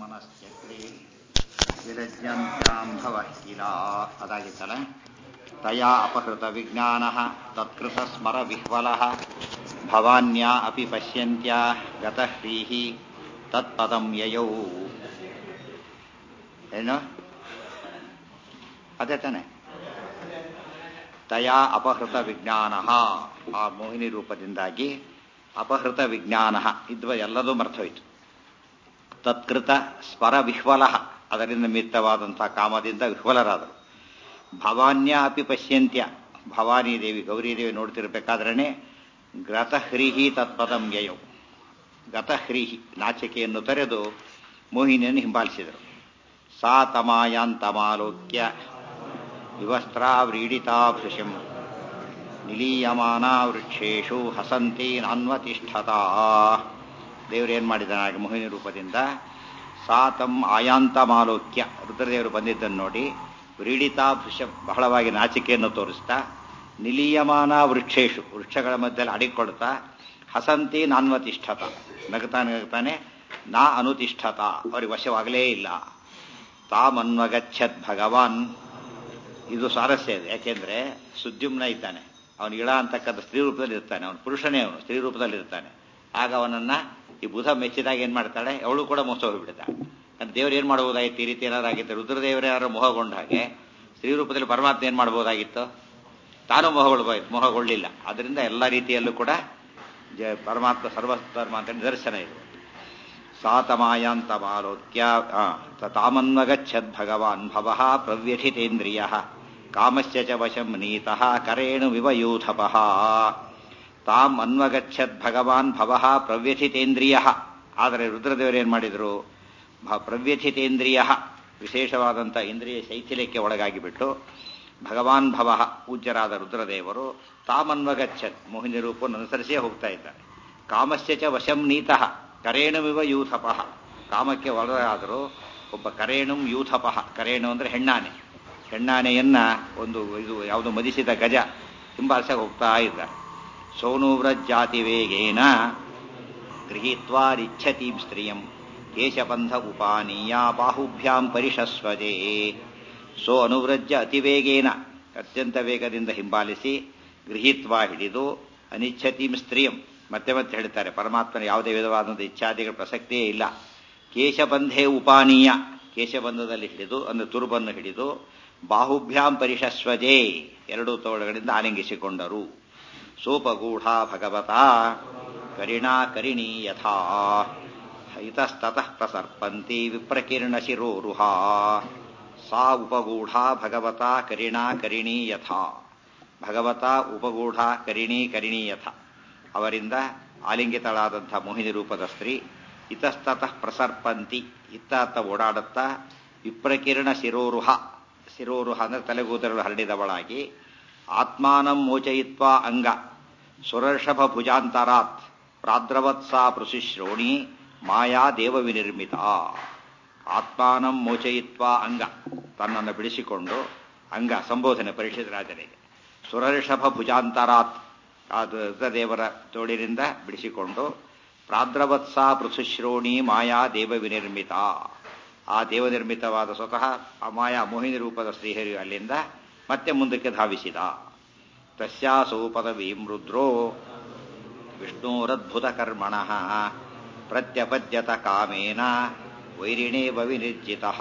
ಮನಶ್ಚಕ್ರೇ ವಿರಜ್ಯಂತ್ಯಾಂ ಭವಃ ಕಿಲ ಅದಾಗಿತ್ತಲ್ಲ. ತಯಾ ಅಪಹೃತ ವಿಜ್ಞಾನಃ ತತ್ಕೃತ ಸ್ಮರ ವಿಹ್ವಲಃ ಭವಾನ್ಯಾ ಅಪಿ ಪಶ್ಯಂತ್ಯಾ ಗತಃ ಹ್ರೀಹಿ ತತ್ಪದಂ ಯಯೌ. ಏನು ಅದೇ ತಾನೆ? ತಯಾ ಅಪಹೃತ ವಿಜ್ಞಾನಃ, ಆ ಮೋಹಿನಿ ರೂಪದಿಂದಾಗಿ ಅಪಹೃತ ವಿಜ್ಞಾನ ಇದ್ವ ಎಲ್ಲದೂ ಮರ್ತೋಯ್ತು. ತತ್ಕೃತ ಸ್ಮರ ವಿಹ್ವಲ, ಅದರಿಂದ ಮಿತ್ತವಾದಂತಹ ಕಾಮದಿಂದ ವಿಹ್ವಲರಾದರು. ಭವಾನ್ಯ ಅಪಿ ಪಶ್ಯಂತ್ಯ, ಭವಾನಿ ದೇವಿ ಗೌರಿದೇವಿ ನೋಡ್ತಿರ್ಬೇಕಾದ್ರೇ ಗತಹ್ರೀಹಿ ತತ್ಪದಂ ಯಯೌ. ಗತಹ್ರೀಹಿ, ನಾಚಿಕೆಯನ್ನು ತೊರೆದು ಮೋಹಿನಿಯನ್ನು ಹಿಂಬಾಲಿಸಿದರು. ಸಾ ತಮಾಯಾಂತಮಾಲೋಕ್ಯ ವಿವಸ್ತ್ರಾವ್ರೀಡಿತಾಭೃಶಂ ನಿಲೀಯಮಾನಾ ವೃಕ್ಷೇಶು ಹಸಂತಿ ನಾನ್ವತಿಷ್ಠತಾ. ದೇವರೇನು ಮಾಡಿದನಾಗ ಮೋಹಿನಿ ರೂಪದಿಂದ ಸಾತಂ ಆಯಾಂತಮಾಲೋಕ್ಯ, ರುದ್ರದೇವರು ಬಂದಿದ್ದನ್ನು ನೋಡಿ ವ್ರೀಡಿತಾಭೃಶಂ, ಬಹಳವಾಗಿ ನಾಚಿಕೆಯನ್ನು ತೋರಿಸ್ತಾ ನಿಲೀಯಮಾನ ವೃಕ್ಷೇಶು, ವೃಕ್ಷಗಳ ಮಧ್ಯದಲ್ಲಿ ಅಡಿಕೊಡ್ತಾ ಹಸಂತಿ ನಾನ್ವತಿಷ್ಠತ, ನಗತಾನೆ ನಾ ಅನುತಿಷ್ಠತ, ಅವ್ರಿಗೆ ವಶವಾಗಲೇ ಇಲ್ಲ. ತಾಮನ್ವಗಚ್ಚತ್ ಭಗವಾನ್, ಇದು ಸ್ವಾರಸ್ಯ ಇದೆ. ಯಾಕೆಂದ್ರೆ ಸುದ್ಯುಮ್ನ ಇದ್ದಾನೆ, ಅವನು ಇಳ ಅಂತಕ್ಕಂಥ ಸ್ತ್ರೀ ರೂಪದಲ್ಲಿ ಇರ್ತಾನೆ, ಅವನು ಪುರುಷನೇ, ಅವನು ಸ್ತ್ರೀ ರೂಪದಲ್ಲಿ ಇರ್ತಾನೆ. ಆಗ ಅವನನ್ನ ಈ ಬುಧ ಮೆಚ್ಚಿದಾಗ ಏನ್ ಮಾಡ್ತಾಳೆ, ಅವಳು ಕೂಡ ಮೋಸ ಹೋಗ್ಬಿಡ್ತಾಳೆ. ಅಂದ್ರೆ ದೇವ್ರು ಏನ್ ಮಾಡಬಹುದಾಗಿತ್ತು, ಈ ರೀತಿ ಏನಾರಾಗಿತ್ತು, ರುದ್ರದೇವರೇ ಯಾರು ಮೋಹಗೊಂಡ ಹಾಗೆ ಸ್ತ್ರೀ ರೂಪದಲ್ಲಿ ಪರಮಾತ್ಮ ಏನ್ ಮಾಡಬಹುದಾಗಿತ್ತು, ತಾನು ಮೋಹಗೊಳ್ಳಿಲ್ಲ. ಅದರಿಂದ ಎಲ್ಲ ರೀತಿಯಲ್ಲೂ ಕೂಡ ಪರಮಾತ್ಮ ಸರ್ವಧರ್ಮ ಅಂತ ನಿದರ್ಶನ ಇದು. ಸಾತಮಾಯಾಂತಮಾಲೋಕ್ಯ ತಾಮನ್ವಗಚ್ಚದ್ ಭಗವಾನ್ ಭವಃ ಪ್ರವ್ಯಥಿತೇಂದ್ರಿಯ ಕಾಮಸ್ಯ ಚ ವಶಂ ನೀತಃ ಕರೇಣುವಿವ ಯೂಥಪಃ. ತಾಮ್ ಅನ್ವಗಚ್ಚದ್ ಭಗವಾನ್ ಭವಃ ಪ್ರವ್ಯಥಿತೇಂದ್ರಿಯ. ಆದರೆ ರುದ್ರದೇವರು ಏನ್ ಮಾಡಿದ್ರು, ಪ್ರವ್ಯಥಿತೇಂದ್ರಿಯ, ವಿಶೇಷವಾದಂಥ ಇಂದ್ರಿಯ ಶೈಥಿಲ್ಯಕ್ಕೆ ಒಳಗಾಗಿಬಿಟ್ಟು ಭಗವಾನ್ ಭವಃ, ಪೂಜ್ಯರಾದ ರುದ್ರದೇವರು ತಾಮನ್ವಗಚ್ಚದ್, ಮೋಹಿನಿ ರೂಪವನ್ನು ಅನುಸರಿಸೇ ಹೋಗ್ತಾ ಇದ್ದಾರೆ. ಕಾಮಸ್ಯ ಚ ವಶಂ ನೀತಃ ಕರೇಣುವಿವ ಯೂಥಪಃ, ಕಾಮಕ್ಕೆ ಒಳಗಾದರೂ ಒಬ್ಬ ಕರೇಣುಂ ಯೂಥಪಃ, ಕರೇಣು ಅಂದ್ರೆ ಹೆಣ್ಣಾನೆ, ಹೆಣ್ಣಾನೆಯನ್ನ ಒಂದು ಇದು ಯಾವುದು ಮದಿಸಿದ ಗಜ ಹಿಂಬಾಲಿಸ ಹೋಗ್ತಾ ಇದ್ದಾರೆ. ಸೋನುವ್ರಜ್ಜಾತಿ ವೇಗೇನ ಗೃಹೀತ್ವಾ ರಿಚ್ಛತೀಂ ಸ್ತ್ರೀಯಂ ಕೇಶಬಂಧ ಉಪಾನೀಯ ಬಾಹುಭ್ಯಾಂ ಪರಿಷಸ್ವಜೇ. ಸೋ ಅನುವ್ರಜ್ಯ ಅತಿವೇಗೇನ, ಅತ್ಯಂತ ವೇಗದಿಂದ ಹಿಂಬಾಲಿಸಿ, ಗೃಹೀತ್ವಾ ಹಿಡಿದು, ಅನಿಚ್ಛತೀಂ ಸ್ತ್ರೀಯಂ, ಮತ್ತೆ ಮತ್ತೆ ಹೇಳ್ತಾರೆ ಪರಮಾತ್ಮನ ಯಾವುದೇ ವಿಧವಾದಂಥ ಇಚ್ಛಾದಿಗಳ ಪ್ರಸಕ್ತಿಯೇ ಇಲ್ಲ. ಕೇಶಬಂಧೇ ಉಪಾನೀಯ, ಕೇಶಬಂಧದಲ್ಲಿ ಹಿಡಿದು ಅಂದ್ರೆ ತುರುಬನ್ನು ಹಿಡಿದು, ಬಾಹುಭ್ಯಾಂ ಪರಿಷಸ್ವಜೇ, ಎರಡೂ ತೋಳುಗಳಿಂದ ಆಲಿಂಗಿಸಿಕೊಂಡರು. ಸೋಪಗೂಢ ಭಗವತಾ ಕರಿಣಾ ಕರಿಣೀ ಯಥಾ ಇತಸ್ತತಃ ಪ್ರಸರ್ಪಂತಿ ವಿಪ್ರಕೀರ್ಣ ಶಿರೋರುಹಾ. ಸಾ ಉಪಗೂಢ ಭಗವತಾ ಕರಿಣಾ ಕರಿಣೀ ಯಥಾ, ಭಗವತಾ ಉಪಗೂಢ ಕರಿಣೀ ಕರಿಣೀ ಯಥ, ಅವರಿಂದ ಆಲಿಂಗಿತಳಾದಂಥ ಮೋಹಿನಿ ರೂಪದ ಸ್ತ್ರೀ ಇತಸ್ತತಃ ಪ್ರಸರ್ಪಂತಿ, ಇತ್ತ ಓಡಾಡುತ್ತಾ, ವಿಪ್ರಕೀರ್ಣ ಶಿರೋರುಹ, ಶಿರೋರುಹ ಅಂದ್ರೆ ತಲೆಗೂದರಳು ಹರಡಿದವಳಾಗಿ, ಆತ್ಮಾನಂ ಮೋಚಯಿತ್ವಾ ಅಂಗ ಸುರರ್ಷಭ ಭುಜಾಂತರಾತ್ ಪ್ರಾದ್ರವತ್ಸಾ ಪೃಶುಶ್ರೋಣಿ ಮಾಯಾ ದೇವ ವಿನಿರ್ಮಿತ. ಆತ್ಮಾನಂ ಮೋಚಯಿತ್ವಾ ಅಂಗ, ತನ್ನನ್ನು ಬಿಡಿಸಿಕೊಂಡು, ಅಂಗ ಸಂಬೋಧನೆ ಪರೀಕ್ಷಿತ ರಾಜನಿಗೆ, ಸುರರ್ಷಭ ಭುಜಾಂತರಾತ್, ದೇವರ ತೋಳಿನಿಂದ ಬಿಡಿಸಿಕೊಂಡು, ಪ್ರಾದ್ರವತ್ಸಾ ಪೃಥುಶ್ರೋಣಿ ಮಾಯಾ ದೇವ ವಿನಿರ್ಮಿತ, ಆ ದೇವನಿರ್ಮಿತವಾದ ಸ್ವತಃ ಆ ಮಾಯಾ ಮೋಹಿನಿ ರೂಪದ ಶ್ರೀಹರಿ ಅಲ್ಲಿಂದ ಮತ್ತೆ ಮುಂದಕ್ಕೆ ಧಾವಿಸಿದ. ತಸ್ಯಾಸೌ ಪದವೀಂ ರುದ್ರೋ ವಿಷ್ಣೋರದ್ಭುತ ಕರ್ಮಣಃ ಪ್ರತ್ಯಪದ್ಯತ ಕಾಮೇನ ವೈರಿಣೇವ ವಿನಿರ್ಜಿತಃ.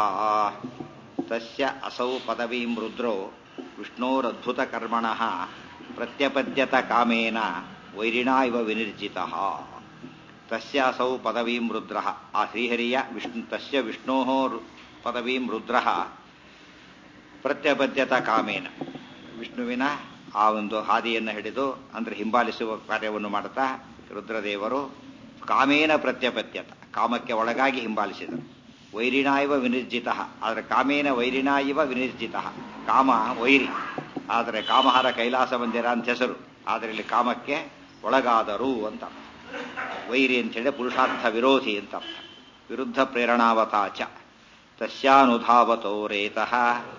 ತಸ್ಯ ಅಸೌ ಪದವೀಂ ರುದ್ರೋ ವಿಷ್ಣೋರದ್ಭುತ ಕರ್ಮಣಃ ಪ್ರತ್ಯಪದ್ಯತ ಕಾಮೇನ ವೈರಿಣಾ ಇವ ವಿನಿರ್ಜಿತಃ. ತಸ್ಯಾಸೌ ಪದವೀಂ ರುದ್ರಃ, ಆ ಶ್ರೀಹರಿಯ ತಸ್ಯ ವಿಷ್ಣೋಃ ಪದವೀಂ ರುದ್ರಃ ಪ್ರತ್ಯಪದ್ಯತ ಕಾಮೇನ, ವಿಷ್ಣುವಿನ ಆ ಒಂದು ಹಾದಿಯನ್ನು ಹಿಡಿದು ಅಂದ್ರೆ ಹಿಂಬಾಲಿಸುವ ಕಾರ್ಯವನ್ನು ಮಾಡುತ್ತಾ ರುದ್ರದೇವರು ಕಾಮೇನ ಪ್ರತ್ಯಪದ್ಯತ, ಕಾಮಕ್ಕೆ ಒಳಗಾಗಿ ಹಿಂಬಾಲಿಸಿದರು. ವೈರಿಣಾ ಇವ ವಿನಿರ್ಜಿತಃ, ಆದರೆ ಕಾಮೇನ ವೈರಿಣಾ ಇವ ವಿನಿರ್ಜಿತಃ, ಕಾಮ ವೈರಿ, ಆದರೆ ಕಾಮಹಾರ ಕೈಲಾಸ ಮಂದಿರ ಅಂತ ಹೆಸರು, ಆದರೆ ಇಲ್ಲಿ ಕಾಮಕ್ಕೆ ಒಳಗಾದರು ಅಂತ. ವೈರಿ ಅಂತ ಹೇಳಿ ಪುರುಷಾರ್ಥ ವಿರೋಧಿ ಅಂತ ಅರ್ಥ. ವಿರುದ್ಧ ಪ್ರೇರಣಾವತಾಚ ತಸ್ಯಾನುಧಾವತೋ ರೇತಃ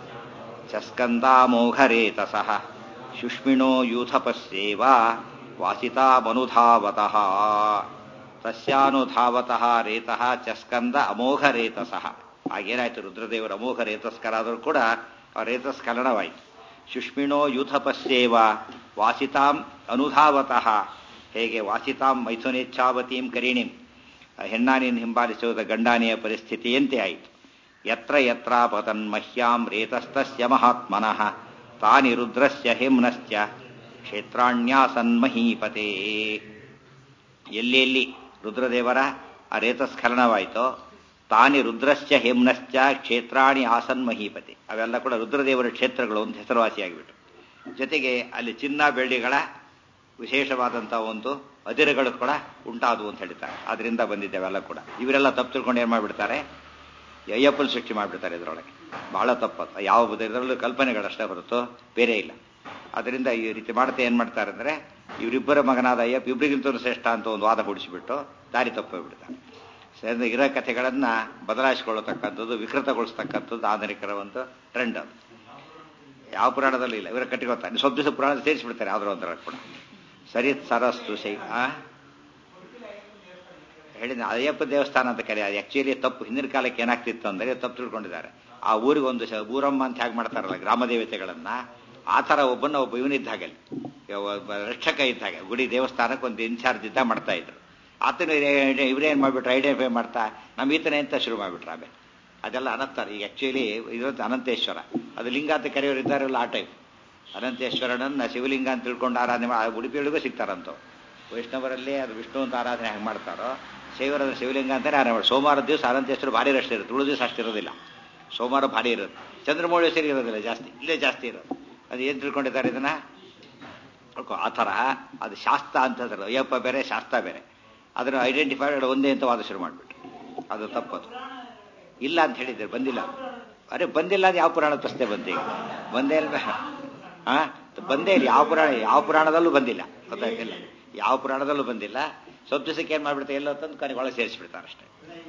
ಚಸ್ಕಂದಾಮೋಘರೇತಸಃ ಶುಷ್ಮಿಣೋ ಯೂಥಪಸ್ಯೇವ ವಾಸಿತಾಮನುಧಾವತಃ. ತಸ್ಯಾನುಧಾವತಃ ರೇತಃ ಚಸ್ಕಂದ ಅಮೋಘ ರೇತಸಃ. ಆಗೇನಾಯ್ತು, ರುದ್ರದೇವರು ಅಮೋಘ ರೇತಸ್ಕರಾದರೂ ಕೂಡ ಆ ರೇತಸ್ಖಲನವಾಯಿತು. ಶುಷ್ಮಿಣೋ ಯೂಥಪಸ್ಯೇವ ವಾಸಿತಾಂ ಅನುಧಾವತಃ. ಹೇಗೆ ವಾಸಿತಾಂ ಮೈಥುನೇಚ್ಛಾವತೀಂ ಕರಿಣಿಂ, ಹೆಣ್ಣಾನಿಯನ್ನು ಹಿಂಬಾಲಿಸುವುದ ಗಂಡಾನಿಯ ಪರಿಸ್ಥಿತಿಯಂತೆ ಆಯಿತು. ಯತ್ರ ಯತ್ರಾಪತನ್ ಮಹ್ಯಾಂ ರೇತಸ್ತಸ್ಯ ಮಹಾತ್ಮನಃ ತಾನಿ ರುದ್ರಸ್ಯ ಹೇಮ್ನಶ್ಚ ಕ್ಷೇತ್ರಾಣ್ಯಾಸನ್ಮಹೀಪತೆ. ಎಲ್ಲೆಲ್ಲಿ ರುದ್ರದೇವರ ಆ ರೇತಸ್ಖಲನವಾಯಿತೋ ತಾನಿ ರುದ್ರಶ್ಚ ಹೇಮ್ನಶ್ಚ ಕ್ಷೇತ್ರಾಣಿ ಆಸನ್ ಮಹೀಪತಿ. ಅವೆಲ್ಲ ಕೂಡ ರುದ್ರದೇವರ ಕ್ಷೇತ್ರಗಳು ಅಂತ ಹೆಸರುವಾಸಿಯಾಗಿಬಿಟ್ಟು. ಜೊತೆಗೆ ಅಲ್ಲಿ ಚಿನ್ನ ಬೆಳ್ಳಿಗಳ ವಿಶೇಷವಾದಂಥ ಒಂದು ಅದಿರುಗಳು ಕೂಡ ಉಂಟಾದವು ಅಂತ ಹೇಳ್ತಾರೆ. ಅದರಿಂದ ಬಂದಿದ್ದೇವೆಲ್ಲ ಕೂಡ. ಇವರೆಲ್ಲ ತಪ್ಪು ತಿಳ್ಕೊಂಡು ಏನು ಮಾಡಿಬಿಡ್ತಾರೆ, ಅಯ್ಯಪ್ಪನ ಸೃಷ್ಟಿ ಮಾಡಿಬಿಡ್ತಾರೆ ಇದರೊಳಗೆ. ಬಹಳ ತಪ್ಪದು. ಯಾವ ಇದರಲ್ಲೂ ಕಲ್ಪನೆಗಳಷ್ಟೇ ಹೊರತು ಬೇರೆ ಇಲ್ಲ. ಅದರಿಂದ ಈ ರೀತಿ ಮಾಡ್ತಾ ಏನು ಮಾಡ್ತಾರೆ ಅಂದರೆ, ಇವರಿಬ್ಬರ ಮಗನಾದ ಅಯ್ಯಪ್ಪ ಇಬ್ಬರಿಗಿಂತಲೂ ಶ್ರೇಷ್ಠ ಅಂತ ಒಂದು ವಾದ ಹುಡಿಸಿಬಿಟ್ಟು ದಾರಿ ತಪ್ಪೋಗ್ಬಿಡ್ತಾರೆ. ಇರೋ ಕಥೆಗಳನ್ನು ಬದಲಾಯಿಸಿಕೊಳ್ಳತಕ್ಕಂಥದ್ದು, ವಿಕೃತಗೊಳಿಸ್ತಕ್ಕಂಥದ್ದು ಆಧುನಿಕರ ಒಂದು ಟ್ರೆಂಡ್. ಅದು ಯಾವ ಪುರಾಣದಲ್ಲೂ ಇಲ್ಲ. ಇವರ ಕಟ್ಟಿಕೊಳ್ತಾರೆ, ಸ್ವಲ್ಪ ದಿವಸ ಪುರಾಣ ಸೇರಿಸಿಬಿಡ್ತಾರೆ ಯಾವುದೋ ಒಂದರ ಕೂಡ. ಸರಿತ್ ಸರಸ್ತು ಹೇಳಿದ ಅಯ್ಯಪ್ಪ ದೇವಸ್ಥಾನ ಅಂತ ಕರೆ. ಅದು ಆಕ್ಚುಲಿ ತಪ್ಪು. ಹಿಂದಿನ ಕಾಲಕ್ಕೆ ಏನಾಗ್ತಿತ್ತು ಅಂದರೆ ತಪ್ಪು ತಿಳ್ಕೊಂಡಿದ್ದಾರೆ. ಆ ಊರಿಗೆ ಒಂದು ಊರಮ್ಮ ಅಂತ ಹೇಗೆ ಮಾಡ್ತಾರಲ್ಲ ಗ್ರಾಮ ದೇವತೆಗಳನ್ನ, ಆ ಥರ ಒಬ್ಬ ಇವನಿದ್ದ ಹಾಗೆ, ರಕ್ಷಕ ಇದ್ದ ಹಾಗೆ ಗುಡಿ ದೇವಸ್ಥಾನಕ್ಕೆ ಒಂದು ಇನ್ಚಾರ್ಜ್ ಇದ್ದ ಮಾಡ್ತಾ ಇದ್ರು. ಆತನ ಇವರೇನು ಮಾಡಿಬಿಟ್ರೆ ಐಡೆಂಟಿಫೈ ಮಾಡ್ತಾ ನಮ್ಮ ಈತನೇ ಅಂತ ಶುರು ಮಾಡಿಬಿಟ್ರೆ. ಆಮೇಲೆ ಅದೆಲ್ಲ ಅನಂತರ. ಈಗ ಆಕ್ಚುಲಿ ಇರೋದು ಅನಂತೇಶ್ವರ, ಅದು ಲಿಂಗ ಅಂತ ಕರೆಯೋರು ಇದ್ದಾರಲ್ಲ ಆ ಟೈಪ್. ಅನಂತೇಶ್ವರನನ್ನ ಶಿವಲಿಂಗ ಅಂತ ತಿಳ್ಕೊಂಡು ಆರಾಧನೆ ಉಡುಪಿಯೊಳಗೂ ಸಿಗ್ತಾರಂತವು. ವೈಷ್ಣವರಲ್ಲಿ ಅದು ವಿಷ್ಣು ಅಂತ ಆರಾಧನೆ ಹೆಂಗೆ ಮಾಡ್ತಾರೋ, ಶೈವರದ ಶಿವಲಿಂಗ ಅಂತಾನೆ ಆರಾಧನೆ ಮಾಡಿ. ಸೋಮವಾರದ ದಿವಸ ಅನಂತೇಶ್ವರ ಭಾರಿ ರಶ್ ಇರುತ್ತೆ, ಉಳಿದ ದಿವಸ ಅಷ್ಟಿರೋದಿಲ್ಲ. ಸೋಮವಾರ ಭಾರಿ ಇರುತ್ತೆ, ಚಂದ್ರಮೌಳಿ ಸರಿ ಇರೋದಿಲ್ಲ, ಜಾಸ್ತಿ ಇಲ್ಲೇ ಜಾಸ್ತಿ ಇರೋದು. ಅದು ಏನು ತಿಳ್ಕೊಂಡಿದ್ದಾರೆ ಇದನ್ನ, ಆ ಥರ. ಅದು ಶಾಸ್ತ್ರ ಅಂತ ಹೇಳ್ತಾರೆ. ಅಯ್ಯಪ್ಪ ಬೇರೆ ಶಾಸ್ತ್ರ ಬೇರೆ. ಅದನ್ನು ಐಡೆಂಟಿಫೈ ಒಂದೇ ಅಂತ ವಾದ ಶುರು ಮಾಡಿಬಿಟ್ಟು ಅದು ತಪ್ಪದು. ಇಲ್ಲ ಅಂತ ಹೇಳಿದ್ದಾರೆ, ಬಂದಿಲ್ಲ. ಅರೆ ಬಂದಿಲ್ಲ ಅದು ಯಾವ ಪುರಾಣದ ಪ್ರಶ್ನೆ ಬಂತು ಈಗ? ಬಂದೇ ಇಲ್ಲ. ಬಂದೇ ಇಲ್ಲ. ಯಾವ ಪುರಾಣದಲ್ಲೂ ಬಂದಿಲ್ಲ, ಗೊತ್ತಾಯ್ತಿಲ್ಲ. ಯಾವ ಪುರಾಣದಲ್ಲೂ ಬಂದಿಲ್ಲ. ಸ್ವಲ್ಪ ದಿವಸಕ್ಕೆ ಏನು ಮಾಡಿಬಿಡ್ತಾರೆ, ಎಲ್ಲ ತಂದು ಕನೆಗೆ ಒಳಗೆ ಸೇರಿಸ್ಬಿಡ್ತಾರೆ ಅಷ್ಟೇ.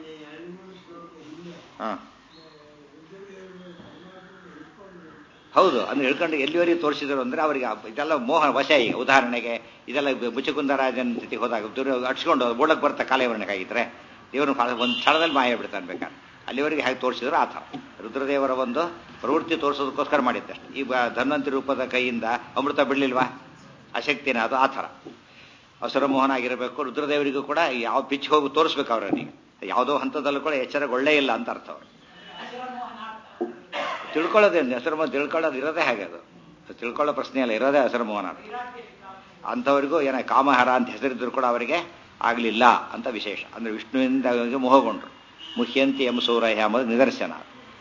ಹೌದು, ಅಂದ್ರೆ ಹೇಳ್ಕೊಂಡು ಎಲ್ಲಿವರೆಗೆ ತೋರಿಸಿದ್ರು ಅಂದ್ರೆ ಅವರಿಗೆ ಇದೆಲ್ಲ ಮೋಹ ವಶ. ಈಗ ಉದಾಹರಣೆಗೆ ಇದೆಲ್ಲ ಮುಚುಕುಂದರಾಜನ ಜೊತೆ ಹೋದಾಗ ಅಡ್ಸ್ಕೊಂಡು ಬೋಳಕ್ಕೆ ಬರ್ತಾ ಕಾಲೇವರ್ಣಕ್ಕಾಗಿದ್ರೆ ದೇವರು ಒಂದು ಸ್ಥಳದಲ್ಲಿ ಮಾಯ ಬಿಡ್ತಾನೆ ಬೇಕಾದ್ರೆ. ಅಲ್ಲಿವರೆಗೆ ಹೇಗೆ ತೋರಿಸಿದ್ರು ಆ ಥರ ರುದ್ರದೇವರ ಒಂದು ಪ್ರವೃತ್ತಿ ತೋರಿಸೋದಕ್ಕೋಸ್ಕರ ಮಾಡಿದ್ದಷ್ಟು. ಈಗ ಧನ್ವಂತಿ ರೂಪದ ಕೈಯಿಂದ ಅಮೃತ ಬಿಡಲಿಲ್ವಾ, ಅಶಕ್ತಿನ ಅದು ಆ ಥರ. ಅಸುರ ಮೋಹನ ಆಗಿರಬೇಕು. ರುದ್ರದೇವರಿಗೂ ಕೂಡ ಯಾವ ಪಿಚ್ ಹೋಗಿ ತೋರಿಸ್ಬೇಕು ಅವರನ್ನೀಗ. ಯಾವುದೋ ಹಂತದಲ್ಲೂ ಕೂಡ ಎಚ್ಚರಕ್ಕೆ ಒಳ್ಳೆ ಇಲ್ಲ ಅಂತ ಅರ್ಥ. ಅವರು ತಿಳ್ಕೊಳ್ಳೋದೇನು ಹೆಸರು ಮೋಹನ ತಿಳ್ಕೊಳ್ಳೋದು ಇರೋದೇ ಹಾಗೆ. ಅದು ತಿಳ್ಕೊಳ್ಳೋ ಪ್ರಶ್ನೆ ಅಲ್ಲ, ಇರೋದೇ ಹೆಸರು ಮೋಹನ. ಅಂಥವ್ರಿಗೂ ಏನ ಕಾಮಹಾರ ಅಂತ ಹೆಸರಿದ್ರು ಕೂಡ ಅವರಿಗೆ ಆಗಲಿಲ್ಲ ಅಂತ ವಿಶೇಷ. ಅಂದರೆ ವಿಷ್ಣುವಿಂದ ಮೋಹಗೊಂಡ್ರು. ಮುಹ್ಯಂತಿ ಎಂ ಸೂರಯ ಎಂಬುದು ನಿದರ್ಶನ.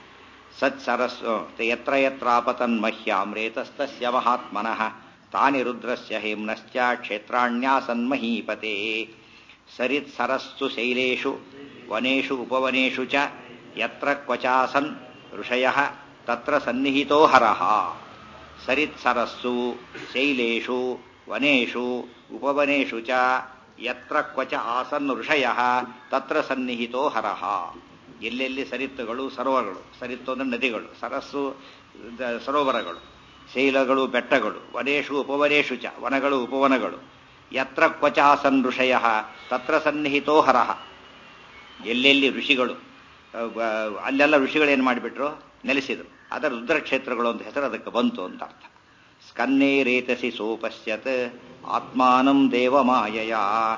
ಸತ್ ಸರಸ್ಸು ಯತ್ರ ಯತ್ರಾಪತನ್ ಮಹ್ಯಾಂ ರೇತಸ್ತಸ್ಯ ಮಹಾತ್ಮನಃ ತಾನಿ ರುದ್ರಸ್ಯ ಹೇಮ್ನಶ್ಚ ಕ್ಷೇತ್ರಾಣ್ಯಾಸನ್ಮಹೀಪತೆ. ಸರಿತ್ ಸರಸ್ಸು ಶೈಲೇಷು ವನೇಷು ಉಪವನೇಷು ಚ ಯತ್ರ ಕ್ವಚಾಸನ್ ಋಷಯಃ ತತ್ರ ಸನ್ನಿಹಿತೋ ಹರಃ. ಸರಿತ್ ಸರಸ್ಸು ಶೈಲೇಷು ವನೇಷು ಉಪವನೇಷು ಚ ಯತ್ರ ಕ್ವಚ ಆಸನ್ ಋಷಯಃ ತತ್ರ ಸನ್ನಿಹಿತೋ ಹರಃ. ಎಲ್ಲೆಲ್ಲಿ ಸರಿತ್ತುಗಳು, ಸರೋವರಗಳು. ಸರಿತ್ತು ಅಂದರೆ ನದಿಗಳು, ಸರಸ್ಸು ಸರೋವರಗಳು, ಶೈಲಗಳು ಬೆಟ್ಟಗಳು, ವನೇಷು ಉಪವನೇಷು ಚ ವನಗಳು ಉಪವನಗಳು. ಯತ್ರ ಕ್ವಚ ಆಸನ್ ಋಷಯಃ ತತ್ರ ಸನ್ನಿಹಿತೋ ಹರಃ. ಎಲ್ಲೆಲ್ಲಿ ಋಷಿಗಳು, ಅಲ್ಲೆಲ್ಲ ಋಷಿಗಳೇನು ಮಾಡಿಬಿಟ್ರು, ನೆಲೆಸಿದ್ರು. ಅದರ ರುದ್ರಕ್ಷೇತ್ರಗಳು ಅಂತ ಹೆಸರು ಅದಕ್ಕೆ ಬಂತು ಅಂತ ಅರ್ಥ. ಸ್ಕನ್ನೇ ರೇತಸಿ ಸೋಪಶ್ಯತ್ ಆತ್ಮಾನಂ ದೇವಮಾಯಯ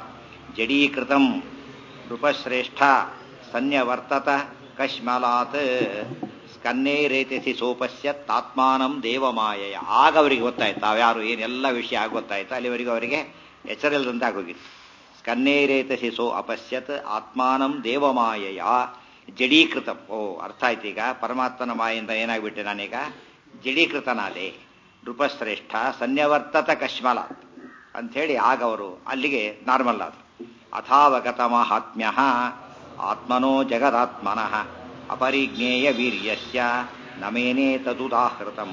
ಜಡೀಕೃತಂ ನೃಪಶ್ರೇಷ್ಠ ಸನ್ಯವರ್ತತ ಕಶ್ಮಲಾತ್. ಸ್ಕನ್ನೇ ರೇತಸಿ ಸೋಪಶ್ಯತ್ ಆತ್ಮಾನಂ ದೇವಮಾಯಯ. ಆಗ ಅವರಿಗೆ ಗೊತ್ತಾಯ್ತು ತಾವ್ಯಾರು, ಏನೆಲ್ಲ ವಿಷಯ ಆಗ ಗೊತ್ತಾಯ್ತು. ಅಲ್ಲಿವರೆಗೂ ಅವರಿಗೆ ಎಚ್ಚರಿಲ್ಲದಂತೆ ಆಗೋಗಿತ್ತು. ಸ್ಕನ್ನೇ ರೇತಸಿ ಸೋ ಅಪಶ್ಯತ್ ಆತ್ಮಾನಂ ದೇವಮಾಯಯ ಜಡೀಕೃತಂ. ಓ, ಅರ್ಥ ಆಯ್ತು ಈಗ. ಪರಮಾತ್ಮನ ಮಾಯಿಂದ ಏನಾಗ್ಬಿಟ್ಟೆ ನಾನೀಗ, ಜಡೀಕೃತನಾದೆ. ನೃಪಶ್ರೇಷ್ಠ ಸನ್ಯವರ್ತತ ಕಶ್ಮಲಾತ್ ಅಂಥೇಳಿ ಆಗ ಅವರು ಅಲ್ಲಿಗೆ ನಾರ್ಮಲ್ ಆದರು. ಅಥಾವಗತ ಮಹಾತ್ಮ್ಯ ಆತ್ಮನೋ ಜಗದಾತ್ಮನಃ ಅಪರಿಜ್ಞೇಯ ವೀರ್ಯಸ್ಯ ನಮೇನೇ ತದುದಾಹೃತಂ.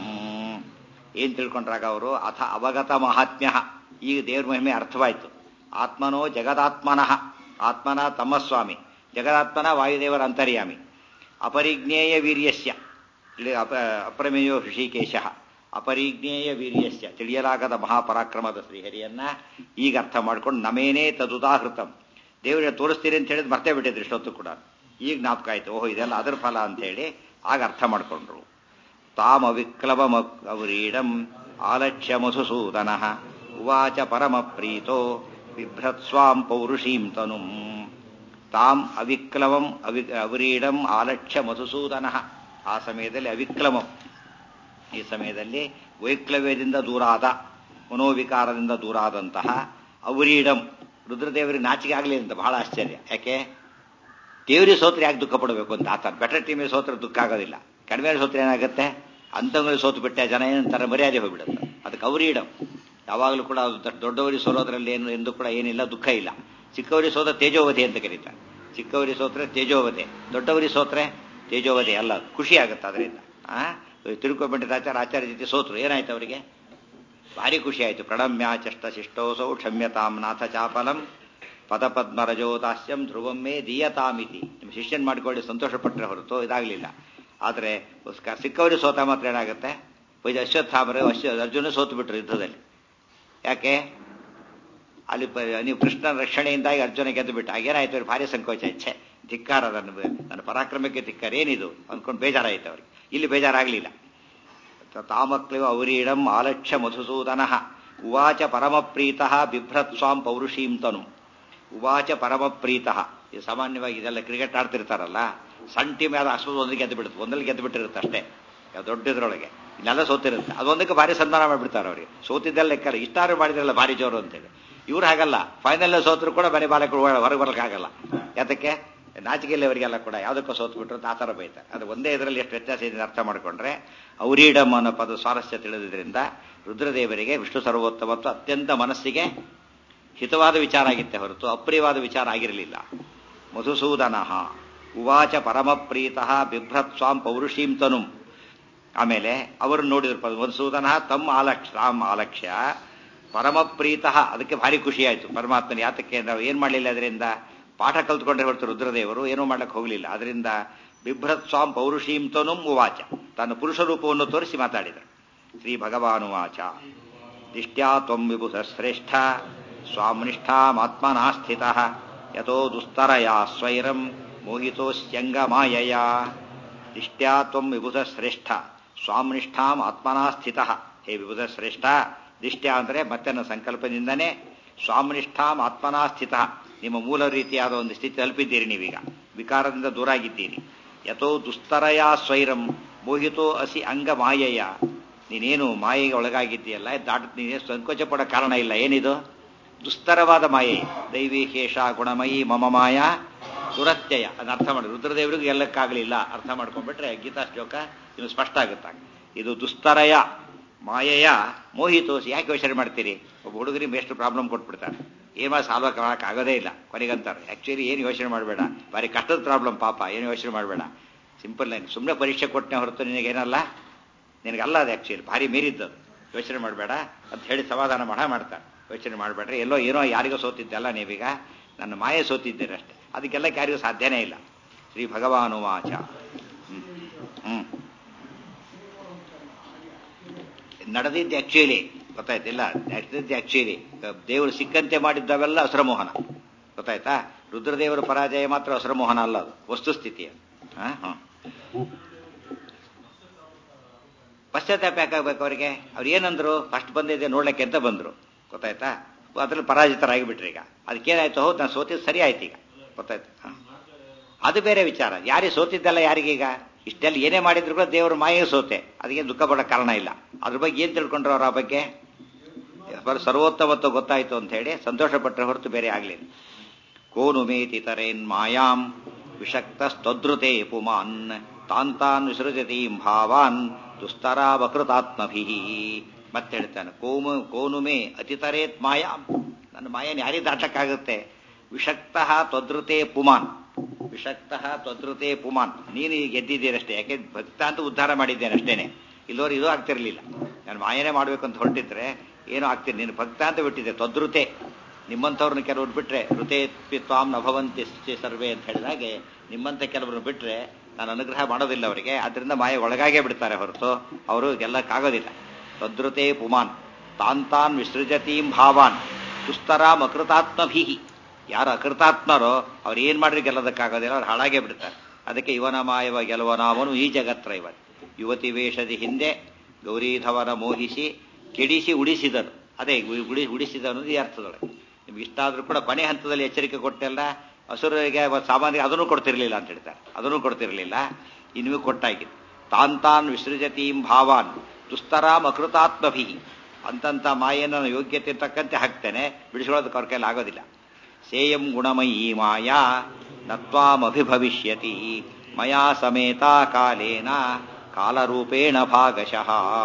ಏನು ತಿಳ್ಕೊಂಡ್ರಾಗ ಅವರು, ಅಥ ಅವಗತ ಮಹಾತ್ಮ್ಯ. ಈಗ ದೇವ್ರ ಮಹಿಮೆ ಅರ್ಥವಾಯಿತು. ಆತ್ಮನೋ ಜಗದಾತ್ಮನಃ, ಆತ್ಮನ ತಮ್ಮ ಸ್ವಾಮಿ, ಜಗದಾತ್ಮನ ವಾಯುದೇವರ ಅಂತರ್ಯಾಮಿ. ಅಪರಿಜ್ಞೇಯ ವೀರ್ಯಸ್ಯ, ಇಲ್ಲಿ ಅಪ್ರಮೇಯೋ ಋಷಿಕೇಶ. ಅಪರಿಜ್ಞೇಯ ವೀರ್ಯಸ್ಯ, ತಿಳಿಯಲಾಗದ ಮಹಾಪರಾಕ್ರಮದ ಶ್ರೀಹರಿಯನ್ನ ಈಗ ಅರ್ಥ ಮಾಡ್ಕೊಂಡು ನಮೇನೇ ತದುದಾಹೃತಂ, ದೇವರಿಗೆ ತೋರಿಸ್ತೀರಿ ಅಂತ ಹೇಳಿದ್ ಮರ್ತೇ ಬಿಟ್ಟಿದ್ರು ಇಷ್ಟೊತ್ತು ಕೂಡ. ಈಗ ಜ್ಞಾಪಕ ಆಯ್ತು, ಓಹೋ ಇದೆಲ್ಲ ಅದರ ಫಲ ಅಂತ ಹೇಳಿ ಆಗ ಅರ್ಥ ಮಾಡ್ಕೊಂಡ್ರು. ತಾಮ ವಿಕ್ಲವಮ ಅವರೀಡಂ ಆಲಕ್ಷ್ಯ ಮಧುಸೂದನ ಉವಾಚ ಪರಮ ಪ್ರೀತೋ ಬಿಭ್ರತ್ಸ್ವಾಂ ಪೌರುಷೀಂ ತನುಂ. ತಾಂ ಅವಿಕ್ಲವಂ ಅವರೀಡಂ ಆಲಕ್ಷ್ಯ ಮಧುಸೂದನ. ಆ ಸಮಯದಲ್ಲಿ ಅವಿಕ್ಲವಂ, ಈ ಸಮಯದಲ್ಲಿ ವೈಕ್ಲವ್ಯದಿಂದ ದೂರಾದ, ಮನೋವಿಕಾರದಿಂದ ದೂರಾದಂತಹ ಅವರೀಡಂ, ರುದ್ರದೇವರಿಗೆ ನಾಚಿಕೆ ಆಗಲಿ ಅಂತ ಬಹಳ ಆಶ್ಚರ್ಯ. ಯಾಕೆ ದೇವರಿಗೆ ಸೋತ್ರ ಯಾಕೆ ದುಃಖ ಪಡಬೇಕು ಅಂತ ಆತ. ಬೆಟರ್ ಟೀಮಿಗೆ ಸೋತ್ರ ದುಃಖ ಆಗೋದಿಲ್ಲ, ಕಡಿಮೆ ಸೋತ್ರ ಏನಾಗುತ್ತೆ, ಅಂತಂಗಳಿಗೆ ಸೋತು ಬಿಟ್ಟೆ ಜನ ಏನಂತಾರೆ, ಮರ್ಯಾದೆ ಹೋಗ್ಬಿಡುತ್ತೆ. ಅದಕ್ಕೆ ಅವರೀಡಂ ಯಾವಾಗಲೂ ಕೂಡ ದೊಡ್ಡವರಿಗೆ ಸೋಲೋದ್ರಲ್ಲಿ ಏನು ಎಂದು ಕೂಡ ಏನಿಲ್ಲ, ದುಃಖ ಇಲ್ಲ. ಚಿಕ್ಕವರಿಗೆ ಸೋತ ತೇಜೋವಧೆ ಅಂತ ಕರೀತಾರೆ. ಚಿಕ್ಕವರಿಗೆ ಸೋತ್ರೆ ತೇಜೋವಧೆ, ದೊಡ್ಡವರಿಗೆ ಸೋತ್ರೆ ತೇಜೋವಧೆ ಅಲ್ಲ, ಖುಷಿ ಆಗುತ್ತೆ ಅದರಿಂದ. ಆಚಾರ್ಯ ಜೊತೆ ಸೋತ್ರು, ಏನಾಯ್ತು ಅವರಿಗೆ ಭಾರಿ ಖುಷಿ ಆಯ್ತು. ಪ್ರಣಮ್ಯ ಚಷ್ಟ ಶಿಷ್ಟೋಸೌ ಕ್ಷಮ್ಯತಾಂ ನಾಥ ಚಾಪಲಂ ಪದಪದ್ಮರಜೋದಾಸ್ಯಂ ಧ್ರುವಮ್ಮೆ ದೀಯತಾಮಿತಿ. ನಿಮ್ಮ ಶಿಷ್ಯನ್ ಮಾಡಿಕೊಳ್ಳಿ ಸಂತೋಷಪಟ್ಟರೆ ಹೊರತು ಇದಾಗಲಿಲ್ಲ. ಆದರೆ ಸಿಕ್ಕವರಿಗೆ ಸೋತ ಮಾತ್ರ ಏನಾಗುತ್ತೆ, ಅಶ್ವತ್ಥಾಮರು ಅರ್ಜುನ ಸೋತು ಬಿಟ್ರು ಯುದ್ಧದಲ್ಲಿ. ಯಾಕೆ ಅಲ್ಲಿ ನೀವು ಕೃಷ್ಣನ ರಕ್ಷಣೆಯಿಂದಾಗಿ ಅರ್ಜುನ ಗೆದ್ದು ಬಿಟ್ಟ. ಆಗೇನಾಯ್ತು ಅವ್ರಿಗೆ ಭಾರಿ ಸಂಕೋಚ, ಇಚ್ಛೆ ಧಿಕ್ಕಾರ, ನನ್ನ ಪರಾಕ್ರಮಕ್ಕೆ ಧಿಕ್ಕಾರ ಏನಿದು ಅಂದ್ಕೊಂಡು ಬೇಜಾರಾಯ್ತು ಅವ್ರಿಗೆ. ಇಲ್ಲಿ ಬೇಜಾರಾಗಲಿಲ್ಲ. ತಾಮಕ್ಲಿವ ಅವರೀಡಂ ಆಲಕ್ಷ್ಯ ಮಧುಸೂದನ ಉವಾಚ ಪರಮಪ್ರೀತಃ ಬಿಭ್ರತ್ಸ್ವಾಂ ಪೌರುಷೀಂ ತನು. ಉವಾಚ ಪರಮಪ್ರೀತಃ, ಇದು ಸಾಮಾನ್ಯವಾಗಿ ಇದೆಲ್ಲ ಕ್ರಿಕೆಟ್ ಆಡ್ತಿರ್ತಾರಲ್ಲ, ಸಣ್ಣ ಟೀಮ್ ಯಾವ್ದು ಅಷ್ಟು ಒಂದಕ್ಕೆ ಗೆದ್ದು ಬಿಡುತ್ತೆ, ಒಂದಲ್ಲಿ ಗೆದ್ದು ಬಿಟ್ಟಿರುತ್ತೆ ಅಷ್ಟೇ, ಯಾವ ದೊಡ್ಡದ್ರೊಳಗೆ ಇಲ್ಲೆಲ್ಲ ಸೋತಿರುತ್ತೆ. ಅದೊಂದಕ್ಕೆ ಭಾರಿ ಸನ್ಮಾನ ಮಾಡಿಬಿಡ್ತಾರೆ ಅವ್ರಿಗೆ. ಸೋತಿದ್ದೆಲ್ಲ ಲೆಕ್ಕಲ್ಲ, ಇಷ್ಟಾರು ಮಾಡಿದ್ರಲ್ಲ ಭಾರಿ ಜೋರು ಅಂತೇಳಿ. ಇವ್ರು ಹಾಗಲ್ಲ, ಫೈನಲ್ ಸೋತರು ಕೂಡ ಮನೆ ಬಾಲಕರು ಹೊರಗೆ ಬರಲಿಕ್ಕಾಗಲ್ಲ. ಯಾತಕ್ಕೆ ನಾಚಿಕೆಯಲ್ಲಿ ಅವರಿಗೆಲ್ಲ ಕೂಡ ಯಾವುದಕ್ಕೂ ಸೋತು ಬಿಟ್ಟರು ಅಂತ ಆ ಥರ ಬೈತಾರೆ. ಅದು ಒಂದೇ ಇದರಲ್ಲಿ ಎಷ್ಟು ವ್ಯತ್ಯಾಸ ಇದೆ ಅರ್ಥ ಮಾಡಿಕೊಂಡ್ರೆ, ಅವರೀಡಮ್ ಅನ್ನೋ ಪದ ಸ್ವಾರಸ್ಯ ತಿಳಿದ್ರಿಂದ ರುದ್ರದೇವರಿಗೆ ವಿಷ್ಣು ಸರ್ವೋತ್ತಮತ್ವ ಅತ್ಯಂತ ಮನಸ್ಸಿಗೆ ಹಿತವಾದ ವಿಚಾರ ಆಗಿತ್ತೆ ಹೊರತು ಅಪ್ರಿಯವಾದ ವಿಚಾರ ಆಗಿರಲಿಲ್ಲ. ಮಧುಸೂದನ ಉವಾಚ ಪರಮಪ್ರೀತಃ ಬಿಭ್ರತ್ಸ್ವಾಂ ಪೌರುಷೀಂ ತನುಂ. ಆಮೇಲೆ ಅವರು ನೋಡಿದ್ರು ಮಧುಸೂದನ ತಮ್ಮ ಆಲಕ್ಷ್ಯ ಪರಮಪ್ರೀತಃ, ಅದಕ್ಕೆ ಭಾರಿ ಖುಷಿ ಆಯಿತು ಪರಮಾತ್ಮನ. ಯಾತಕ್ಕೆ ನಾವು ಏನು ಮಾಡಲಿಲ್ಲ, ಅದರಿಂದ ಪಾಠ ಕಲ್ತ್ಕೊಂಡ್ರೆ ಹೊರತು ರುದ್ರದೇವರು ಏನೂ ಮಾಡ್ಲಿಕ್ಕೆ ಹೋಗಲಿಲ್ಲ. ಅದರಿಂದ ಬಿಭ್ರತ್ಸ್ವಾಂ ಪೌರುಷೀಂ ತನುಂ ಉವಾಚ, ತನ್ನ ಪುರುಷ ರೂಪವನ್ನು ತೋರಿಸಿ ಮಾತಾಡಿದರು. ಶ್ರೀ ಭಗವಾನುವಾಚ ದಿಷ್ಟ್ಯಾ ತ್ವಂ ವಿಭುಧ ಶ್ರೇಷ್ಠ ಸ್ವಾಮ್ನಿಷ್ಠಾಮಾತ್ಮನಾ ಸ್ಥಿತಃ ಯತೋ ದುಸ್ತರಯಾ ಸ್ವೈರಂ ಮೋಹಿತೋಸ್ಯಂಗ ಮಾಯಯಾ. ದಿಷ್ಟ್ಯಾ ತ್ವಂ ವಿಭುಧ ಶ್ರೇಷ್ಠ ಸ್ವಾಮ್ನಿಷ್ಠಾಂ ಆತ್ಮನಾ ಸ್ಥಿತಃ. ಹೇ ವಿಭುಧ ಶ್ರೇಷ್ಠ, ದಿಷ್ಟ್ಯಾ ಅಂದರೆ ಮತ್ತೆ ನನ್ನ ಸಂಕಲ್ಪದಿಂದನೇ ಸ್ವಾಮ್ನಿಷ್ಠಾಂ ಆತ್ಮನಾ ಸ್ಥಿತಃ, ನಿಮ್ಮ ಮೂಲ ರೀತಿಯಾದ ಒಂದು ಸ್ಥಿತಿ ತಲುಪಿದ್ದೀರಿ ನೀವೀಗ, ವಿಕಾರದಿಂದ ದೂರಾಗಿದ್ದೀರಿ. ಯಥೋ ದುಸ್ತರಯಾ ಸ್ವೈರಂ ಮೋಹಿತೋ ಅಸಿ ಅಂಗ ಮಾಯೆಯ, ನೀನೇನು ಮಾಯೆಗೆ ಒಳಗಾಗಿದ್ದೀಯಲ್ಲ, ನೀನೇ ಸಂಕೋಚ ಪಡೋ ಕಾರಣ ಇಲ್ಲ. ಏನಿದು ದುಸ್ತರವಾದ ಮಾಯೆ, ದೈವಿ ಹೇಷ ಗುಣಮಯಿ ಮಮ ಮಾಯಾ ದುರತ್ಯಯ. ಅದನ್ನ ಅರ್ಥ ಮಾಡಿ, ರುದ್ರದೇವರಿಗೂ ಎಲ್ಲಕ್ಕಾಗಲಿಲ್ಲ. ಅರ್ಥ ಮಾಡ್ಕೊಂಡ್ಬಿಟ್ರೆ ಗೀತಾ ಶ್ಲೋಕ ಇನ್ನು ಸ್ಪಷ್ಟ ಆಗುತ್ತಾಗ. ಇದು ದುಸ್ತರಯ ಮಾಯೆಯ ಮೋಹಿತೋಸಿ. ಯಾಕೆ ಯೋಚನೆ ಮಾಡ್ತೀರಿ, ಒಬ್ಬ ಹುಡುಗರಿಗೆ ಎಷ್ಟು ಪ್ರಾಬ್ಲಮ್ ಕೊಟ್ಬಿಡ್ತಾರೆ, ಏನೋ ಸಾಲ್ವ್ ಆಗೋದೇ ಇಲ್ಲ ಕೊನೆಗಂತಾರೆ. ಆ್ಯಕ್ಚುಲಿ ಏನು ಯೋಚನೆ ಮಾಡಬೇಡ, ಭಾರಿ ಕಷ್ಟದ ಪ್ರಾಬ್ಲಮ್ ಪಾಪ, ಏನು ಯೋಚನೆ ಮಾಡಬೇಡ, ಸಿಂಪಲ್ ಲೈನ್, ಸುಮ್ಮನೆ ಪರೀಕ್ಷೆ ಕೊಟ್ಟನೆ ಹೊರತು ನಿನಗೇನಲ್ಲ, ನಿನಗಲ್ಲ ಅದು ಆ್ಯಕ್ಚುಲಿ ಭಾರಿ ಮೀರಿದ್ದದು, ಯೋಚನೆ ಮಾಡಬೇಡ ಅಂತ ಹೇಳಿ ಸಮಾಧಾನ ಮಾಡ್ತಾರೆ. ಯೋಚನೆ ಮಾಡಬೇಡ್ರಿ, ಎಲ್ಲೋ ಏನೋ ಯಾರಿಗೋ ಸೋತಿದ್ದೆಲ್ಲ, ನೀವೀಗ ನನ್ನ ಮಾಯೆ ಸೋತಿದ್ದೀರಿ ಅಷ್ಟೇ, ಅದಕ್ಕೆಲ್ಲ ಯಾರಿಗೂ ಸಾಧ್ಯನೇ ಇಲ್ಲ. ಶ್ರೀ ಭಗವಾನುವಾಚ. ನಡೆದಿದ್ದು ಆ್ಯಕ್ಚುಲಿ ಗೊತ್ತಾಯ್ತಿಲ್ಲ, ನಡೆದಿದ್ದು ಆ್ಯಕ್ಚುಲಿ ದೇವರು ಸಿಕ್ಕಂತೆ ಮಾಡಿದ್ದವೆಲ್ಲ ಅಸುರಮೋಹನ, ಗೊತ್ತಾಯ್ತಾ. ರುದ್ರದೇವರ ಪರಾಜಯ ಮಾತ್ರ ಅಸುರಮೋಹನ ಅಲ್ಲ, ಅದು ವಸ್ತುಸ್ಥಿತಿ. ಪಶ್ಚಾತ್ತಾಪ ಯಾಕಾಗಬೇಕು ಅವರಿಗೆ? ಅವ್ರು ಏನಂದ್ರು, ಫಸ್ಟ್ ಬಂದಿದೆ ನೋಡ್ಲಿಕ್ಕೆ ಅಂತ ಬಂದ್ರು, ಗೊತ್ತಾಯ್ತಾ. ಅದ್ರಲ್ಲಿ ಪರಾಜಿತರಾಗಿಬಿಟ್ರಿ. ಈಗ ಅದಕ್ಕೇನಾಯ್ತು, ಹೌದು ನಾನು ಸೋತಿದ್ದು ಸರಿ ಆಯ್ತು ಈಗ, ಗೊತ್ತಾಯ್ತು. ಅದು ಬೇರೆ ವಿಚಾರ. ಯಾರಿಗೆ ಸೋತಿದ್ದಲ್ಲ ಯಾರಿಗೀಗ, ಇಷ್ಟೆಲ್ಲ ಏನೇ ಮಾಡಿದ್ರು ಕೂಡ ದೇವರು ಮಾಯೆ ಸೋತೆ, ಅದಕ್ಕೆ ದುಃಖ ಪಡೋ ಕಾರಣ ಇಲ್ಲ. ಅದ್ರ ಬಗ್ಗೆ ಏನು ತಿಳ್ಕೊಂಡ್ರು ಅವ್ರ, ಆ ಬಗ್ಗೆ ಸರ್ವೋತ್ತಮತ್ವ ಗೊತ್ತಾಯ್ತು ಅಂತ ಹೇಳಿ ಸಂತೋಷ ಪಟ್ಟರೆ ಹೊರತು ಬೇರೆ ಆಗಲಿಲ್ಲ. ಕೋನು ಮೇತಿ ತರೇನ್ ಮಾಯಾಂ ವಿಷಕ್ತಸ್ತದ್ರುತೆ ಪುಮಾನ್ ತಾಂತಾನ್ ವಿಸೃಜತೀಂ ಭಾವಾನ್ ದುಸ್ತರಾವಕೃತಾತ್ಮಭಿ. ಮತ್ತೆ ಹೇಳ್ತಾನೆ, ಕೋನುಮೇ ಅತಿತರೇತ್ ಮಾಯಾಂ, ನನ್ನ ಮಾಯನ್ ಯಾರಿಗೆ ದಾಟಕ್ಕಾಗುತ್ತೆ. ವಿಷಕ್ತಃ ತ್ವದೃತೆ ಪುಮಾನ್, ವಿಷಕ್ತಃ ತ್ವದೃತೆ ಪುಮಾನ್, ನೀನು ಗೆದ್ದಿದ್ದೀರಷ್ಟೇ, ಯಾಕೆ ಭಕ್ತ ಅಂತ ಉದ್ಧಾರ ಮಾಡಿದ್ದೇನೆ ಅಷ್ಟೇನೆ, ಇಲ್ಲೋರು ಇದು ಆಗ್ತಿರ್ಲಿಲ್ಲ. ನಾನು ಮಾಯನೇ ಮಾಡಬೇಕು ಅಂತ ಹೊರಟಿದ್ರೆ ಏನೋ ಆಗ್ತೀನಿ, ನೀನು ಭಕ್ತ ಅಂತ ಬಿಟ್ಟಿದ್ದೆ. ತ್ವದೃತೆ, ನಿಮ್ಮಂಥವ್ರನ್ನ ಕೆಲವ್ರು ಬಿಟ್ರೆ ಋತೆ ತ್ವಾಂ ನಭವಂತಿ ಸರ್ವೇ ಅಂತ ಹೇಳಿದಾಗೆ, ನಿಮ್ಮಂಥ ಕೆಲವ್ರನ್ನ ಬಿಟ್ರೆ ನಾನು ಅನುಗ್ರಹ ಮಾಡೋದಿಲ್ಲ ಅವರಿಗೆ, ಅದರಿಂದ ಮಾಯೆ ಒಳಗಾಗೇ ಬಿಡ್ತಾರೆ ಹೊರತು ಅವರು ಗೆಲ್ಲಕ್ಕಾಗೋದಿಲ್ಲ. ತದ್ರುತೆ ಪುಮಾನ್ ತಾಂತಾನ್ ವಿಸೃಜತೀಂ ಭಾವಾನ್ ದುಸ್ತರಾಂ ಅಕೃತಾತ್ಮಭಿ. ಯಾರು ಅಕೃತಾತ್ಮರೋ ಅವ್ರು ಏನು ಮಾಡ್ರಿ ಗೆಲ್ಲೋದಕ್ಕಾಗೋದಿಲ್ಲ, ಅವ್ರು ಹಾಳಾಗೇ ಬಿಡ್ತಾರೆ. ಅದಕ್ಕೆ ಇವನ ಮಾಯವ ಗೆಲುವನಾವನು ಈ ಜಗತ್ರ ಇವನ್. ಯುವತಿ ವೇಷದಿ ಹಿಂದೆ ಗೌರೀಧವನ ಮೋಹಿಸಿ ಕೆಡಿಸಿ ಉಡಿಸಿದನು. ಅದೇ ಉಡಿಸಿದನು ಈ ಅರ್ಥದೊಳಗೆ. ನಿಮ್ಗೆ ಇಷ್ಟ ಆದ್ರೂ ಕೂಡ ಕೊನೆ ಹಂತದಲ್ಲಿ ಎಚ್ಚರಿಕೆ ಕೊಟ್ಟೆಲ್ಲ ಅಸುರರಿಗೆ ಸಾಮಾನ್ಯ ಅದನ್ನು ಕೊಡ್ತಿರ್ಲಿಲ್ಲ ಅಂತ ಹೇಳ್ತಾರೆ. ಅದನ್ನು ಕೊಡ್ತಿರ್ಲಿಲ್ಲ, ಇನ್ನೂ ಕೊಟ್ಟಾಗಿದೆ. ತಾನ್ ವಿಸೃಜತೀಂ ಭಾವಾನ್ ದುಸ್ತರಾಮ್ ಅಕೃತಾತ್ಮಭಿ. ಅಂತಂತ ಮಾಯನ ಯೋಗ್ಯತೆ ತಕ್ಕಂತೆ ಹಾಕ್ತೇನೆ, ಬಿಡಿಸ್ಕೊಳ್ಳೋದಕ್ಕೆ ಅವ್ರ ಕೈಲಿ ಆಗೋದಿಲ್ಲ. ಸೇಯಂ ಗುಣಮಯೀ ಮಾಯಾ ನತ್ವಾಮಭಿಭವಿಷ್ಯತಿ ಮಯಾ ಸಮೇತ ಕಾಲೇನ ಕಾಲರೂಪೇಣ ಭಾಗಶಃ.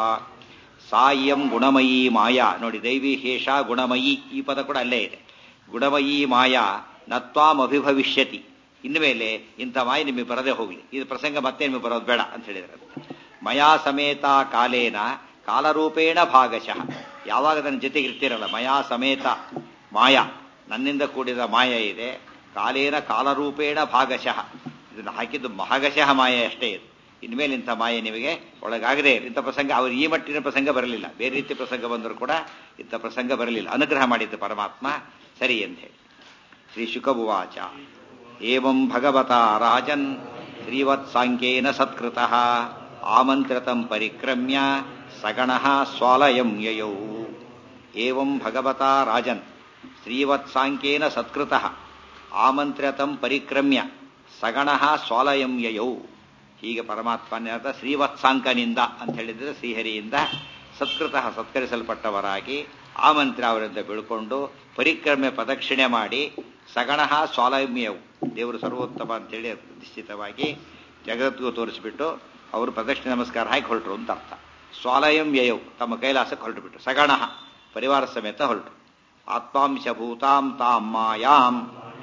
ಸಾಯಂ ಗುಣಮಯೀ ಮಾಯಾ ನೋಡಿ, ದೈವಿ ಹೇಷ ಗುಣಮಯೀ ಈ ಪದ ಕೂಡ ಅಲ್ಲೇ ಇದೆ. ಗುಣಮಯೀ ಮಾಯಾ ನತ್ವಾಮಭಿಭವಿಷ್ಯತಿ, ಇನ್ಮೇಲೆ ಇಂಥ ಮಾಯ ನಿಮಗೆ ಬರದೇ ಹೋಗ್ಲಿ, ಇದು ಪ್ರಸಂಗ ಮತ್ತೆ ನಿಮಗೆ ಬರೋದು ಬೇಡ ಅಂತ ಹೇಳಿದ್ರೆ. ಮಯಾ ಸಮೇತ ಕಾಲೇನ ಕಾಲರೂಪೇಣ ಭಾಗಶಃ. ಯಾವಾಗ ನನ್ನ ಜೊತೆಗೆ ಇರ್ತಿರಲ್ಲ, ಮಯಾ ಸಮೇತ ಮಾಯಾ, ನನ್ನಿಂದ ಕೂಡಿದ ಮಾಯ ಇದೆ. ಕಾಲೇನ ಕಾಲರೂಪೇಣ ಭಾಗಶಃ, ಇದನ್ನು ಹಾಕಿದ್ದು ಭಾಗಶಃ ಮಾಯ ಅಷ್ಟೇ ಇದು. ಇನ್ಮೇಲೆ ಇಂಥ ಮಾಯೆ ನಿಮಗೆ ಒಳಗಾಗದೇ ಇಂಥ ಪ್ರಸಂಗ, ಅವರು ಈ ಮಟ್ಟಿನ ಪ್ರಸಂಗ ಬರಲಿಲ್ಲ. ಬೇರೆ ರೀತಿ ಪ್ರಸಂಗ ಬಂದರೂ ಕೂಡ ಇಂಥ ಪ್ರಸಂಗ ಬರಲಿಲ್ಲ. ಅನುಗ್ರಹ ಮಾಡಿದ್ದು ಪರಮಾತ್ಮ, ಸರಿ ಅಂತ ಹೇಳಿ. ಶ್ರೀ ಶುಕಭುವಾಚ ಏವಂ ಭಗವತಾ ರಾಜನ್ ಶ್ರೀವತ್ಸಾಂಖ್ಯೇನ ಸತ್ಕೃತಃ ಆಮಂತ್ರಿತಂ ಪರಿಕ್ರಮ್ಯ ಸಗಣಃ ಸ್ವಾಲಯಂ ಯಯೌ. ಏವಂ ಭಗವತಾ ರಾಜನ್ ಶ್ರೀವತ್ಸಾಂಖ್ಯೇನ ಸತ್ಕೃತಃ ಆಮಂತ್ರಿತಂ ಪರಿಕ್ರಮ್ಯ ಸಗಣಃ ಸ್ವಾಲಯಂ ಯಯೌ. ಹೀಗೆ ಪರಮಾತ್ಮನ ಶ್ರೀವತ್ಸಾಂಕನಿಂದ ಅಂತ ಹೇಳಿದ್ರೆ ಶ್ರೀಹರಿಯಿಂದ ಸತ್ಕೃತಃ ಸತ್ಕರಿಸಲ್ಪಟ್ಟವರಾಗಿ ಆಮಂತ್ರ ಅವರಿಂದ ಬೀಳ್ಕೊಂಡು ಪರಿಕ್ರಮೆ ಪ್ರದಕ್ಷಿಣೆ ಮಾಡಿ ಸಗಣಃ ಸ್ವಾಲಯಂಯವು, ದೇವರು ಸರ್ವೋತ್ತಮ ಅಂತೇಳಿ ನಿಶ್ಚಿತವಾಗಿ ಜಗತ್ತಿಗೂ ತೋರಿಸಿಬಿಟ್ಟು ಅವರು ಪ್ರದಕ್ಷಿಣೆ ನಮಸ್ಕಾರ ಹಾಕಿ ಹೊರಟರು ಅಂತ ಅರ್ಥ. ಸ್ವಾಲಯಂ ಯಯೌ, ತಮ್ಮ ಕೈಲಾಸಕ್ಕೆ ಹೊರಟು ಬಿಟ್ರು. ಸಗಣಃ ಪರಿವಾರ ಸಮೇತ ಹೊರಟರು. ಆತ್ಮಾಂಶ ಭೂತಾಂ ತಾಂ ಮಾಯಾಂ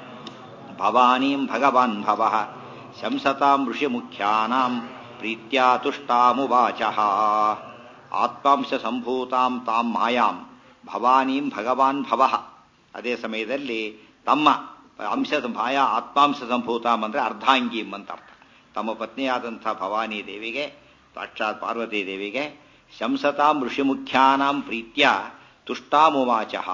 ಭವಾನೀಂ ಭಗವಾನ್ ಭವಃ ಶಂಸತಾಂ ಋಷಿ ಮುಖ್ಯಾನಾಂ ಪ್ರೀತ್ಯಾ ತುಷ್ಟಾಮುವಾಚಃ. ಆತ್ಮಾಂಶ ಸಂಭೂತಾಂ ತಾಂ ಮಾಯಾಂ ಭವಾನೀಂ ಭಗವಾನ್ ಭವಃ. ಅದೇ ಸಮಯದಲ್ಲಿ ತಮ್ಮ ಅಂಶದ ಮಾಯಾ ಆತ್ಮಾಂಶ ಸಂಭೂತಾಂ ಅಂದ್ರೆ ಅರ್ಧಾಂಗೀಂ ಅಂತ ಅರ್ಥ. ತಮ್ಮ ಪತ್ನಿಯಾದಂಥ ಭವಾನಿ ದೇವಿಗೆ, ಸಾಕ್ಷಾತ್ ಪಾರ್ವತೀ ದೇವಿಗೆ ಶಂಸತಾಂ ಋಷಿ ಮುಖ್ಯಾನಾಂ ಪ್ರೀತ್ಯ ತುಷ್ಟಾಮುವಾಚಃ.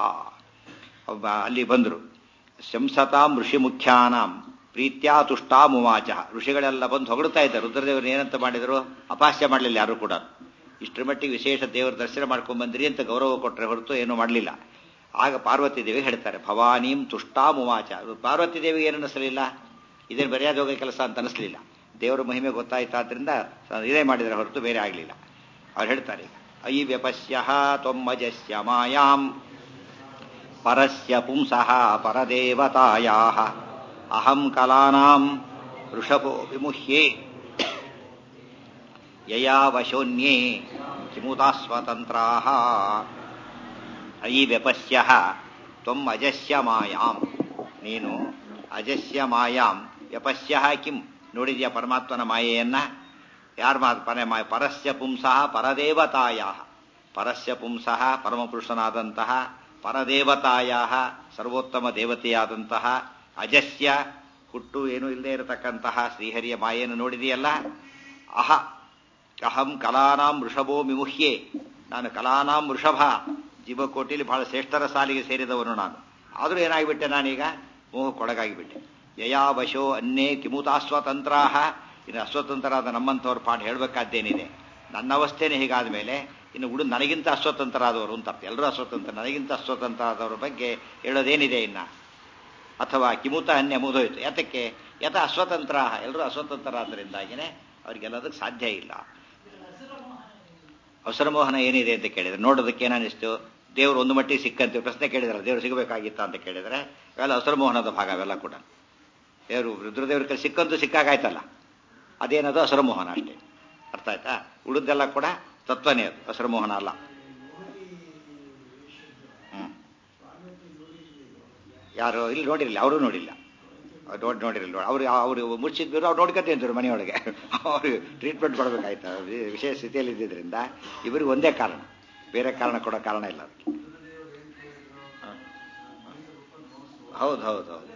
ಅಲ್ಲಿ ಬಂದರು. ಶಂಸತಾಂ ಋಷಿ ಮುಖ್ಯಾನಾಂ ಪ್ರೀತ್ಯಾ ತುಷ್ಟಾಮುವಾಚಃ. ಋಷಿಗಳೆಲ್ಲ ಬಂದು ಹೊಗಳ್ತಾ ಇದ್ದಾರೆ. ರುದ್ರದೇವರು ಏನಂತ ಮಾಡಿದರು? ಅಪಹಾಸ್ಯ ಮಾಡಲಿಲ್ಲ ಯಾರು ಕೂಡ. ಇಷ್ಟರ ಮಟ್ಟಿಗೆ ವಿಶೇಷ ದೇವರ ದರ್ಶನ ಮಾಡ್ಕೊಂಡು ಬಂದ್ರಿ ಅಂತ ಗೌರವ ಕೊಟ್ಟರೆ ಹೊರತು ಏನೂ ಮಾಡಲಿಲ್ಲ. ಆಗ ಪಾರ್ವತಿ ದೇವಿ ಹೇಳ್ತಾರೆ ಭವಾನೀಂ ತುಷ್ಟಾಮುವಾಚ. ಪಾರ್ವತಿ ದೇವಿಗೆ ಏನು ಅನಿಸಲಿಲ್ಲ, ಇದೇನು ಬರೆಯಾದ ಹೋಗೋ ಕೆಲಸ ಅಂತ ಅನಿಸ್ಲಿಲ್ಲ. ದೇವರ ಮಹಿಮೆ ಗೊತ್ತಾಯ್ತಾದ್ರಿಂದ ಇದೇ ಮಾಡಿದರೆ ಹೊರತು ಬೇರೆ ಆಗಲಿಲ್ಲ. ಅವ್ರು ಹೇಳ್ತಾರೆ ಐ ವ್ಯಪಸ್ಯ ತ್ವಮ್ಮಜಸ್ಯ ಮಾಯಾಂ ಪರಸ್ಯ ಪುಂಸಃ ಪರದೇವತಾಯಾಃ ಅಹಂ ಕಲಾನಾಂ ವೃಷಭೋ ವಿಮುಹ್ಯೇ ಯಯಾ ವಶೋನ್ಯೇ ಕಿಮುತಾ ಸ್ವತಂತ್ರಾಃ. ಐ ವ್ಯಪಸ್ಯ ತ್ವಂ ಅಜಸ್ಯ ಮಾಯಾಂ, ನೀನು ಅಜಸ್ಯ ಮಾಯಾಂ ವ್ಯಪಸ್ಯ ಕಿಂ, ನೋಡಿದ್ಯಾ ಪರಮಾತ್ಮನ ಮಾಯೆಯನ್ನ? ಯಾರು ಮಾಯ? ಪರಸ್ಯ ಪುಂಸಃ ಪರದೇವತಾಯಾಃ. ಪರಸ್ಯ ಪುಂಸಃ ಪರಮಪುರುಷನಾದಂತಹ, ಪರದೇವತಾಯಾಃ ಸರ್ವೋತ್ತಮ ದೇವತೆಯಾದಂತಹ, ಅಜಸ್ಯ ಹುಟ್ಟು ಏನೂ ಇಲ್ಲದೆ ಇರತಕ್ಕಂತಹ ಶ್ರೀಹರಿಯ ಮಾಯೆಯನ್ನು ನೋಡಿದೆಯಲ್ಲ. ಅಹಂ ಕಲಾನಾಂ ವೃಷಭೋ ವಿಮುಹ್ಯೆ, ನಾನು ಕಲಾನಾಂ ವೃಷಭ, ಜೀವಕೋಟಿಲಿ ಬಹಳ ಶ್ರೇಷ್ಠರ ಸಾಲಿಗೆ ಸೇರಿದವನು ನಾನು. ಆದರೂ ಏನಾಗಿಬಿಟ್ಟೆ ನಾನೀಗ? ಮೋಹಕ್ಕೊಳಗಾಗಿಬಿಟ್ಟೆ. ಯಯಾ ವಶೋ ಅನ್ನೇ ಕಿಮುತಾ ಸ್ವತಂತ್ರಾಹ. ಇನ್ನು ಅಸ್ವತಂತ್ರರಾದ ನಮ್ಮಂಥವ್ರ ಪಾಠ ಹೇಳಬೇಕಾದ್ದೇನಿದೆ? ನನ್ನ ಅವಸ್ಥೆನೇ ಹೀಗಾದ ಮೇಲೆ ಇನ್ನು ನನಗಿಂತ ಅಸ್ವತಂತ್ರರಾದವರು ಅಂತ ಅರ್ಥ. ಎಲ್ಲರೂ ಅಸ್ವತಂತ್ರ, ನನಗಿಂತ ಅಸ್ವತಂತ್ರರಾದವ್ರ ಬಗ್ಗೆ ಹೇಳೋದೇನಿದೆ ಇನ್ನ? ಅಥವಾ ಕಿಮುತ ಅನ್ಯ ಮುಗಿದೋಯ್ತು. ಯಾತಕ್ಕೆ? ಯಥ ಅಸ್ವತಂತ್ರ, ಎಲ್ಲರೂ ಅಸ್ವತಂತ್ರರಾದ್ದರಿಂದಾಗಿನೇ ಅವ್ರಿಗೆಲ್ಲದಕ್ಕೆ ಸಾಧ್ಯ ಇಲ್ಲ. ಅವಸರಮೋಹನ ಏನಿದೆ ಅಂತ ಕೇಳಿದ್ರೆ ನೋಡೋದಕ್ಕೆ ಏನಿಸ್ತು? ದೇವರು ಒಂದು ಮಟ್ಟಿಗೆ ಸಿಕ್ಕಂತೆ ಪ್ರಶ್ನೆ ಕೇಳಿದ್ರೆ ದೇವರು ಸಿಗಬೇಕಾಗಿತ್ತ ಅಂತ ಕೇಳಿದ್ರೆ ಅವೆಲ್ಲ ಅವಸರಮೋಹನದ ಭಾಗ. ಅವೆಲ್ಲ ಕೂಡ ದೇವರು ರುದ್ರದೇವ್ರ ಕೈ ಸಿಕ್ಕಂತೂ ಸಿಕ್ಕಾಗಾಯ್ತಲ್ಲ, ಅದೇನದು ಅಸುರಮೋಹನ ಅಷ್ಟೇ. ಅರ್ಥ ಆಯ್ತಾ? ಉಳಿದೆಲ್ಲ ಕೂಡ ತತ್ವನೇ, ಅದು ಅಸುರಮೋಹನ ಅಲ್ಲ. ಯಾರು ಇಲ್ಲಿ ನೋಡಿರಲಿಲ್ಲ, ಅವರು ನೋಡಿಲ್ಲ, ನೋಡಿರಲಿಲ್ಲ. ಅವರು ಮುಚ್ಚಿದ್ರು, ಅವ್ರು ನೋಡ್ಕೊತ ಇದ್ರು ಮನೆಯೊಳಗೆ. ಅವ್ರಿಗೆ ಟ್ರೀಟ್ಮೆಂಟ್ ಕೊಡಬೇಕಾಯ್ತು. ವಿಶೇಷ ಸ್ಥಿತಿಯಲ್ಲಿ ಇದ್ದಿದ್ದರಿಂದ ಇಬ್ಬರಿಗೆ ಒಂದೇ ಕಾರಣ, ಬೇರೆ ಕಾರಣ ಕೊಡೋ ಕಾರಣ ಇಲ್ಲ ಅದಕ್ಕೆ. ಹೌದು ಹೌದು ಹೌದು.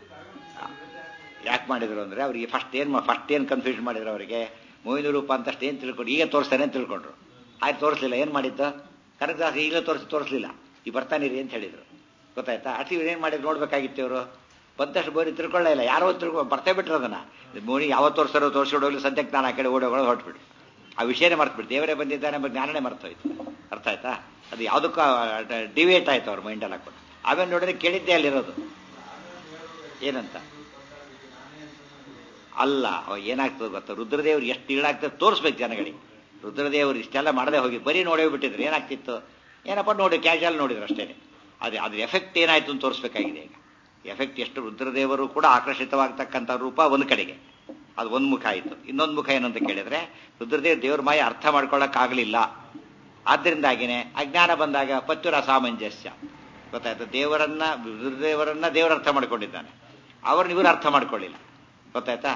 ಯಾಕೆ ಮಾಡಿದ್ರು ಅಂದರೆ ಅವರಿಗೆ ಫಸ್ಟ್ ಏನು ಕನ್ಫ್ಯೂಷನ್ ಮಾಡಿದ್ರು ಅವರಿಗೆ? ಮೋಹಿನಿ ರೂಪ ಅಂತಷ್ಟು ಏನು ತಿಳ್ಕೊಂಡು ಈಗ ತೋರಿಸ್ತಾನೆ ಅಂತ ತಿಳ್ಕೊಂಡ್ರು. ಆಯ್ತು ತೋರಿಸ್ಲಿಲ್ಲ. ಏನು ಮಾಡಿದ್ದು? ಕನಕದಾಸ ಈಗಲೇ ತೋರಿಸ್ಲಿಲ್ಲ, ಈ ಬರ್ತಾನಿರಿ ಅಂತ ಹೇಳಿದ್ರು. ಗೊತ್ತಾಯ್ತಾ ಅಟ್ಲಿ ಏನು ಮಾಡಿದ್ರು ನೋಡ್ಬೇಕಾಗಿತ್ತು ಇವರು ಬಂದಷ್ಟು ಬೋರಿ ತಿಳ್ಕೊಳ್ಳೇ ಇಲ್ಲ ಯಾರೋ ಬರ್ತೇ ಬಿಟ್ರು ಅದನ್ನ ಮೋನಿ ಯಾವತ್ತು ತೋರಿಸ್ಕೊಂಡು ಸದ್ಯಕ್ಕೆ ನಾನು ಆ ಕಡೆ ಓಡೋಗಳು ಹೊರಟ್ಬಿಟ್ಟು ಆ ವಿಷಯನೇ ಮರ್ತ್ಬಿಟ್ಟು ದೇವರೇ ಬಂದಿದ್ದಾನೆ ಎಂಬ ಜ್ಞಾನನೇ ಮರ್ತೋಯ್ತು. ಅರ್ಥ ಆಯ್ತಾ? ಅದು ಯಾವುದಕ್ಕೂ ಡಿವೇಟ್ ಆಯ್ತು ಅವ್ರ ಮೈಂಡಲ್ಲಿ ಹಾಕೊಂಡು. ಆಮೇಲೆ ನೋಡಿದ್ರೆ ಕೇಳಿದ್ದೆ ಅಲ್ಲಿರೋದು ಏನಂತ ಅಲ್ಲ. ಅವಾಗ ಏನಾಗ್ತದೆ ಗೊತ್ತಾ, ರುದ್ರದೇವ್ರು ಎಷ್ಟು ಈಡಾಗ್ತದೆ ತೋರಿಸ್ಬೇಕು ಜನಗಳಿಗೆ. ರುದ್ರದೇವರು ಇಷ್ಟೆಲ್ಲ ಮಾಡದೆ ಹೋಗಿ ಬರೀ ನೋಡೇ ಬಿಟ್ಟಿದ್ರು ಏನಾಗ್ತಿತ್ತು, ಏನಪ್ಪ ನೋಡಿ ಕ್ಯಾಶುವಲ್ ನೋಡಿದ್ರು ಅಷ್ಟೇ. ಅದ್ರ ಎಫೆಕ್ಟ್ ಏನಾಯ್ತು ಅಂತ ತೋರಿಸ್ಬೇಕಾಗಿದೆ. ಈಗ ಎಫೆಕ್ಟ್ ಎಷ್ಟು ರುದ್ರದೇವರು ಕೂಡ ಆಕರ್ಷಿತವಾಗ್ತಕ್ಕಂಥ ರೂಪ ಒಂದು ಕಡೆಗೆ, ಅದು ಒಂದು ಮುಖ ಆಯಿತು. ಇನ್ನೊಂದು ಮುಖ ಏನಂತ ಕೇಳಿದ್ರೆ ದೇವ್ರ ಮಾಯ ಅರ್ಥ ಮಾಡ್ಕೊಳ್ಳೋಕ್ಕಾಗಲಿಲ್ಲ. ಆದ್ದರಿಂದಾಗಿನೇ ಅಜ್ಞಾನ ಬಂದಾಗ ಪತ್ಯುರ ಅಸಾಮಂಜಸ್ಯ. ಗೊತ್ತಾಯ್ತು? ರುದ್ರದೇವರನ್ನ ದೇವರು ಅರ್ಥ ಮಾಡ್ಕೊಂಡಿದ್ದಾನೆ, ಅವ್ರನ್ನ ಇವರು ಅರ್ಥ ಮಾಡ್ಕೊಳ್ಳಿಲ್ಲ. ಗೊತ್ತಾಯ್ತಾ?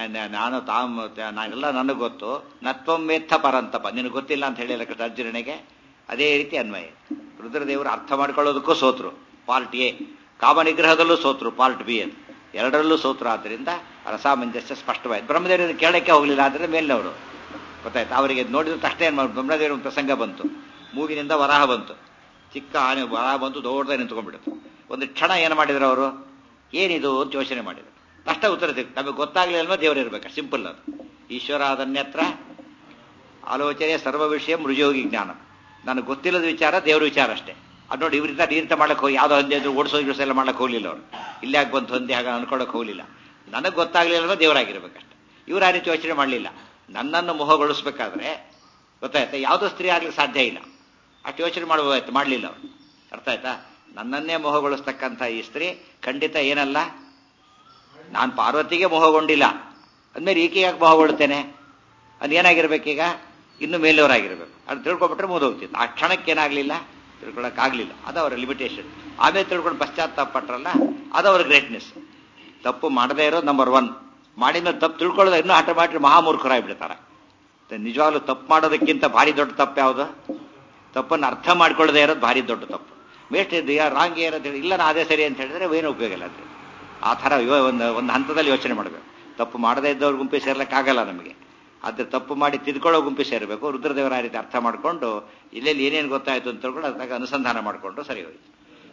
ನಾನೆಲ್ಲ ನನಗೆ ಗೊತ್ತು, ನತ್ವಮೇತ್ಥ ಪರಂತಪ, ನಿನಗೆ ಗೊತ್ತಿಲ್ಲ ಅಂತ ಹೇಳಿಲ್ಲ ಕೃಷ್ಣ ಅರ್ಜುನನಿಗೆ. ಅದೇ ರೀತಿ ಅನ್ವಯ. ರುದ್ರದೇವರು ಅರ್ಥ ಮಾಡ್ಕೊಳ್ಳೋದಕ್ಕೂ ಸೋತ್ರು, ಪಾರ್ಟ್ ಎ. ಕಾಮನಿಗ್ರಹದಲ್ಲೂ ಸೋತ್ರು, ಪಾರ್ಟ್ ಬಿ. ಅದು ಎರಡರಲ್ಲೂ ಸೋತ್ರು. ಆದ್ದರಿಂದ ರಸಾಮಂಜಸ್ಯ ಸ್ಪಷ್ಟವಾಯಿತು. ಬ್ರಹ್ಮದೇವರನ್ನು ಕೇಳಕ್ಕೆ ಹೋಗಲಿಲ್ಲ ಆದರೆ ಮೇಲಿನವರು. ಗೊತ್ತಾಯ್ತು? ಅವರಿಗೆ ನೋಡಿದ ತಕ್ಷಣ ಏನು ಮಾಡಿ, ಬ್ರಹ್ಮದೇವರ ಪ್ರಸಂಗ ಬಂತು, ಮೂಗಿನಿಂದ ವರಾಹ ಬಂತು, ಚಿಕ್ಕ ಆನೆ ವರಾಹ ಬಂತು, ದೊಡ್ಡದಾಗಿ ನಿಂತ್ಕೊಂಡ್ಬಿಡ್ತು. ಒಂದು ಕ್ಷಣ ಏನು ಮಾಡಿದ್ರು ಅವರು, ಏನಿದು ಅಂತ ಯೋಚನೆ ಮಾಡಿದ್ರು. ತಕ್ಷಣ ಉತ್ತರ ಸಿಕ್ತು, ನಮಗೆ ಗೊತ್ತಾಗ್ಲಿಲ್ಲ ದೇವರಿರ್ಬೇಕು, ಸಿಂಪಲ್ ಅದು. ಈಶ್ವರ ಅದನ್ಯತ್ರ ಆಲೋಚನೆ ಸರ್ವ ವಿಷಯ ಮೃಜೋಗಿ ಜ್ಞಾನ. ನನಗೆ ಗೊತ್ತಿಲ್ಲದ ವಿಚಾರ ದೇವ್ರ ವಿಚಾರ ಅಷ್ಟೇ. ಅದು ನೋಡಿ, ಇವರಿಂದ ನೀರ್ತ ಮಾಡಕ್ಕೆ ಹೋಗಿ ಯಾವುದೋ ಹೊಂದಿ ಆದ್ರೂ ಓಡಿಸೋ ಗಿಡಿಸೋ ಎಲ್ಲ ಮಾಡಕ್ಕೆ ಹೋಗ್ಲಿಲ್ಲ ಅವರು. ಇಲ್ಲಾಗ ಬಂತು ಹೊಂದಿ ಹಾಗೆ ಅನ್ಕೊಳಕ್ಕೆ ಹೋಗ್ಲಿಲ್ಲ. ನನಗೆ ಗೊತ್ತಾಗ್ಲಿಲ್ಲ ದೇವರಾಗಿರ್ಬೇಕಷ್ಟೆ. ಇವ್ರು ಆ ರೀತಿ ಯೋಚನೆ ಮಾಡಲಿಲ್ಲ. ನನ್ನನ್ನು ಮೋಹಗೊಳಿಸ್ಬೇಕಾದ್ರೆ ಗೊತ್ತಾಯ್ತಾ, ಯಾವುದೋ ಸ್ತ್ರೀ ಆಗ್ಲಿಕ್ಕೆ ಸಾಧ್ಯ ಇಲ್ಲ. ಅಷ್ಟು ಯೋಚನೆ ಮಾಡ್ಬೋದಾಯ್ತು, ಮಾಡಲಿಲ್ಲ ಅವರು. ಅರ್ಥ ಆಯ್ತಾ? ನನ್ನನ್ನೇ ಮೋಹಗೊಳಿಸ್ತಕ್ಕಂಥ ಈ ಸ್ತ್ರೀ ಖಂಡಿತ ಏನಲ್ಲ, ನಾನು ಪಾರ್ವತಿಗೆ ಮೋಹಗೊಂಡಿಲ್ಲ ಅಂದ್ಮೇಲೆ ಈಕೆ ಯಾಕೆ ಮೋಹಗೊಳ್ತೇನೆ, ಅದು ಏನಾಗಿರ್ಬೇಕೀಗ, ಇನ್ನು ಮೇಲೆಯವರಾಗಿರ್ಬೇಕು. ಅದು ತಿಳ್ಕೊಬಿಟ್ರೆ ಮುಗಿದೋಗ್ತಿತ್ತು. ಆ ಕ್ಷಣಕ್ಕೇನಾಗಲಿಲ್ಲ, ತಿಳ್ಕೊಳಕ್ಕಾಗಲಿಲ್ಲ. ಅದು ಅವರ ಲಿಮಿಟೇಷನ್. ಆಮೇಲೆ ತಿಳ್ಕೊಂಡು ಪಶ್ಚಾತ್ತಾಪ ಪಟ್ರಲ್ಲ, ಅದು ಅವರ ಗ್ರೇಟ್ನೆಸ್. ತಪ್ಪು ಮಾಡದೇ ಇರೋದು ನಂಬರ್ 1. ಮಾಡಿದ್ಮೇಲೆ ತಪ್ಪು ತಿಳ್ಕೊಳ್ಳೋದು ಇನ್ನೂ ಹಠ ಮಾಡಿ ಮಹಾಮೂರ್ಖರಾಗ್ಬಿಡ್ತಾರೆ. ನಿಜವಾಗ್ಲೂ ತಪ್ಪು ಮಾಡೋದಕ್ಕಿಂತ ಭಾರಿ ದೊಡ್ಡ ತಪ್ಪು ಯಾವುದು? ತಪ್ಪನ್ನು ಅರ್ಥ ಮಾಡ್ಕೊಳ್ಳದೆ ಇರೋದು ಭಾರಿ ದೊಡ್ಡ ತಪ್ಪು. ಮೇಸ್ಟ್ ಇದೆಯಾ ರಾಂಗ್ ಏನಂತ ಹೇಳಿ, ಇಲ್ಲ ನಾ ಅದೇ ಸರಿ ಅಂತ ಹೇಳಿದ್ರೆ ಏನು ಉಪಯೋಗ ಇಲ್ಲ. ಅದು ಆ ಥರ ಒಂದು ಹಂತದಲ್ಲಿ ಯೋಚನೆ ಮಾಡಬೇಕು. ತಪ್ಪು ಮಾಡದೇ ಇದ್ದವ್ರ ಗುಂಪಿ ಸೇರ್ಲಿಕ್ಕಾಗಲ್ಲ ನಮಗೆ. ಆದರೆ ತಪ್ಪು ಮಾಡಿ ತಿದ್ಕೊಳ್ಳೋ ಗುಂಪಿ ಸೇರಬೇಕು. ರುದ್ರದೇವರ ಆ ರೀತಿ ಅರ್ಥ ಮಾಡಿಕೊಂಡು ಇಲ್ಲೆಲ್ಲಿ ಏನೇನು ಗೊತ್ತಾಯ್ತು ಅಂತ ತಿಳ್ಕೊಂಡು ಅದಾಗ ಅನುಸಂಧಾನ ಮಾಡಿಕೊಂಡು ಸರಿ ಹೋಯ್ತು.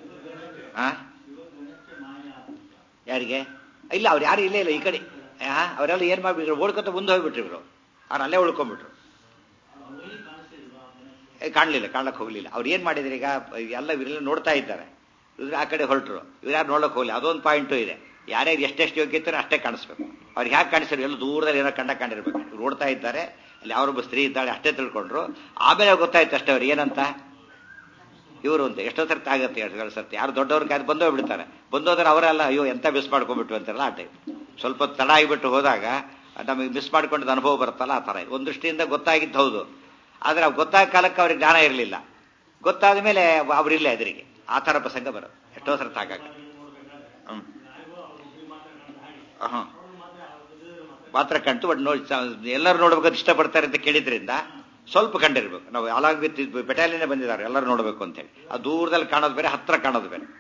ಯಾರಿಗೆ ಇಲ್ಲ, ಅವ್ರು ಯಾರು ಇಲ್ಲೇ ಇಲ್ಲ ಈ ಕಡೆ. ಅವರೆಲ್ಲ ಏನು ಮಾಡಿಬಿಟ್ರು, ಓಡ್ಕೊತ ಮುಂದೆ ಹೋಗ್ಬಿಟ್ರು. ಇವರು ಅವ್ರು ಅಲ್ಲೇ ಉಳ್ಕೊಂಡ್ಬಿಟ್ರು. ಕಾಣ್ಲಕ್ಕೆ ಹೋಗ್ಲಿಲ್ಲ. ಅವ್ರು ಏನು ಮಾಡಿದ್ರು, ಈಗ ಎಲ್ಲ ಇವರೆಲ್ಲ ನೋಡ್ತಾ ಇದ್ದಾರೆ, ಇವ್ರು ಆ ಕಡೆ ಹೊರಟರು. ಇವ್ರು ಯಾರು ನೋಡೋಕೆ ಹೋಗಲಿ. ಅದೊಂದು ಪಾಯಿಂಟು ಇದೆ, ಯಾರ್ಯಾರು ಎಷ್ಟೆಷ್ಟು ಯೋಗ್ಯ ಇರ್ತಾರೆ ಅಷ್ಟೇ ಕಾಣಿಸ್ಬೇಕು. ಅವ್ರಿಗೆ ಹ್ಯಾಕೆ ಕಾಣಿಸ್ತಾರೆ, ಎಲ್ಲ ದೂರದಲ್ಲಿ ಏನೋ ಕಂಡಿರ್ಬೇಕು. ಇವ್ರು ಓಡ್ತಾ ಇದ್ದಾರೆ, ಅಲ್ಲಿ ಯಾರೊಬ್ಬ ಸ್ತ್ರೀ ಇದ್ದಾಳೆ ಅಷ್ಟೇ ತಿಳ್ಕೊಂಡ್ರು. ಆಮೇಲೆ ಗೊತ್ತಾಯ್ತು ಅಷ್ಟೇ ಅವ್ರು ಏನಂತ, ಇವರು ಅಂತ. ಎಷ್ಟೋ ಸರ್ತಿ ಆಗುತ್ತೆ, ಎರಡು ಸರ್ತಿ. ಯಾರು ದೊಡ್ಡವ್ರಿಗೆ ಅದು ಬಂದೋಗ್ಬಿಡ್ತಾರೆ. ಬಂದೋದ್ರೆ ಅವರೆಲ್ಲ ಅಯ್ಯೋ ಎಂತ ಮಿಸ್ ಮಾಡ್ಕೊಂಡ್ಬಿಟ್ರು ಅಂತಾರಲ್ಲ ಆ ಟೈಪ್. ಸ್ವಲ್ಪ ತಡ ಆಗಿಬಿಟ್ಟು ಹೋದಾಗ ನಮಗೆ ಮಿಸ್ ಮಾಡ್ಕೊಂಡಿದ್ದ ಅನುಭವ ಬರುತ್ತಲ್ಲ, ಆ ಥರ. ಒಂದು ದೃಷ್ಟಿಯಿಂದ ಗೊತ್ತಾಗಿದ್ದು ಹೌದು, ಆದರೆ ಅವ್ರು ಗೊತ್ತಾಗ ಕಾಲಕ್ಕೆ ಅವ್ರಿಗೆ ಜ್ಞಾನ ಇರಲಿಲ್ಲ. ಗೊತ್ತಾದ ಮೇಲೆ ಅವರಿಲ್ಲ ಎದುರಿಗೆ. ಆ ಥರ ಪ್ರಸಂಗ ಬರೋದು ಎಷ್ಟೋ ಸರ್ತಿ ಆಗಾಗ. ಮಾತ್ರ ಕಂಡು ಬಟ್ ನೋಡಿ, ಎಲ್ಲರೂ ನೋಡ್ಬೇಕಂತ ಇಷ್ಟಪಡ್ತಾರೆ ಅಂತ ಕೇಳಿದ್ರಿಂದ ಸ್ವಲ್ಪ ಕಂಡಿರ್ಬೇಕು. ನಾವು ಅಲಾಗ್ ವಿತ್ ಬೆಟಾಲಿಯನ್ನೇ ಬಂದಿದ್ದಾರೆ ಎಲ್ಲರೂ ನೋಡ್ಬೇಕು ಅಂತೇಳಿ. ಆ ದೂರದಲ್ಲಿ ಕಾಣೋದು ಬೇರೆ, ಹತ್ರ ಕಾಣೋದು ಬೇರೆ.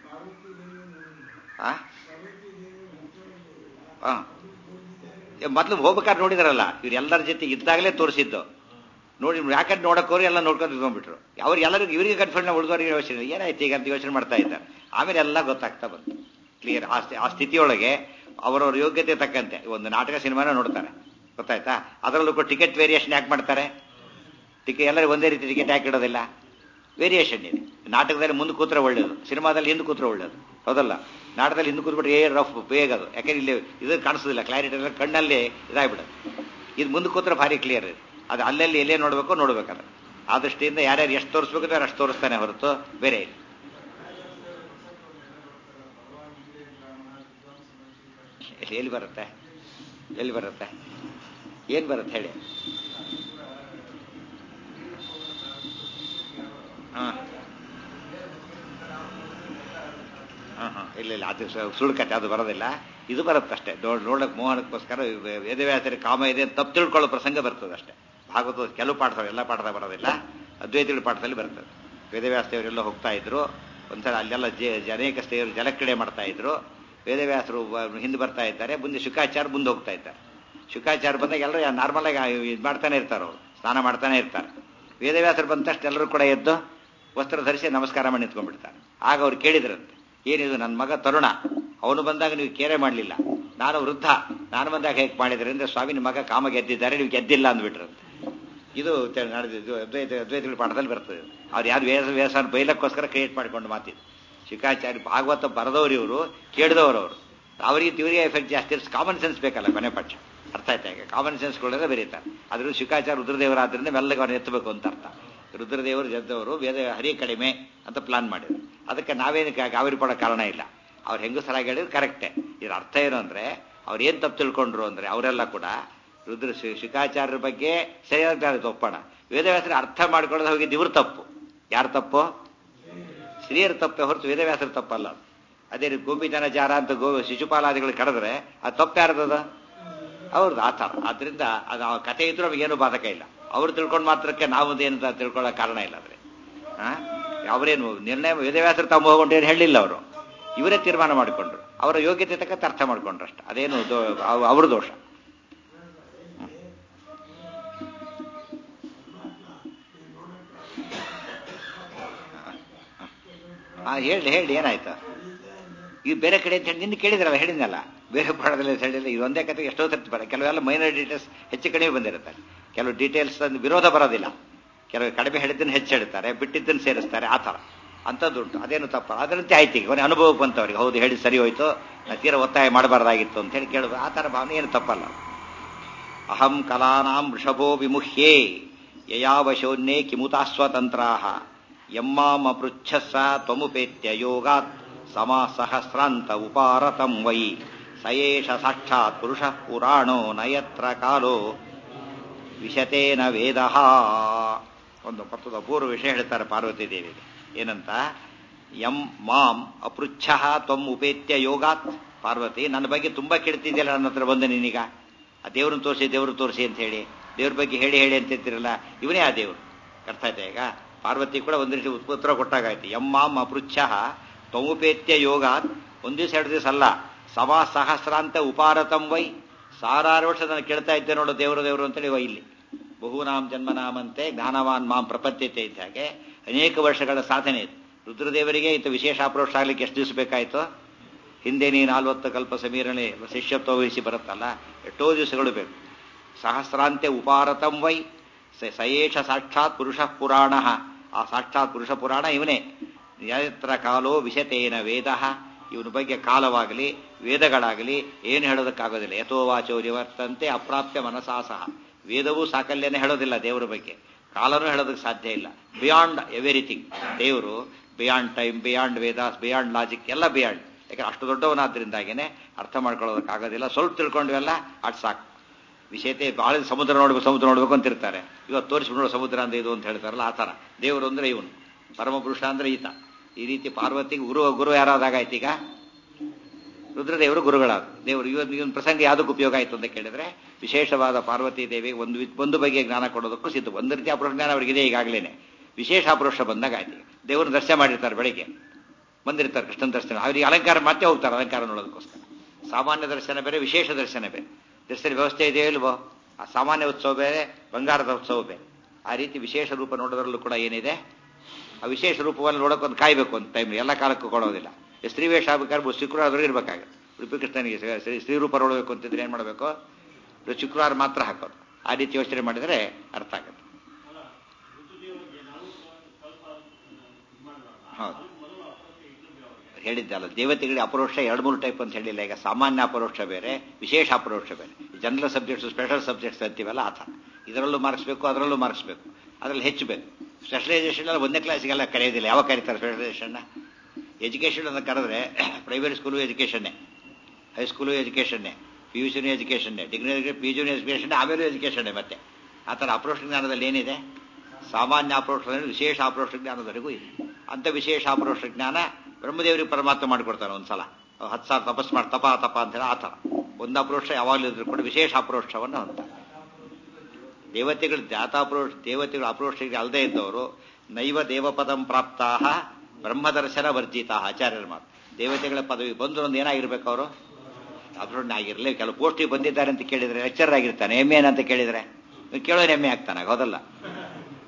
ಮೊದಲು ಹೋಗ್ಬೇಕಾದ್ರೆ ನೋಡಿದಾರಲ್ಲ, ಇವ್ರು ಎಲ್ಲರ ಜೊತೆ ಇದ್ದಾಗಲೇ ತೋರಿಸಿದ್ದು ನೋಡಿ. ಯಾಕಂದ್ರೆ ನೋಡೋಕೋರು ಎಲ್ಲ ನೋಡ್ಕೊಂಡು ಇದ್ಕೊಂಡ್ಬಿಟ್ರು. ಅವ್ರು ಎಲ್ಲರಿಗೂ ಇವರಿಗೆ ಕನ್ಫ್ಯೂಷನ್, ಉಳಿದವರಿಗೆ ಯೋಚನೆ ಏನಾಯ್ತು ಈಗ ಅಂತ ಯೋಚನೆ ಮಾಡ್ತಾ ಇದ್ದಾರೆ. ಆಮೇಲೆ ಎಲ್ಲ ಗೊತ್ತಾಗ್ತಾ ಬಂತು ಕ್ಲಿಯರ್. ಆ ಸ್ಥಿತಿಯೊಳಗೆ ಅವರವ್ರ ಯೋಗ್ಯತೆ ತಕ್ಕಂತೆ ಒಂದು ನಾಟಕ ಸಿನಿಮಾನ ನೋಡ್ತಾರೆ. ಗೊತ್ತಾಯ್ತಾ? ಅದರಲ್ಲೂ ಕೂಡ ಟಿಕೆಟ್ ವೇರಿಯೇಷನ್ ಯಾಕೆ ಮಾಡ್ತಾರೆ? ಎಲ್ಲರಿಗೂ ಒಂದೇ ರೀತಿ ಟಿಕೆಟ್ ಯಾಕೆ ಇಡೋದಿಲ್ಲ? ವೇರಿಯೇಷನ್ ಇದೆ. ನಾಟಕದಲ್ಲಿ ಮುಂದೆ ಕೂತ್ರೆ ಒಳ್ಳೇದು, ಸಿನಿಮಾದಲ್ಲಿ ಹಿಂದೆ ಕೂತ್ರೆ ಒಳ್ಳೇದು. ಹೌದಲ್ಲ? ನಾಟಕದಲ್ಲಿ ಹಿಂದೆ ಕೂತ್ಬಿಟ್ರೆ ರಫ್ ಬೇಗ ಅದು. ಯಾಕೆಂದ್ರೆ ಇಲ್ಲಿ ಇದು ಕಾಣಿಸೋದಿಲ್ಲ, ಕ್ಲಾರಿಟಿ ಎಲ್ಲ ಕಣ್ಣಲ್ಲಿ ಇದಾಗ್ಬಿಡೋದು. ಇದು ಮುಂದೆ ಕೂತ್ರೆ ಭಾರಿ ಕ್ಲಿಯರ್ ಇದೆ. ಅದು ಅಲ್ಲಲ್ಲಿ ಎಲ್ಲೇ ನೋಡ್ಬೇಕಾದ್ರೆ ಆ ದೃಷ್ಟಿಯಿಂದ ಯಾರ್ಯಾರು ಎಷ್ಟು ತೋರಿಸ್ಬೇಕಂದ್ರೆ ಅಷ್ಟು ತೋರಿಸ್ತಾನೆ ಹೊರತು ಬೇರೆ ಇಲ್ಲ. ಎಲ್ಲಿ ಬರುತ್ತೆ ಏನು ಬರುತ್ತೆ ಹೇಳಿ. ಇಲ್ಲ ಅದು ಸುಳ್ಕಟ್ಟೆ, ಅದು ಬರೋದಿಲ್ಲ. ಇದು ಬರುತ್ತಷ್ಟೇ. ನೋಡಕ್ ಮೋಹನಕ್ಕೋಸ್ಕರ ವೇದವ್ಯಾಸರ ಕಾಮ ಇದೆ ಅಂತ ತಪ್ಪು ತಿಳ್ಕೊಳ್ಳೋ ಪ್ರಸಂಗ ಬರ್ತದೆ ಅಷ್ಟೇ. ಭಾಗವತ ಕೆಲವು ಪಾಠದಲ್ಲಿ, ಎಲ್ಲ ಪಾಠದಾಗ ಬರೋದಿಲ್ಲ. ಅದ್ವೈತಗಳ ಪಾಠದಲ್ಲಿ ಬರ್ತದೆ. ವೇದವ್ಯಾಸದೇವರೆಲ್ಲ ಹೋಗ್ತಾ ಇದ್ರು ಒಂದ್ಸಲ, ಅಲ್ಲೆಲ್ಲ ಅನೇಕ ಸ್ತ್ರೀಯರು ಜಲಕ್ರೀಡೆ ಮಾಡ್ತಾ ಇದ್ರು. ವೇದವ್ಯಾಸರು ಹಿಂದೆ ಬರ್ತಾ ಇದ್ದಾರೆ, ಮುಂದೆ ಶುಕಾಚಾರ್ಯ ಮುಂದೆ ಹೋಗ್ತಾ ಇದ್ದಾರೆ. ಶುಕಾಚಾರ್ಯ ಬಂದಾಗ ಎಲ್ಲರೂ ನಾರ್ಮಲ್ ಆಗಿ ಇದು ಮಾಡ್ತಾನೆ ಇರ್ತಾರೆ, ಅವರು ಸ್ನಾನ ಮಾಡ್ತಾನೆ ಇರ್ತಾರೆ. ವೇದವ್ಯಾಸರು ಬಂದ ತಕ್ಷಣ ಎಲ್ಲರೂ ಕೂಡ ಎದ್ದು ವಸ್ತ್ರ ಧರಿಸಿ ನಮಸ್ಕಾರ ಮಾಡಿ ನಿಂತ್ಕೊಂಡ್ಬಿಡ್ತಾರೆ. ಆಗ ಅವ್ರು ಕೇಳಿದ್ರಂತೆ, ಏನಿದು ನನ್ನ ಮಗ ತರುಣ, ಅವನು ಬಂದಾಗ ನೀವು ಕೇರೆ ಮಾಡಲಿಲ್ಲ, ನಾನು ವೃದ್ಧ, ನಾನು ಬಂದಾಗ ಹೇಗೆ ಮಾಡಿದ್ರೆ ಅಂದ್ರೆ ಸ್ವಾಮಿ ನಿಮ್ಮ ಮಗ ಕಾಮ ಗೆದ್ದಿದ್ದಾರೆ, ನೀವು ಗೆದ್ದಿಲ್ಲ ಅಂದ್ಬಿಟ್ರಂತೆ. ಇದು ನಡೆದಿದ್ದು ಅದ್ವೈತಗಳ ಪಾಠದಲ್ಲಿ ಬರ್ತದೆ. ಅವ್ರು ಯಾರು ವ್ಯಾಸ ಬೈಲಕ್ಕೋಸ್ಕರ ಕ್ರಿಯೇಟ್ ಮಾಡಿಕೊಂಡು ಮಾತಿದ್ದು. ಶುಕಾಚಾರ್ಯ ಭಾಗವತ ಬರೆದವರು ಇವರು, ಕೇಳಿದವರು ಅವರು. ಅವರಿಗೆ ತಿವರಿಗೆ ಎಫೆಕ್ಟ್ ಜಾಸ್ತಿ ಇರ್ಸ್, ಕಾಮನ್ ಸೆನ್ಸ್ ಬೇಕಲ್ಲ ಕೊನೆ ಪಕ್ಷ. ಅರ್ಥ ಆಯ್ತಾ? ಈಗ ಕಾಮನ್ ಸೆನ್ಸ್ಗಳನ್ನ ಬರೀತಾರೆ. ಆದ್ರೂ ಶುಕಾಚಾರ್ಯ ರುದ್ರದೇವರಾದ್ರಿಂದ ಮೆಲ್ಲಗೆ ಅವ್ರನ್ನ ಎತ್ತಬೇಕು ಅಂತ ಅರ್ಥ. ರುದ್ರದೇವರು ಜದ್ದವರು ವೇದ ಹರಿ ಕಡಿಮೆ ಅಂತ ಪ್ಲಾನ್ ಮಾಡಿದ್ರು. ಅದಕ್ಕೆ ನಾವೇನು ಗಾಬರಿ ಪಡೋ ಕಾರಣ ಇಲ್ಲ. ಅವ್ರು ಹೆಂಗಸರಾಗಿ ಹೇಳಿದ್ರು ಕರೆಕ್ಟೇ. ಇದ್ರ ಅರ್ಥ ಏನು ಅಂದ್ರೆ ಅವ್ರು ಏನ್ ತಪ್ಪು ತಿಳ್ಕೊಂಡ್ರು ಅಂದ್ರೆ ಅವರೆಲ್ಲ ಕೂಡ ರುದ್ರ ಶುಕಾಚಾರ್ಯರ ಬಗ್ಗೆ ಸರಿಯಾದ ಒಪ್ಪೋಣ, ವೇದವ್ಯಾಸರ ಅರ್ಥ ಮಾಡ್ಕೊಳ್ಳೋದು ಹೋಗಿದ್ದು ಇವ್ರ ತಪ್ಪು. ಯಾರು ತಪ್ಪು? ಸ್ತ್ರೀಯರ ತಪ್ಪೆ ಹೊರತು ವೇದವ್ಯಾಸರ ತಪ್ಪಲ್ಲ. ಅದೇ ರೀತಿ ಗೋಪಿಜನ ಜಾರ ಅಂತ ಶಿಶುಪಾಲಾದಿಗಳು ಕರೆದ್ರೆ ಅದು ತಪ್ಪು ಯಾರ್ದದ? ಅವ್ರದ್ದು ಆ ಥರ. ಆದ್ರಿಂದ ಅದು ಆ ಕಥೆ ಇದ್ರೂ ನಮಗೇನು ಬಾಧಕ ಇಲ್ಲ. ಅವ್ರು ತಿಳ್ಕೊಂಡು ಮಾತ್ರಕ್ಕೆ ನಾವು ಏನು ತಿಳ್ಕೊಳ್ಳೋ ಕಾರಣ ಇಲ್ಲ. ಅಂದ್ರೆ ಅವರೇನು ನಿರ್ಣಯ ವೇದವ್ಯಾಸರ ತಾವು ಹೋಗೊಂಡು ಏನು ಹೇಳಿಲ್ಲ, ಅವರು ಇವರೇ ತೀರ್ಮಾನ ಮಾಡಿಕೊಂಡ್ರು, ಅವರ ಯೋಗ್ಯತೆ ತಕ್ಕಂತೆ ಅರ್ಥ ಮಾಡ್ಕೊಂಡ್ರು ಅಷ್ಟೆ. ಅದೇನು ಅವ್ರ ದೋಷ. ಹೇಳಿ ಏನಾಯ್ತಾ? ಈ ಬೇರೆ ಕಡೆ ಅಂತ ಹೇಳಿ ನಿನ್ನ ಕೇಳಿದ್ರಲ್ಲ, ಹೇಳಿದ್ನಲ್ಲ ಬೇರೆ ಪಾಠದಲ್ಲಿ ಹೇಳಿಲ್ಲ. ಈ ಒಂದೇ ಕತೆ ಎಷ್ಟೋ ಸರ್ತಿ ಬರ, ಕೆಲವೆಲ್ಲ ಮೈನರ್ ಡೀಟೇಲ್ಸ್ ಹೆಚ್ಚು ಕಡಿಮೆ ಬಂದಿರುತ್ತಾರೆ. ಕೆಲವು ಡೀಟೇಲ್ಸ್ ವಿರೋಧ ಬರೋದಿಲ್ಲ. ಕೆಲವು ಕಡಿಮೆ ಹೇಳಿದ್ದನ್ನು ಹೆಚ್ಚು ಹೇಳ್ತಾರೆ, ಬಿಟ್ಟಿದ್ದನ್ನು ಸೇರಿಸ್ತಾರೆ, ಆ ಥರ ಅಂಥದ್ದುಂಟು. ಅದೇನು ತಪ್ಪ, ಅದರಂತೆ ಆಯ್ತು. ಈಗ ಅವನ ಅನುಭವಕ್ಕೆ ಬಂತವ್ರಿಗೆ, ಹೌದು ಹೇಳಿ ಸರಿ ಹೋಯ್ತು, ತೀರ ಒತ್ತಾಯ ಮಾಡಬಾರ್ದಾಗಿತ್ತು ಅಂತ ಹೇಳಿ ಕೇಳೋದು, ಆ ಥರ ಭಾವನೆ ಏನು ತಪ್ಪಲ್ಲ. ಅಹಂ ಕಲಾನಾಂ ವೃಷಭೋ ವಿಮುಹ್ಯೇ ಯಯಾವಶೋನ್ಯೇ ಕಿಮುತಾಸ್ವತಂತ್ರಾಹ ಯಮ್ಮಾಮಪೃಚ್ಛಸ್ಸ ತ್ವಮುಪೇತ್ಯ ಯೋಗಾತ್ ಸಮಾಸಹಸ್ರಾಂತ ಉಪಾರತಂ ವೈ ಸಯೇಷ ಸಾಕ್ಷಾತ್ ಪುರುಷಃ ಪುರಾಣೋ ನಯತ್ರ ಕಾಲೋ ವಿಶತೇನ ವೇದಃ. ಒಂದು ಮತ್ತೊಂದು ಅಪೂರ್ವ ವಿಷಯ ಹೇಳ್ತಾರೆ ಪಾರ್ವತಿ ದೇವಿಗೆ. ಏನಂತ? ಯಂ ಮಾಂ ಅಪೃಚ್ಛಃ ತ್ವಂ ಉಪೇತ್ಯ ಯೋಗಾತ್. ಪಾರ್ವತಿ, ನನ್ನ ಬಗ್ಗೆ ತುಂಬಾ ಕೇಳ್ತಿದ್ಯಲ್ಲ, ನನ್ನ ಹತ್ರ ಬಂದು ನೀನೀಗ ಆ ದೇವ್ರನ್ನ ತೋರಿಸಿ ಅಂತ ಹೇಳಿ, ದೇವ್ರ ಬಗ್ಗೆ ಹೇಳಿ ಅಂತಿರ್ತಿರಲ್ಲ, ಇವನೇ ಆ ದೇವ್ರು. ಅರ್ಥ ಆಯ್ತಾ? ಈಗ ಪಾರ್ವತಿ ಕೂಡ ಒಂದು ರೀತಿ ಉತ್ತರ ಕೊಟ್ಟಾಗಾಯ್ತು. ಯಮ್ಮಾಂ ಅಪೃಚ್ಛಃ ತ್ವಮುಪೇತ್ಯ ಯೋಗಾತ್. ಒಂದು ದಿವಸ 2 ದಿವಸ ಅಲ್ಲ, ಸಹಸ್ರಾಂತ ಉಪಾರತಂ ವೈ. 1000 ವರ್ಷ ನಾನು ಕೇಳ್ತಾ ಇದ್ದೆ ನೋಡು ದೇವರು ಅಂತೇಳಿ ವೈ. ಇಲ್ಲಿ ಬಹುನಾಂ ಜನ್ಮನಾಮಂತೆ ಜ್ಞಾನವಾನ್ ಮಾಂ ಪ್ರಪದ್ಯತೆ ಇದ್ದ ಹಾಗೆ ಅನೇಕ ವರ್ಷಗಳ ಸಾಧನೆ ಇದೆ. ರುದ್ರದೇವರಿಗೆ ಇಂಥ ವಿಶೇಷ ಅಪ್ರೋಷ ಆಗ್ಲಿಕ್ಕೆ ಎಷ್ಟು ದಿವಸ ಬೇಕಾಯಿತು? ಹಿಂದೆ ನೀ 40 ಕಲ್ಪ ಸಮೀರಣೆ ಶಿಷ್ಯತ್ವ ವಹಿಸಿ ಬರುತ್ತಲ್ಲ, ಎಷ್ಟೋ ದಿವಸಗಳು ಬೇಕು. ಸಹಸ್ರಾಂತೆ ಉಪಾರತಂ ವೈ ಸಯೇಷ ಸಾಕ್ಷಾತ್ ಪುರುಷ ಪುರಾಣ. ಆ ಸಾಕ್ಷಾತ್ ಪುರುಷ ಪುರಾಣ ಇವನೇ. ಯತ್ರ ಕಾಲೋ ವಿಶತೇನ ವೇದ. ಇವನ ಬಗ್ಗೆ ಕಾಲವಾಗಲಿ ವೇದಗಳಾಗಲಿ ಏನು ಹೇಳೋದಕ್ಕಾಗೋದಿಲ್ಲ. ಯಥೋವಾಚೋ ನಿವರ್ತಂತೆ ಅಪ್ರಾಪ್ಯ ಮನಸಾಸಹ. ವೇದವೂ ಸಾಕಲ್ಯನೇ ಹೇಳೋದಿಲ್ಲ ದೇವರ ಬಗ್ಗೆ, ಕಾಲನೂ ಹೇಳೋದಕ್ಕೆ ಸಾಧ್ಯ ಇಲ್ಲ. ಬಿಯಾಂಡ್ ಎವ್ರಿಥಿಂಗ್ ದೇವರು, beyond time, beyond Vedas, beyond logic, ಎಲ್ಲ ಬಿಯಾಂಡ್. ಯಾಕಂದ್ರೆ ಅಷ್ಟು ದೊಡ್ಡವನಾದ್ರಿಂದಾಗೇನೆ ಅರ್ಥ ಮಾಡ್ಕೊಳ್ಳೋದಕ್ಕಾಗೋದಿಲ್ಲ. ಸ್ವಲ್ಪ ತಿಳ್ಕೊಂಡ್ವೆಲ್ಲ ಅಷ್ಟು ಸಾಕು. ವಿಷಯತೆ ಭಾಳ ಸಮುದ್ರ ನೋಡ್ಬೇಕು ಅಂತಿರ್ತಾರೆ. ಇವತ್ತು ತೋರಿಸ್ಬಿಡೋ ಸಮುದ್ರ ಅಂದ್ರೆ ಇದು ಅಂತ ಹೇಳ್ತಾರಲ್ಲ, ಆ ಥರ ದೇವರು ಅಂದ್ರೆ ಇವನು, ಪರಮಪುರುಷ ಅಂದ್ರೆ ಈತ. ಈ ರೀತಿ ಪಾರ್ವತಿಗೆ ಗುರು ಯಾರಾದಾಗಾಯ್ತು? ಈಗ ರುದ್ರದೇವರು ಗುರುಗಳಾದ ದೇವರು. ಇವನ್ ಪ್ರಸಂಗ ಯಾವುದಕ್ಕೆ ಉಪಯೋಗ ಆಯಿತು ಅಂತ ಕೇಳಿದ್ರೆ, ವಿಶೇಷವಾದ ಪಾರ್ವತಿ ದೇವಿ ಒಂದು ಬಗೆಯ ಜ್ಞಾನ ಕೊಡೋದಕ್ಕೂ ಸಿದ್ಧ. ಒಂದು ರೀತಿ ಅಪರೋಕ್ಷ ಜ್ಞಾನ ಅವರಿಗಿದೆ ಈಗಾಗಲೇ. ವಿಶೇಷ ಅಪರೋಕ್ಷ ಬಂದಾಗ ಆಯ್ತು. ದೇವ್ರನ್ನ ದರ್ಶನ ಮಾಡಿರ್ತಾರೆ, ಬೆಳಿಗ್ಗೆ ಬಂದಿರ್ತಾರೆ ಕೃಷ್ಣನ ದರ್ಶನ. ಅವರಿಗೆ ಅಲಂಕಾರ ಮತ್ತೆ ಹೋಗ್ತಾರೆ ಅಲಂಕಾರ ನೋಡೋದಕ್ಕೋಸ್ಕರ. ಸಾಮಾನ್ಯ ದರ್ಶನ ಬೇರೆ, ವಿಶೇಷ ದರ್ಶನ ಬೇರೆ. ದರ್ಶನ ವ್ಯವಸ್ಥೆ ಇದೆಯೋ ಇಲ್ವೋ? ಆ ಸಾಮಾನ್ಯ ಉತ್ಸವ ಬೇರೆ, ಬಂಗಾರದ ಉತ್ಸವ ಬೇರೆ. ಆ ರೀತಿ ವಿಶೇಷ ರೂಪ ನೋಡೋದ್ರಲ್ಲೂ ಕೂಡ ಏನಿದೆ, ಆ ವಿಶೇಷ ರೂಪವನ್ನು ನೋಡೋಕೆ ಕಾಯ್ಬೇಕು ಅಂತ ಟೈಮ್, ಎಲ್ಲ ಕಾಲಕ್ಕೂ ಕೊಡೋದಿಲ್ಲ. ಸ್ತ್ರೀ ವೇಷ ಆಗ್ಬೇಕಾದ್ರೆ ಶುಕ್ರವಾರ ಇರ್ಬೇಕಾಗುತ್ತೆ. ಉಡುಪಿ ಸ್ತ್ರೀ ರೂಪ ನೋಡಬೇಕು ಅಂತಿದ್ರೆ ಏನ್ ಮಾಡಬೇಕು? ಶುಕ್ರವಾರ ಮಾತ್ರ ಹಾಕೋದು. ಆ ರೀತಿ ಯೋಚನೆ ಮಾಡಿದರೆ ಅರ್ಥ ಆಗುತ್ತೆ. ಹೌದು, ಹೇಳಿದ್ದಲ್ಲ, ದೇವತೆಗಳಿಗೆ ಅಪರೋಕ್ಷ 2-3 ಟೈಪ್ ಅಂತ ಹೇಳಿಲ್ಲ. ಈಗ ಸಾಮಾನ್ಯ ಅಪರೋಕ್ಷ ಬೇರೆ, ವಿಶೇಷ ಅಪರೋಕ್ಷ ಬೇರೆ. ಜನರಲ್ ಸಬ್ಜೆಕ್ಟ್ಸ್, ಸ್ಪೆಷಲ್ ಸಬ್ಜೆಕ್ಟ್ಸ್ ಅಂತೀವಲ್ಲ, ಆ ಥರ. ಇದರಲ್ಲೂ ಮಾರ್ಕ್ಸ್ ಬೇಕು, ಅದರಲ್ಲೂ ಮಾರ್ಕ್ಸ್ ಬೇಕು, ಅದರಲ್ಲಿ ಹೆಚ್ಚು ಬೇಕು. ಸ್ಪೆಷಲೈಸೇಷನ್ ಎಲ್ಲ 1ನೇ ಕ್ಲಾಸಿಗೆಲ್ಲ ಕರೆಯೋದಿಲ್ಲ. ಯಾವಾಗ ಕರೀತಾರೆ ಸ್ಪೆಷಲೈಸೇಷನ್ನ? ಎಜುಕೇಷನ್ ಅಂತ ಕರೆದ್ರೆ ಪ್ರೈಮರಿ ಸ್ಕೂಲು ಎಜುಕೇಷನ್ನೇ, ಹೈಸ್ಕೂಲು ಎಜುಕೇಷನ್ನೇ, PUCನೂ ಎಜುಕೇಷನ್ನೇ, ಡಿಗ್ರಿ PGನೂ ಎಜುಕೇಷನ್ನೇ, ಆಮೇಲೆ ಎಜುಕೇಷನ್ನೇ. ಮತ್ತೆ ಆ ಥರ ಅಪರೋಕ್ಷ ಜ್ಞಾನದಲ್ಲಿ ಏನಿದೆ? ಸಾಮಾನ್ಯ ಅಪರೋಕ್ಷ, ವಿಶೇಷ ಅಪರೋಕ್ಷ ಜ್ಞಾನದವರೆಗೂ ಇದೆ. ಅಂಥ ವಿಶೇಷ ಅಪರೋಕ್ಷ ಜ್ಞಾನ ಬ್ರಹ್ಮದೇವರಿಗೆ ಪರಮಾತ್ಮ ಮಾಡಿಕೊಡ್ತಾನೆ. ಒಂದ್ಸಲ 10,000 ತಪಸ್ ಮಾಡಿ ತಪ ಅಂತ ಹೇಳಿ, ಆ ಥರ ಒಂದು ಅಪರೋಕ್ಷ ಯಾವಾಗಲೂ ಇದ್ರು ಕೂಡ ವಿಶೇಷ ಅಪರೋಕ್ಷವನ್ನು ಹೊಂದ್ತಾರೆ. ದೇವತೆಗಳು ದೇವತೆಗಳು ಅಪರೋಕ್ಷಕ್ಕೆ ಅಲ್ಲದೆ ಇದ್ದವರು ನೈವ ದೇವಪದಂ ಪ್ರಾಪ್ತಾ ಬ್ರಹ್ಮದರ್ಶನ ವರ್ಜಿತ. ಆಚಾರ್ಯರ ಮಾತು. ದೇವತೆಗಳ ಪದವಿ ಬಂದು ಒಂದು ಏನಾಗಿರ್ಬೇಕು ಅವರು? ಅಪರೋಕ್ಷ ಆಗಿರಲಿ. ಕೆಲವು ಪೋಸ್ಟಿಗೆ ಬಂದಿದ್ದಾರೆ ಅಂತ ಕೇಳಿದ್ರೆ ಲೆಕ್ಚರ್ ಆಗಿರ್ತಾನೆ, MA ಅಂತ ಕೇಳಿದ್ರೆ ಕೇಳೋನು MA ಆಗ್ತಾನೆ, ಹೌದಲ್ಲ?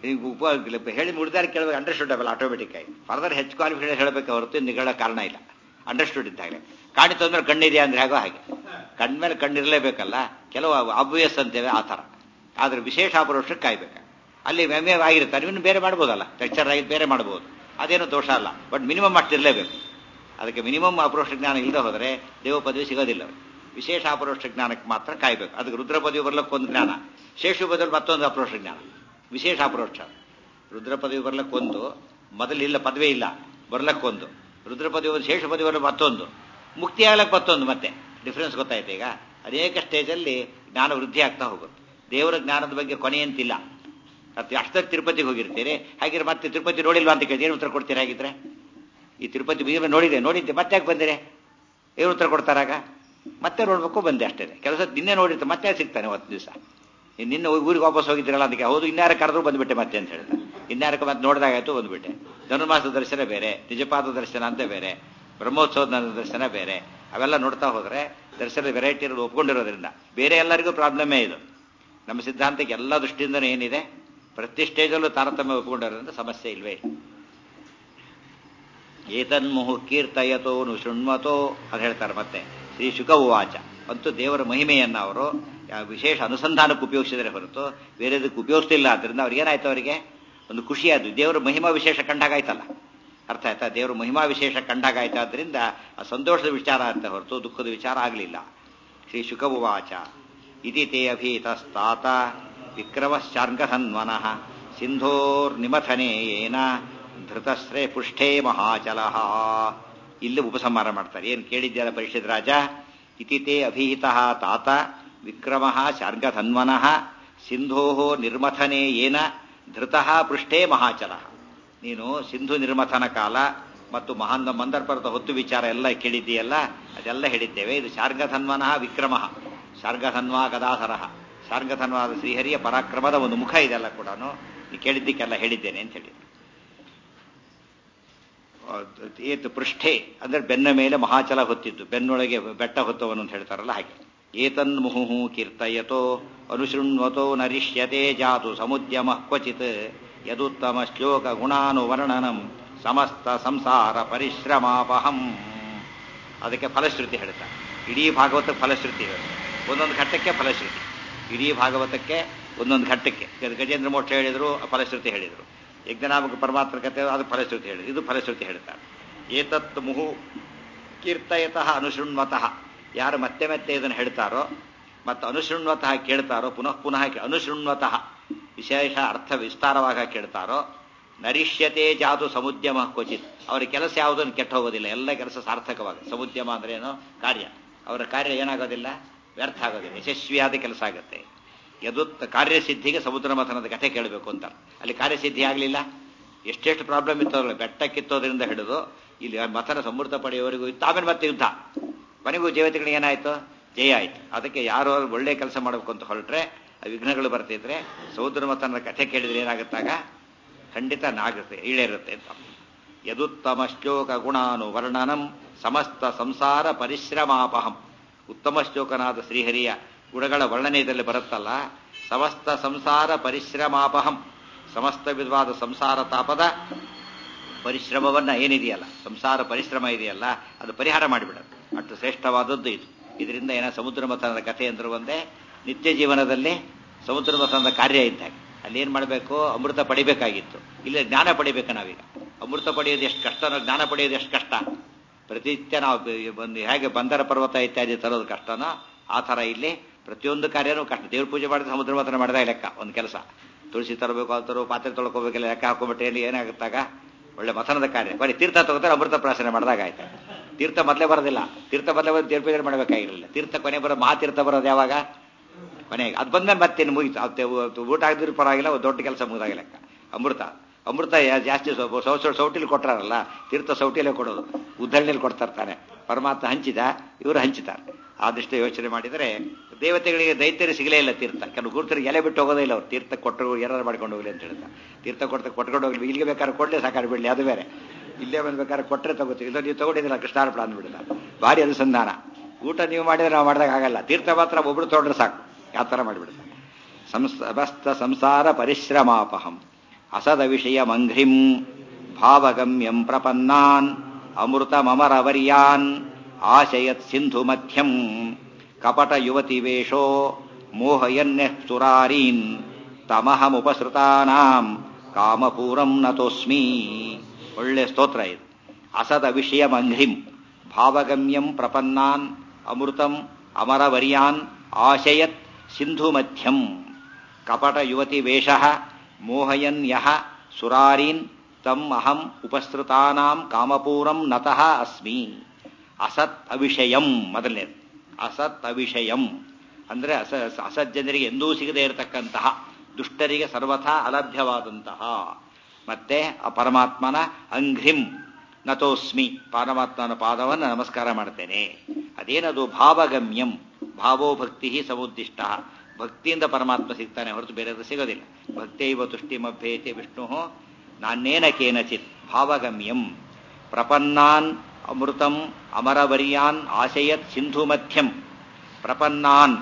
ಹೇಳಿ ಮುಡಿದಾರೆ ಕೇಳಬೇಕು, ಅಂಡರ್ಸ್ಟುಡಬಲ್ ಆಟೋಮೆಟಿಕ್ ಆಗಿ. ಫರ್ದರ್ ಹೆಚ್ಚು ಕ್ವಾಲಿಫಿಕೇಷನ್ ಹೇಳಬೇಕು ಹೊರತು ನಿಗಳ ಕಾರಣ ಇಲ್ಲ. ಅಂಡರ್ಸ್ಟುಡ್ ಇದ್ದಾಗಲೇ. ಕಾಣಿತು ಅಂದ್ರೆ ಕಣ್ಣಿದೆಯಾ ಅಂದ್ರೆ ಹಾಗೋ ಹಾಗೆ, ಕಣ್ಮೇಲೆ ಕಣ್ಣಿರಲೇಬೇಕಲ್ಲ, ಕೆಲವು ಆಬ್ವಿಯಸ್ ಅಂತೇವೆ ಆ ಥರ. ಆದ್ರೆ ವಿಶೇಷ ಅಪರೋಕ್ಷಕ್ಕೆ ಕಾಯ್ಬೇಕು. ಅಲ್ಲಿ ಮೆಮೆ ಆಗಿರುತ್ತೆ, ಅದನ್ನು ಬೇರೆ ಮಾಡ್ಬೋದಲ್ಲ, ಟೆಕ್ಚರ್ ಆಗಿ ಬೇರೆ ಮಾಡ್ಬೋದು, ಅದೇನು ದೋಷ ಅಲ್ಲ. ಬಟ್ ಮಿನಿಮಮ್ ಅಷ್ಟಿರಲೇಬೇಕು. ಅದಕ್ಕೆ ಮಿನಿಮಮ್ ಅಪರೋಕ್ಷ ಜ್ಞಾನ ಇಲ್ಲದೆ ಹೋದರೆ ದೇವ ಪದವಿ ಸಿಗೋದಿಲ್ಲ. ವಿಶೇಷ ಅಪರೋಕ್ಷ ಜ್ಞಾನಕ್ಕೆ ಮಾತ್ರ ಕಾಯ್ಬೇಕು. ಅದಕ್ಕೆ ರುದ್ರ ಪದವಿ ಬರ್ಲಕ್ಕೆ ಒಂದು ಜ್ಞಾನ, ಶೇಷು ಬದಲು ಮತ್ತೊಂದು ಅಪರೋಕ್ಷ ಜ್ಞಾನ, ವಿಶೇಷ ಅಪರೋಕ್ಷ. ರುದ್ರ ಪದವಿ ಬರ್ಲಕ್ಕೊಂದು, ಮೊದಲಿಲ್ಲ ಪದವಿ ಇಲ್ಲ ಬರ್ಲಕ್ಕೊಂದು, ರುದ್ರ ಪದವಿ ಒಂದು, ಶೇಷ ಪದವಿ ಬರಲು ಮತ್ತೊಂದು, ಮುಕ್ತಿ ಆಗ್ಲಕ್ಕೆ ಮತ್ತೊಂದು. ಮತ್ತೆ ಡಿಫ್ರೆನ್ಸ್ ಗೊತ್ತಾಯ್ತು ಈಗ. ಅನೇಕ ಸ್ಟೇಜಲ್ಲಿ ಜ್ಞಾನ ವೃದ್ಧಿ ಆಗ್ತಾ ಹೋಗುತ್ತೆ. ದೇವರ ಜ್ಞಾನದ ಬಗ್ಗೆ ಕೊನೆಯಂತಿಲ್ಲ. ಅದು ಅಷ್ಟಕ್ಕೆ ತಿರುಪತಿಗೆ ಹೋಗಿರ್ತೀರಿ, ಹಾಗಿದ್ರೆ ಮತ್ತೆ ತಿರುಪತಿ ನೋಡಿಲ್ವಾ ಅಂತ ಕೇಳಿ ಏನು ಉತ್ತರ ಕೊಡ್ತೀರಿ? ಹಾಗಿದ್ರೆ ಈ ತಿರುಪತಿ ಬೀಗ ನೋಡಿದ್ದೆ ಮತ್ತೆ ಯಾಕೆ ಬಂದಿರಿ, ಏನು ಉತ್ತರ ಕೊಡ್ತಾರಾಗ? ಮತ್ತೆ ನೋಡ್ಬೇಕು ಬಂದೆ ಅಷ್ಟೇ. ಕೆಲಸ ನಿನ್ನೆ ನೋಡಿರ್ತಾರೆ, ಮತ್ತೆ ಸಿಗ್ತಾನೆ 10 ದಿವಸ. ನಿನ್ನೆ ಊರಿಗೆ ವಾಪಸ್ ಹೋಗಿದ್ದೀರಲ್ಲ ಅದಕ್ಕೆ, ಹೌದು ಇನ್ಯಾರ ಕರೆದ್ರು ಬಂದ್ಬಿಟ್ಟೆ ಮತ್ತೆ ಅಂತ ಹೇಳ್ತಾರೆ. ಇನ್ಯಾರಕ್ಕೆ ಮತ್ತೆ ನೋಡಿದಾಗಾಯ್ತು ಬಂದ್ಬಿಟ್ಟೆ. ಧನುರ್ಮಾಸ ದರ್ಶನ ಬೇರೆ, ನಿಜಪಾದ ದರ್ಶನ ಅಂತ ಬೇರೆ, ಬ್ರಹ್ಮೋತ್ಸವದ ದರ್ಶನ ಬೇರೆ, ಅವೆಲ್ಲ ನೋಡ್ತಾ ಹೋದ್ರೆ ದರ್ಶನದ ವೆರೈಟಿ ಇರೋದು ಒಪ್ಕೊಂಡಿರೋದ್ರಿಂದ ಬೇರೆ ಎಲ್ಲರಿಗೂ ಪ್ರಾಬ್ಲಮೇ ಇದು. ನಮ್ಮ ಸಿದ್ಧಾಂತಕ್ಕೆ ಎಲ್ಲ ದೃಷ್ಟಿಯಿಂದನೂ ಏನಿದೆ, ಪ್ರತಿ ಸ್ಟೇಜಲ್ಲೂ ತಾರತಮ್ಯ ಒಪ್ಕೊಂಡಿರೋದ್ರಿಂದ ಸಮಸ್ಯೆ ಇಲ್ವೇ ಇಲ್ಲ. ಏತನ್ಮುಹು ಕೀರ್ತಯತೋ ಶೃಣ್ವತೋ ಅದು ಹೇಳ್ತಾರೆ ಮತ್ತೆ ಶ್ರೀ ಶುಕ ಉವಾಚ. ಅಂತೂ ದೇವರ ಮಹಿಮೆಯನ್ನು ಅವರು ವಿಶೇಷ ಅನುಸಂಧಾನಕ್ಕೆ ಉಪಯೋಗಿಸಿದರೆ ಹೊರತು ಬೇರೆದಕ್ಕೆ ಉಪಯೋಗಿಸ್ತಿಲ್ಲ. ಆದ್ರಿಂದ ಅವ್ರಿಗೇನಾಯ್ತು, ಅವರಿಗೆ ಒಂದು ಖುಷಿಯಾದ್ದು, ದೇವರ ಮಹಿಮಾ ವಿಶೇಷ ಕಂಡಾಗಾಯ್ತಲ್ಲ. ಅರ್ಥ ಆಯ್ತಾ? ದೇವರು ಮಹಿಮಾ ವಿಶೇಷ ಕಂಡಾಗಾಯ್ತಾದ್ರಿಂದ ಆ ಸಂತೋಷದ ವಿಚಾರ ಅಂತ ಹೊರತು ದುಃಖದ ವಿಚಾರ ಆಗಲಿಲ್ಲ. ಶ್ರೀ ಶುಕ ಉವಾಚ ಇತಿ ತೇ ಅಭೀತಸ್ತಾತ ವಿಕ್ರಮಶ್ಚಾರ್ಗಧನ್ವನಃ ಸಿಂಧೋರ್ನಿಮಥನೇ ಯೇನ ಧೃತಶ್ರೇ ಪುಷ್ಠೇ ಮಹಾಚಲಃ. ಇಲ್ಲಿ ಉಪಸಂಹಾರ ಮಾಡ್ತಾರೆ. ಏನು ಕೇಳಿದ್ಯಾರ ಪರೀಕ್ಷಿತ ರಾಜ? ಇತಿ ತೇ ಅಭಿಹಿತಃ ತಾತ ವಿಕ್ರಮಃ ಶಾರ್ಗಧನ್ವನಃ ಸಿಂಧೋ ನಿರ್ಮಥನೇ ಯೇನ ಧೃತಃ ಪೃಷ್ಠೇ ಮಹಾಚಲಃ. ನೀನು ಸಿಂಧು ನಿರ್ಮಥನ ಕಾಲ ಮತ್ತು ಮಂದರ ಪರ್ವತ ಹೊತ್ತು ವಿಚಾರ ಎಲ್ಲ ಕೇಳಿದ್ದೀಯಲ್ಲ, ಅದೆಲ್ಲ ಹೇಳಿದ್ದೇವೆ. ಇದು ಶಾರ್ಗಧನ್ವನಃ ವಿಕ್ರಮಃ, ಶಾರ್ಗಧನ್ವ ಗದಾಧರಃ, ಶಾರ್ಗಧನ್ವಾದ ಶ್ರೀಹರಿಯ ಪರಾಕ್ರಮದ ಒಂದು ಮುಖ. ಇದೆಲ್ಲ ಕೂಡ ನೀ ಕೇಳಿದ್ದಕ್ಕೆಲ್ಲ ಹೇಳಿದ್ದೇನೆ ಅಂತ ಹೇಳಿ. ಏತು ಪೃಷ್ಠೆ ಅಂದ್ರೆ ಬೆನ್ನ ಮೇಲೆ ಮಹಾಚಲ ಹೊತ್ತಿದ್ದು, ಬೆನ್ನೊಳಗೆ ಬೆಟ್ಟ ಹೊತ್ತವನು ಅಂತ ಹೇಳ್ತಾರಲ್ಲ ಹಾಗೆ. ಏತನ್ ಮುಹುಹು ಕೀರ್ತಯತೋ ಅನುಶೃಣ್ವತೋ ನರಿಷ್ಯತೆ ಜಾತು ಸಮುದ್ಯಮ ಕ್ವಚಿತ್ ಯದುತ್ತಮ ಶ್ಲೋಕ ಗುಣಾನುವರ್ಣನಂ ಸಮಸ್ತ ಸಂಸಾರ ಪರಿಶ್ರಮಾಪಹಂ. ಅದಕ್ಕೆ ಫಲಶ್ರುತಿ ಹೇಳ್ತಾರೆ. ಇಡೀ ಭಾಗವತ ಫಲಶ್ರುತಿ, ಒಂದೊಂದು ಘಟ್ಟಕ್ಕೆ ಫಲಶ್ರುತಿ. ಇಡೀ ಭಾಗವತಕ್ಕೆ ಒಂದೊಂದು ಘಟ್ಟಕ್ಕೆ ಗಜೇಂದ್ರ ಮೋಕ್ಷ ಹೇಳಿದ್ರು, ಫಲಶ್ರುತಿ ಹೇಳಿದರು. ಯಜ್ಞನಾಮಕ ಪರಮಾತ್ಮ ಕಥೆ ಅದು ಫಲಶ್ರುತಿ ಹೇಳಿದ್ರು, ಇದು ಫಲಶ್ರುತಿ ಹೇಳ್ತಾರೆ. ಏತತ್ ಮುಹು ಕೀರ್ತಯತಃ ಅನುಶೃಣ್ವತಃ, ಯಾರು ಮತ್ತೆ ಮತ್ತೆ ಇದನ್ನು ಹೇಳ್ತಾರೋ ಮತ್ತು ಅನುಶೃಣ್ವತಃ ಕೇಳ್ತಾರೋ, ಪುನಃ ಪುನಃ ಅನುಶೃಣ್ವತಃ ವಿಶೇಷ ಅರ್ಥ ವಿಸ್ತಾರವಾಗಿ ಕೇಳ್ತಾರೋ, ನರಿಷ್ಯತೆ ಜಾತು ಸಮುದ್ಯಮ ಕ್ವಚಿತ್, ಅವರ ಕೆಲಸ ಯಾವುದನ್ನು ಕೆಟ್ಟ ಹೋಗೋದಿಲ್ಲ, ಎಲ್ಲ ಕೆಲಸ ಸಾರ್ಥಕವಾಗ. ಸಮುದ್ಯಮ ಅಂದ್ರೆ ಏನು? ಕಾರ್ಯ. ಅವರ ಕಾರ್ಯ ಏನಾಗೋದಿಲ್ಲ, ವ್ಯರ್ಥ ಆಗೋದಿಲ್ಲ, ಯಶಸ್ವಿಯಾದ ಕೆಲಸ ಆಗುತ್ತೆ. ಯದುತ್ ಕಾರ್ಯಸಿದ್ಧಿಗೆ ಸಮುದ್ರ ಮಥನದ ಕಥೆ ಕೇಳಬೇಕು ಅಂತ. ಅಲ್ಲಿ ಕಾರ್ಯಸಿದ್ಧಿ ಆಗಲಿಲ್ಲ, ಎಷ್ಟೆಷ್ಟು ಪ್ರಾಬ್ಲಮ್ ಇತ್ತು. ಬೆಟ್ಟ ಕಿತ್ತೋದ್ರಿಂದ ಹಿಡಿದು ಇಲ್ಲಿ ಮಥನ ಸಮೃದ್ಧ ಪಡೆಯುವವರೆಗೂ ಇತ್ತು. ಆಮೇಲೆ ಮತ್ತೆ ಯುದ್ಧ, ಕೊನೆಗೂ ದೇವತೆಗಳಿಗೆ ಏನಾಯ್ತು? ಜಯ ಆಯ್ತು. ಅದಕ್ಕೆ ಯಾರು ಒಳ್ಳೆ ಕೆಲಸ ಮಾಡಬೇಕು ಅಂತ ಹೊರಟ್ರೆ ವಿಘ್ನಗಳು ಬರ್ತಿದ್ರೆ ಸಮುದ್ರ ಮಥನದ ಕಥೆ ಕೇಳಿದ್ರೆ ಏನಾಗುತ್ತಾಗ ಖಂಡಿತ ಆಗುತ್ತೆ, ಈಳೇರುತ್ತೆ ಅಂತ. ಯದುತ್ತಮ ಶ್ಲೋಕ ಗುಣಾನು ವರ್ಣನಂ ಸಮಸ್ತ ಸಂಸಾರ ಪರಿಶ್ರಮಾಪಹಂ. ಉತ್ತಮ ಶ್ಲೋಕನಾದ ಶ್ರೀಹರಿಯ ಗುಣಗಳ ವರ್ಣನೆಯಲ್ಲಿ ಬರುತ್ತಲ್ಲ, ಸಮಸ್ತ ಸಂಸಾರ ಪರಿಶ್ರಮಾಪಹಂ, ಸಮಸ್ತ ವಿಧವಾದ ಸಂಸಾರ ತಾಪದ ಪರಿಶ್ರಮವನ್ನ ಏನಿದೆಯಲ್ಲ, ಸಂಸಾರ ಪರಿಶ್ರಮ ಇದೆಯಲ್ಲ, ಅದು ಪರಿಹಾರ ಮಾಡಿಬಿಡೋದು. ಅಷ್ಟು ಶ್ರೇಷ್ಠವಾದದ್ದು ಇದು. ಇದರಿಂದ ಏನೋ ಸಮುದ್ರ ಮಥನದ ಕಥೆ ಅಂದ್ರೆ ಒಂದೇ, ನಿತ್ಯ ಜೀವನದಲ್ಲಿ ಸಮುದ್ರ ಮಥನದ ಕಾರ್ಯ ಇದ್ದಾಗ ಅಲ್ಲಿ ಏನ್ ಮಾಡಬೇಕು? ಅಮೃತ ಪಡಿಬೇಕಾಗಿತ್ತು. ಇಲ್ಲಿ ಜ್ಞಾನ ಪಡಿಬೇಕು. ನಾವೀಗ ಅಮೃತ ಪಡೆಯೋದು ಎಷ್ಟು ಕಷ್ಟನೋ, ಜ್ಞಾನ ಪಡೆಯೋದು ಎಷ್ಟು ಕಷ್ಟ. ಪ್ರತಿನಿತ್ಯ ನಾವು ಹೇಗೆ ಬಂದರ ಪರ್ವತ ಇತ್ಯಾದಿ ತರೋದು ಕಷ್ಟನೋ, ಆ ಥರ ಇಲ್ಲಿ ಪ್ರತಿಯೊಂದು ಕಾರ್ಯನೂ ಕಷ್ಟ. ದೇವ್ರ ಪೂಜೆ ಮಾಡಿದ್ರೆ ಸಮುದ್ರ ಮಥನ ಮಾಡಿದಾಗ ಲೆಕ್ಕ ಒಂದು ಕೆಲಸ. ತುಳಸಿ ತರಬೇಕು, ಅದು ತರೋ, ಪಾತ್ರೆ ತೊಳ್ಕೋಬೇಕೆಲ್ಲ ಲೆಕ್ಕ ಹಾಕೊಂಡ್ಬಿಟ್ಟೆ ಇಲ್ಲಿ ಏನಾಗುತ್ತಾಗ ಒಳ್ಳೆ ಮಥನದ ಕಾರ್ಯ. ಬರೀ ತೀರ್ಥ ತಗೋತಾರೆ, ಅಮೃತ ಪ್ರಾಶನ ಮಾಡಿದಾಗ ಆಯ್ತು. ತೀರ್ಥ ಮೊದಲೇ ಬರೋದಿಲ್ಲ, ತೀರ್ಥ ಮೊದಲೇ ಬಂದು ದೇವ್ರ ಪೂಜೆ ಮಾಡಬೇಕಾಗಿರಲಿಲ್ಲ. ತೀರ್ಥ ಕೊನೆ ಬರೋದು, ಮಹಾತೀರ್ಥ ಬರೋದು ಯಾವಾಗ? ಕೊನೆಗೆ. ಅದು ಬಂದ್ಮೇಲೆ ಮತ್ತೇನು ಮುಗೀತು. ಊಟ ಆಗಿದ್ರು ಪರವಾಗಿಲ್ಲ, ಒಂದು ದೊಡ್ಡ ಕೆಲಸ ಮುಗಿದಾಗ ಲೆಕ್ಕ. ಅಮೃತ ಜಾಸ್ತಿ ಸೌಟಿಲಿ ಕೊಟ್ಟಾರಲ್ಲ, ತೀರ್ಥ ಸೌಟಿಯಲ್ಲೇ ಕೊಡೋದು, ಉದ್ದಳ್ಳಿಯಲ್ಲಿ ಕೊಡ್ತಾರೆ ತಾನೆ. ಪರಮಾತ್ಮ ಹಂಚಿದ, ಇವರು ಹಂಚಿದ್ದಾರೆ. ಆದಷ್ಟು ಯೋಚನೆ ಮಾಡಿದರೆ ದೇವತೆಗಳಿಗೆ ದೈತ್ಯರು ಸಿಗಲೇ ಇಲ್ಲ ತೀರ್ಥ. ಕೆಲವು ಗುರುತರಿಗೆ ಎಲೆ ಬಿಟ್ಟು ಹೋಗೋದೇ ಇಲ್ಲ ಅವ್ರು. ತೀರ್ಥ ಕೊಟ್ಟರು ಏನಾರು ಮಾಡ್ಕೊಂಡು ಹೋಗಲಿ ಅಂತ ಹೇಳ್ತಾರೆ. ತೀರ್ಥ ಕೊಟ್ಕೊಂಡು ಹೋಗ್ಲಿ, ಇಲ್ಲಿಗೆ ಬೇಕಾದ್ರೆ ಕೊಡಲೇ ಸಾಕಾರು ಬಿಡಲಿ, ಅದು ಬೇರೆ. ಇಲ್ಲೇ ಬಂದ್ಬೇಕಾದ್ರೆ ಕೊಟ್ಟರೆ ತಗೋತೀವಿ, ಇಲ್ಲ ನೀವು ತಗೊಂಡಿದ್ದಿಲ್ಲ ಕೃಷ್ಣಾರ್ಪಣ ಅಂದ್ಬಿಡ್ತಾರೆ. ಭಾರಿ ಅನುಸಂಧಾನ. ಊಟ ನೀವು ಮಾಡಿದ್ರೆ ನಾವು ಮಾಡಿದಾಗ ಆಗಲ್ಲ, ತೀರ್ಥ ಮಾತ್ರ ಒಬ್ಬರು ತೊಗೊಂಡ್ರೆ ಸಾಕು, ಯಾವ ಥರ ಮಾಡಿಬಿಡ್ತಾರೆ. ಸಮಸ್ತ ಸಂಸಾರ ಪರಿಶ್ರಮಾಪಹಂ ಅಸದ ವಿಷಯ ಮಂಘ್ರಿಂ ಭಾವಗಮ್ಯಂ ಪ್ರಪನ್ನಾನ್ ಅಮೃತಮರವರ್ಯಾನ್ ಆಶಯತ್ ಸಿಂಧು ಮಧ್ಯಂ ಕಪಟ ಯುವತಿ ವೇಷೋ ಮೋಹಯನ್ಯಃ ಸುರಾರೀನ್ ತಮಹಮುಪಸೃತಾನಾಂ ಕಾಮಪೂರಂ ನತೋಸ್ಮಿ. ಒಳ್ಳೆ ಸ್ತೋತ್ರ ಇದು. ಅಸದ ವಿಷಯಮಂಘ್ರಿಂ ಭಾವಗಮ್ಯಂ ಪ್ರಪನ್ನಾನ್ ಅಮೃತಂ ಅಮರವರ್ಯಾನ್ ಆಶಯತ್ ಸಿಂಧು ಮಧ್ಯಂ ಕಪಟ ಯುವತಿ ವೇಷಃ ಮೋಹಯನ್ ಯಃ ಸುರಾರೀನ್ ತಂ ಅಹಂ ಉಪಸೃತಾನಾಂ ಕಾಮಪೂರಂ ನತಃ ಅಸ್ಮಿ. ಅಸತ್ ಅವಿಷಯಂ ಮೊದಲನೇದು. ಅಸತ್ ಅವಿಷಯಂ ಅಂದ್ರೆ ಅಸಜ್ಜನರಿಗೆ ಎಂದೂ ಸಿಗದೇ ಇರತಕ್ಕಂತಹ, ದುಷ್ಟರಿಗೆ ಸರ್ವಥಾ ಅಲಭ್ಯವಾದಂತಹ, ಮತ್ತೆ ಆ ಪರಮಾತ್ಮನ ಅಂಘ್ರಿಂ ನತೋಸ್ಮಿ, ಪರಮಾತ್ಮನ ಪಾದವನ್ನು ನಮಸ್ಕಾರ ಮಾಡ್ತೇನೆ. ಅದೇನದು? ಭಾವಗಮ್ಯಂ, ಭಾವೋ ಭಕ್ತಿ ಸಮುದ್ದಿಷ್ಟ, ಭಕ್ತಿಯಿಂದ ಪರಮಾತ್ಮ ಸಿಗ್ತಾನೆ ಹೊರತು ಬೇರೆದು ಸಿಗೋದಿಲ್ಲ. ಭಕ್ತೈವ ತುಷ್ಟಿಮಭ್ಯೇತಿ ವಿಷ್ಣು ನಾನೇನ ಕೇನಚಿತ್. ಭಾವಗಮ್ಯಂ ಪ್ರಪನ್ನಾನ್ ಅಮೃತಂ ಅಮರವರ್ಯಾನ್ ಆಶಯತ್ ಸಿಂಧು ಮಧ್ಯಂ. ಪ್ರಪನ್ನಾನ್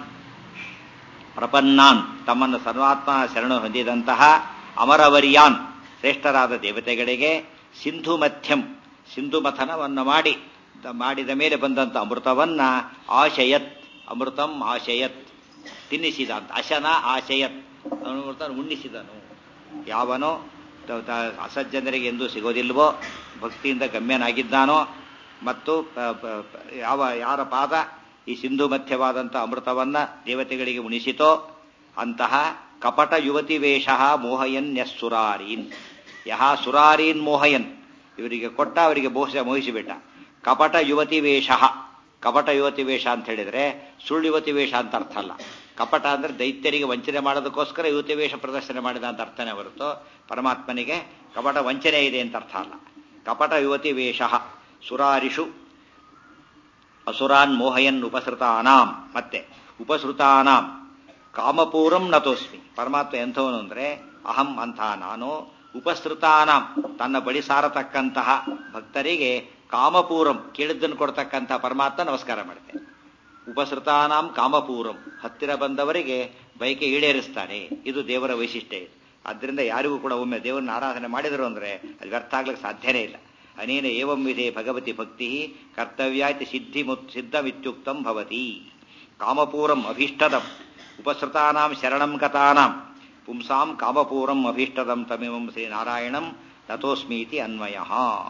ತಮ್ಮನ್ನು ಸರ್ವಾತ್ಮ ಶರಣ ಹೊಂದಿದಂತಹ ಅಮರವರ್ಯಾನ್ ಶ್ರೇಷ್ಠರಾದ ದೇವತೆಗಳಿಗೆ ಸಿಂಧು ಮಧ್ಯಂ ಸಿಂಧು ಮಥನವನ್ನು ಮಾಡಿದ ಮೇಲೆ ಬಂದಂಥ ಅಮೃತವನ್ನ ಆಶಯತ್, ಅಮೃತಂ ಆಶಯತ್ ತಿನ್ನಿಸಿದ ಅಂತ. ಅಶನ ಆಶಯತ್ ಅಮೃತ ಉಣ್ಣಿಸಿದನು. ಯಾವನೋ ಅಸಜ್ಜನರಿಗೆ ಎಂದೂ ಸಿಗೋದಿಲ್ವೋ, ಭಕ್ತಿಯಿಂದ ಗಮ್ಯನಾಗಿದ್ದಾನೋ, ಮತ್ತು ಯಾರ ಪಾದ ಈ ಸಿಂಧು ಮಧ್ಯವಾದಂಥ ಅಮೃತವನ್ನ ದೇವತೆಗಳಿಗೆ ಉಣಿಸಿತೋ ಅಂತಹ ಕಪಟ ಯುವತಿ ವೇಷ ಮೋಹಯನ್ ಯಸ್ಸುರಾರೀನ್. ಯಹ ಸುರಾರೀನ್ ಮೋಹಯನ್, ಇವರಿಗೆ ಕೊಟ್ಟ, ಅವರಿಗೆ ಮೋಹಿಸಿಬಿಟ್ಟ. ಕಪಟ ಯುವತಿ ವೇಷ, ಕಪಟ ಯುವತಿ ವೇಷ ಅಂತ ಹೇಳಿದ್ರೆ ಸುಳ್ಳು ಯುವತಿ ವೇಷ ಅಂತ ಅರ್ಥ ಅಲ್ಲ. ಕಪಟ ಅಂದ್ರೆ ದೈತ್ಯರಿಗೆ ವಂಚನೆ ಮಾಡೋದಕ್ಕೋಸ್ಕರ ಯುವತಿ ವೇಷ ಪ್ರದರ್ಶನ ಮಾಡಿದ ಅಂತ ಅರ್ಥನೇ ಹೊರತು ಪರಮಾತ್ಮನಿಗೆ ಕಪಟ ವಂಚನೆ ಇದೆ ಅಂತ ಅರ್ಥ ಅಲ್ಲ. ಕಪಟ ಯುವತಿ ವೇಷ ಸುರಾರಿಷು ಅಸುರಾನ್ ಮೋಹಯನ್ ಉಪಸೃತಾನಾಂ. ಮತ್ತೆ ಉಪಸೃತಾನಾಂ ಕಾಮಪೂರಂ ನತೋಸ್ಮಿ. ಪರಮಾತ್ಮ ಎಂಥವನು ಅಂದ್ರೆ ಅಹಂ ಅಂಥ ನಾನು, ಉಪಸೃತಾನಾಂ ತನ್ನ ಬಳಿ ಸಾರತಕ್ಕಂತಹ ಭಕ್ತರಿಗೆ ಕಾಮಪೂರಂ ಕೇಳಿದ್ದನ್ನು ಕೊಡ್ತಕ್ಕಂಥ ಪರಮಾತ್ಮ ನಮಸ್ಕಾರ ಮಾಡ್ತೇನೆ. ಉಪಸೃತಾನಾಂ ಕಾಮಪೂರಂ, ಹತ್ತಿರ ಬಂದವರಿಗೆ ಬಯಕೆ ಈಡೇರಿಸ್ತಾನೆ. ಇದು ದೇವರ ವೈಶಿಷ್ಟ್ಯ. ಆದ್ದರಿಂದ ಯಾರಿಗೂ ಕೂಡ ಒಮ್ಮೆ ದೇವರನ್ನ ಆರಾಧನೆ ಮಾಡಿದರು ಅಂದ್ರೆ ಅದು ವ್ಯರ್ಥ ಆಗ್ಲಿಕ್ಕೆ ಸಾಧ್ಯನೇ ಇಲ್ಲ. ಅನೇನ ಏವಂ ವಿಧೇ ಭಗವತಿ ಭಕ್ತಿ ಕರ್ತವ್ಯಾತಿ ಸಿದ್ಧಮಿತ್ಯುಕ್ತಂ ಭವತಿ. ಕಾಮಪೂರಂ ಅಭೀಷ್ಟದಂ ಉಪಸೃತಾನಾಂ ಶರಣಂ ಗತಾನಾಂ ಪುಂಸಾಂ ಕಾಮಪೂರಂ ಅಭೀಷ್ಟದಂ ತಮಿಮಂ ಶ್ರೀ ನಾರಾಯಣಂ ನತೋಸ್ಮೀತಿ ಅನ್ವಯ.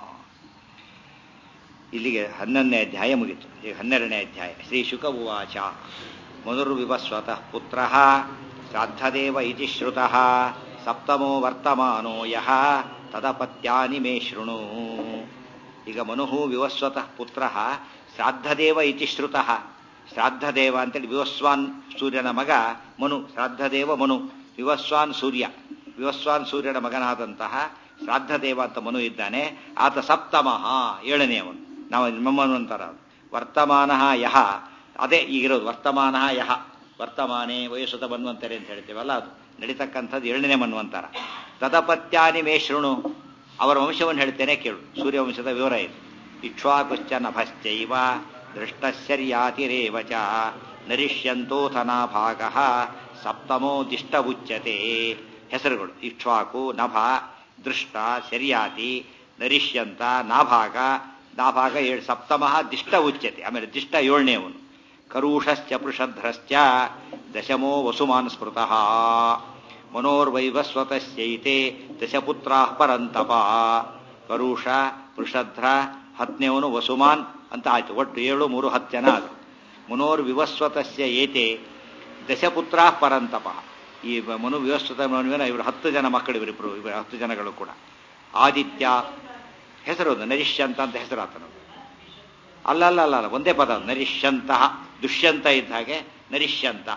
ಇಲ್ಲಿಗೆ 11ನೇ ಅಧ್ಯಾಯ ಮುಗಿತು. ಈಗ 12ನೇ ಅಧ್ಯಾಯ. ಶ್ರೀ ಶುಕ ಉವಾಚ ಮನುರ್ವಿವಸ್ವತಃ ಪುತ್ರಃ ಶ್ರಾದ್ದದೇವ ಇತಿ ಶ್ರುತಃ ಸಪ್ತಮೋ ವರ್ತಮಾನೋ ಯಃ ತದಪತ್ಯಾನಿ ಮೇ ಶೃಣು. ಈಗ ಮನುಃ ವಿವಸ್ವತಃ ಪುತ್ರಃ ಶ್ರಾದ್ದದೇವ ಇತಿ ಶ್ರುತಃ. ಶ್ರಾದ್ದದೇವ ಅಂತೇಳಿ ವಿವಸ್ವಾನ್ ಸೂರ್ಯನ ಮಗ ಮನು. ಶ್ರಾದ್ದದೇವ ಮನು, ವಿವಸ್ವಾನ್ ಸೂರ್ಯ, ವಿವಸ್ವಾನ್ ಸೂರ್ಯನ ಮಗನಾದಂತಹ ಶ್ರಾದ್ದದೇವ ಅಂತ ಮನು ಇದ್ದಾನೆ. ಆತ ಸಪ್ತಮಃ, 7ನೇವನು. ನಾವು ಮನ್ವಂತರ ವರ್ತಮಾನ ಯಹ, ಅದೇ ಈಗಿರೋದು ವರ್ತಮಾನ ಯಹ. ವರ್ತಮಾನೇ ವಯಸ್ಸುತ ಮನ್ವಂತರೆ ಅಂತ ಹೇಳ್ತೇವಲ್ಲ, ಅದು ನಡೀತಕ್ಕಂಥದ್ದು 7ನೇ ಮನ್ವಂತರ. ತದಪತ್ಯಾನಿ ಮೇ ಶೃಣು, ಅವರ ವಂಶವನ್ನು ಹೇಳ್ತೇನೆ ಕೇಳು. ಸೂರ್ಯವಂಶದ ವಿವರ ಇದು. ಇಕ್ಷ್ವಾಕುಶ್ಚ ನಭಶ್ಚೈವ ದೃಷ್ಟಶ್ಚರ್ಯಾತಿರೇವ ಚ ನರಿಷ್ಯಂತೋಥ ನಾಭಾಗಃ ಸಪ್ತಮೋ ದಿಷ್ಟ ಉಚ್ಯತೆ. ಹೆಸರುಗಳು ಇಕ್ಷ್ವಾಕು, ನಭ, ದೃಷ್ಟ, ಶರ್ಯಾತಿ, ನರಿಷ್ಯಂತ, ನಾಭಾಗ. ನಾಭಾಗ 7, ಸಪ್ತಮಃ ದಿಷ್ಟ ಉಚ್ಯತೆ. ಆಮೇಲೆ ದಿಷ್ಟ 7ನೇವನು. ಕರುಷಶ್ಚ ಪೃಷಧ್ರಶ್ಚ ದಶಮೋ ವಸುಮಾನ್ ಸ್ಮೃತಃ ಮನೋರ್ವೈವಸ್ವತಶ್ಚೈತೆ ದಶಪುತ್ರಾಃ ಪರಂತಪ. ಕರುಷ, ಪೃಷಧ್ರ 10ನೇವನು, ವಸುಮಾನ್ ಅಂತ ಆಯ್ತು. ಒಟ್ಟು 7, 3, 10 ಜನ ಆದರು. ಮನೋರ್ವಿವಸ್ವತಸ್ಯ ಏತೆ ದಶಪುತ್ರಾಃ ಪರಂತಪ. ಈ ಮನು ವಿವಸ್ವತ ಮನುವಿನ ಇವರು 10 ಜನ ಮಕ್ಕಳು, ಇವರಿಬ್ಬರು 10 ಜನಗಳು ಕೂಡ. ಆದಿತ್ಯ ಹೆಸರು ನರಿಷ್ಯಂತ ಅಂತ ಹೆಸರು ಆತನು. ಅಲ್ಲಲ್ಲ, ಒಂದೇ ಪದ ನರಿಷ್ಯಂತಹ. ದುಷ್ಯಂತ ಇದ್ದ ಹಾಗೆ ನರಿಷ್ಯಂತ.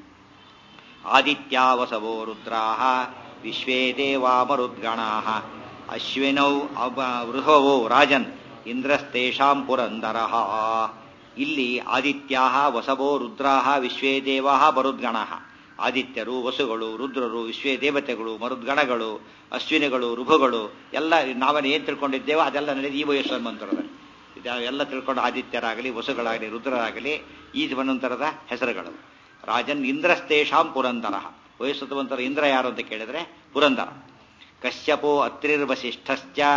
ಆದಿತ್ಯ ವಸವೋ ರುದ್ರಾಃ ವಿಶ್ವೇ ದೇವಾ ಮರುದ್ಗಣಾಃ ಅಶ್ವಿನೌ ವೃಹವೋ ರಾಜನ್ ಇಂದ್ರಸ್ತೇಷಾಂ ಪುರಂದರಃ. ಇಲ್ಲಿ ಆದಿತ್ಯಾಃ ವಸವೋ ರುದ್ರಾಃ ವಿಶ್ವೇ ದೇವಾಃ ಮರುದ್ಗಣಾಃ. ಆದಿತ್ಯರು, ವಸುಗಳು, ರುದ್ರರು, ವಿಶ್ವೇ ದೇವತೆಗಳು, ಮರುದ್ಗಣಗಳು, ಅಶ್ವಿನಿಗಳು, ಋಭುಗಳು ಎಲ್ಲ ನಾವೇನು ಏನು ತಿಳ್ಕೊಂಡಿದ್ದೇವೋ ಅದೆಲ್ಲ ನಡೆದು ಈ ವಯಸ್ಸು ಮಂತ್ರದಲ್ಲಿ ಎಲ್ಲ ತಿಳ್ಕೊಂಡು ಆದಿತ್ಯರಾಗಲಿ, ವಸುಗಳಾಗಲಿ, ರುದ್ರರಾಗಲಿ ಈ ಮನ್ವಂತರದ ಹೆಸರುಗಳು. ರಾಜನ್ ಇಂದ್ರಸ್ತೇಷಾಂ ಪುರಂದರ. ವಯಸ್ಸುವಂತರ ಇಂದ್ರ ಯಾರು ಅಂತ ಕೇಳಿದ್ರೆ ಪುರಂದರ. ಕಶ್ಯಪೋ ಅತ್ರಿರ್ವಸಿಷ್ಠಶ್ಚ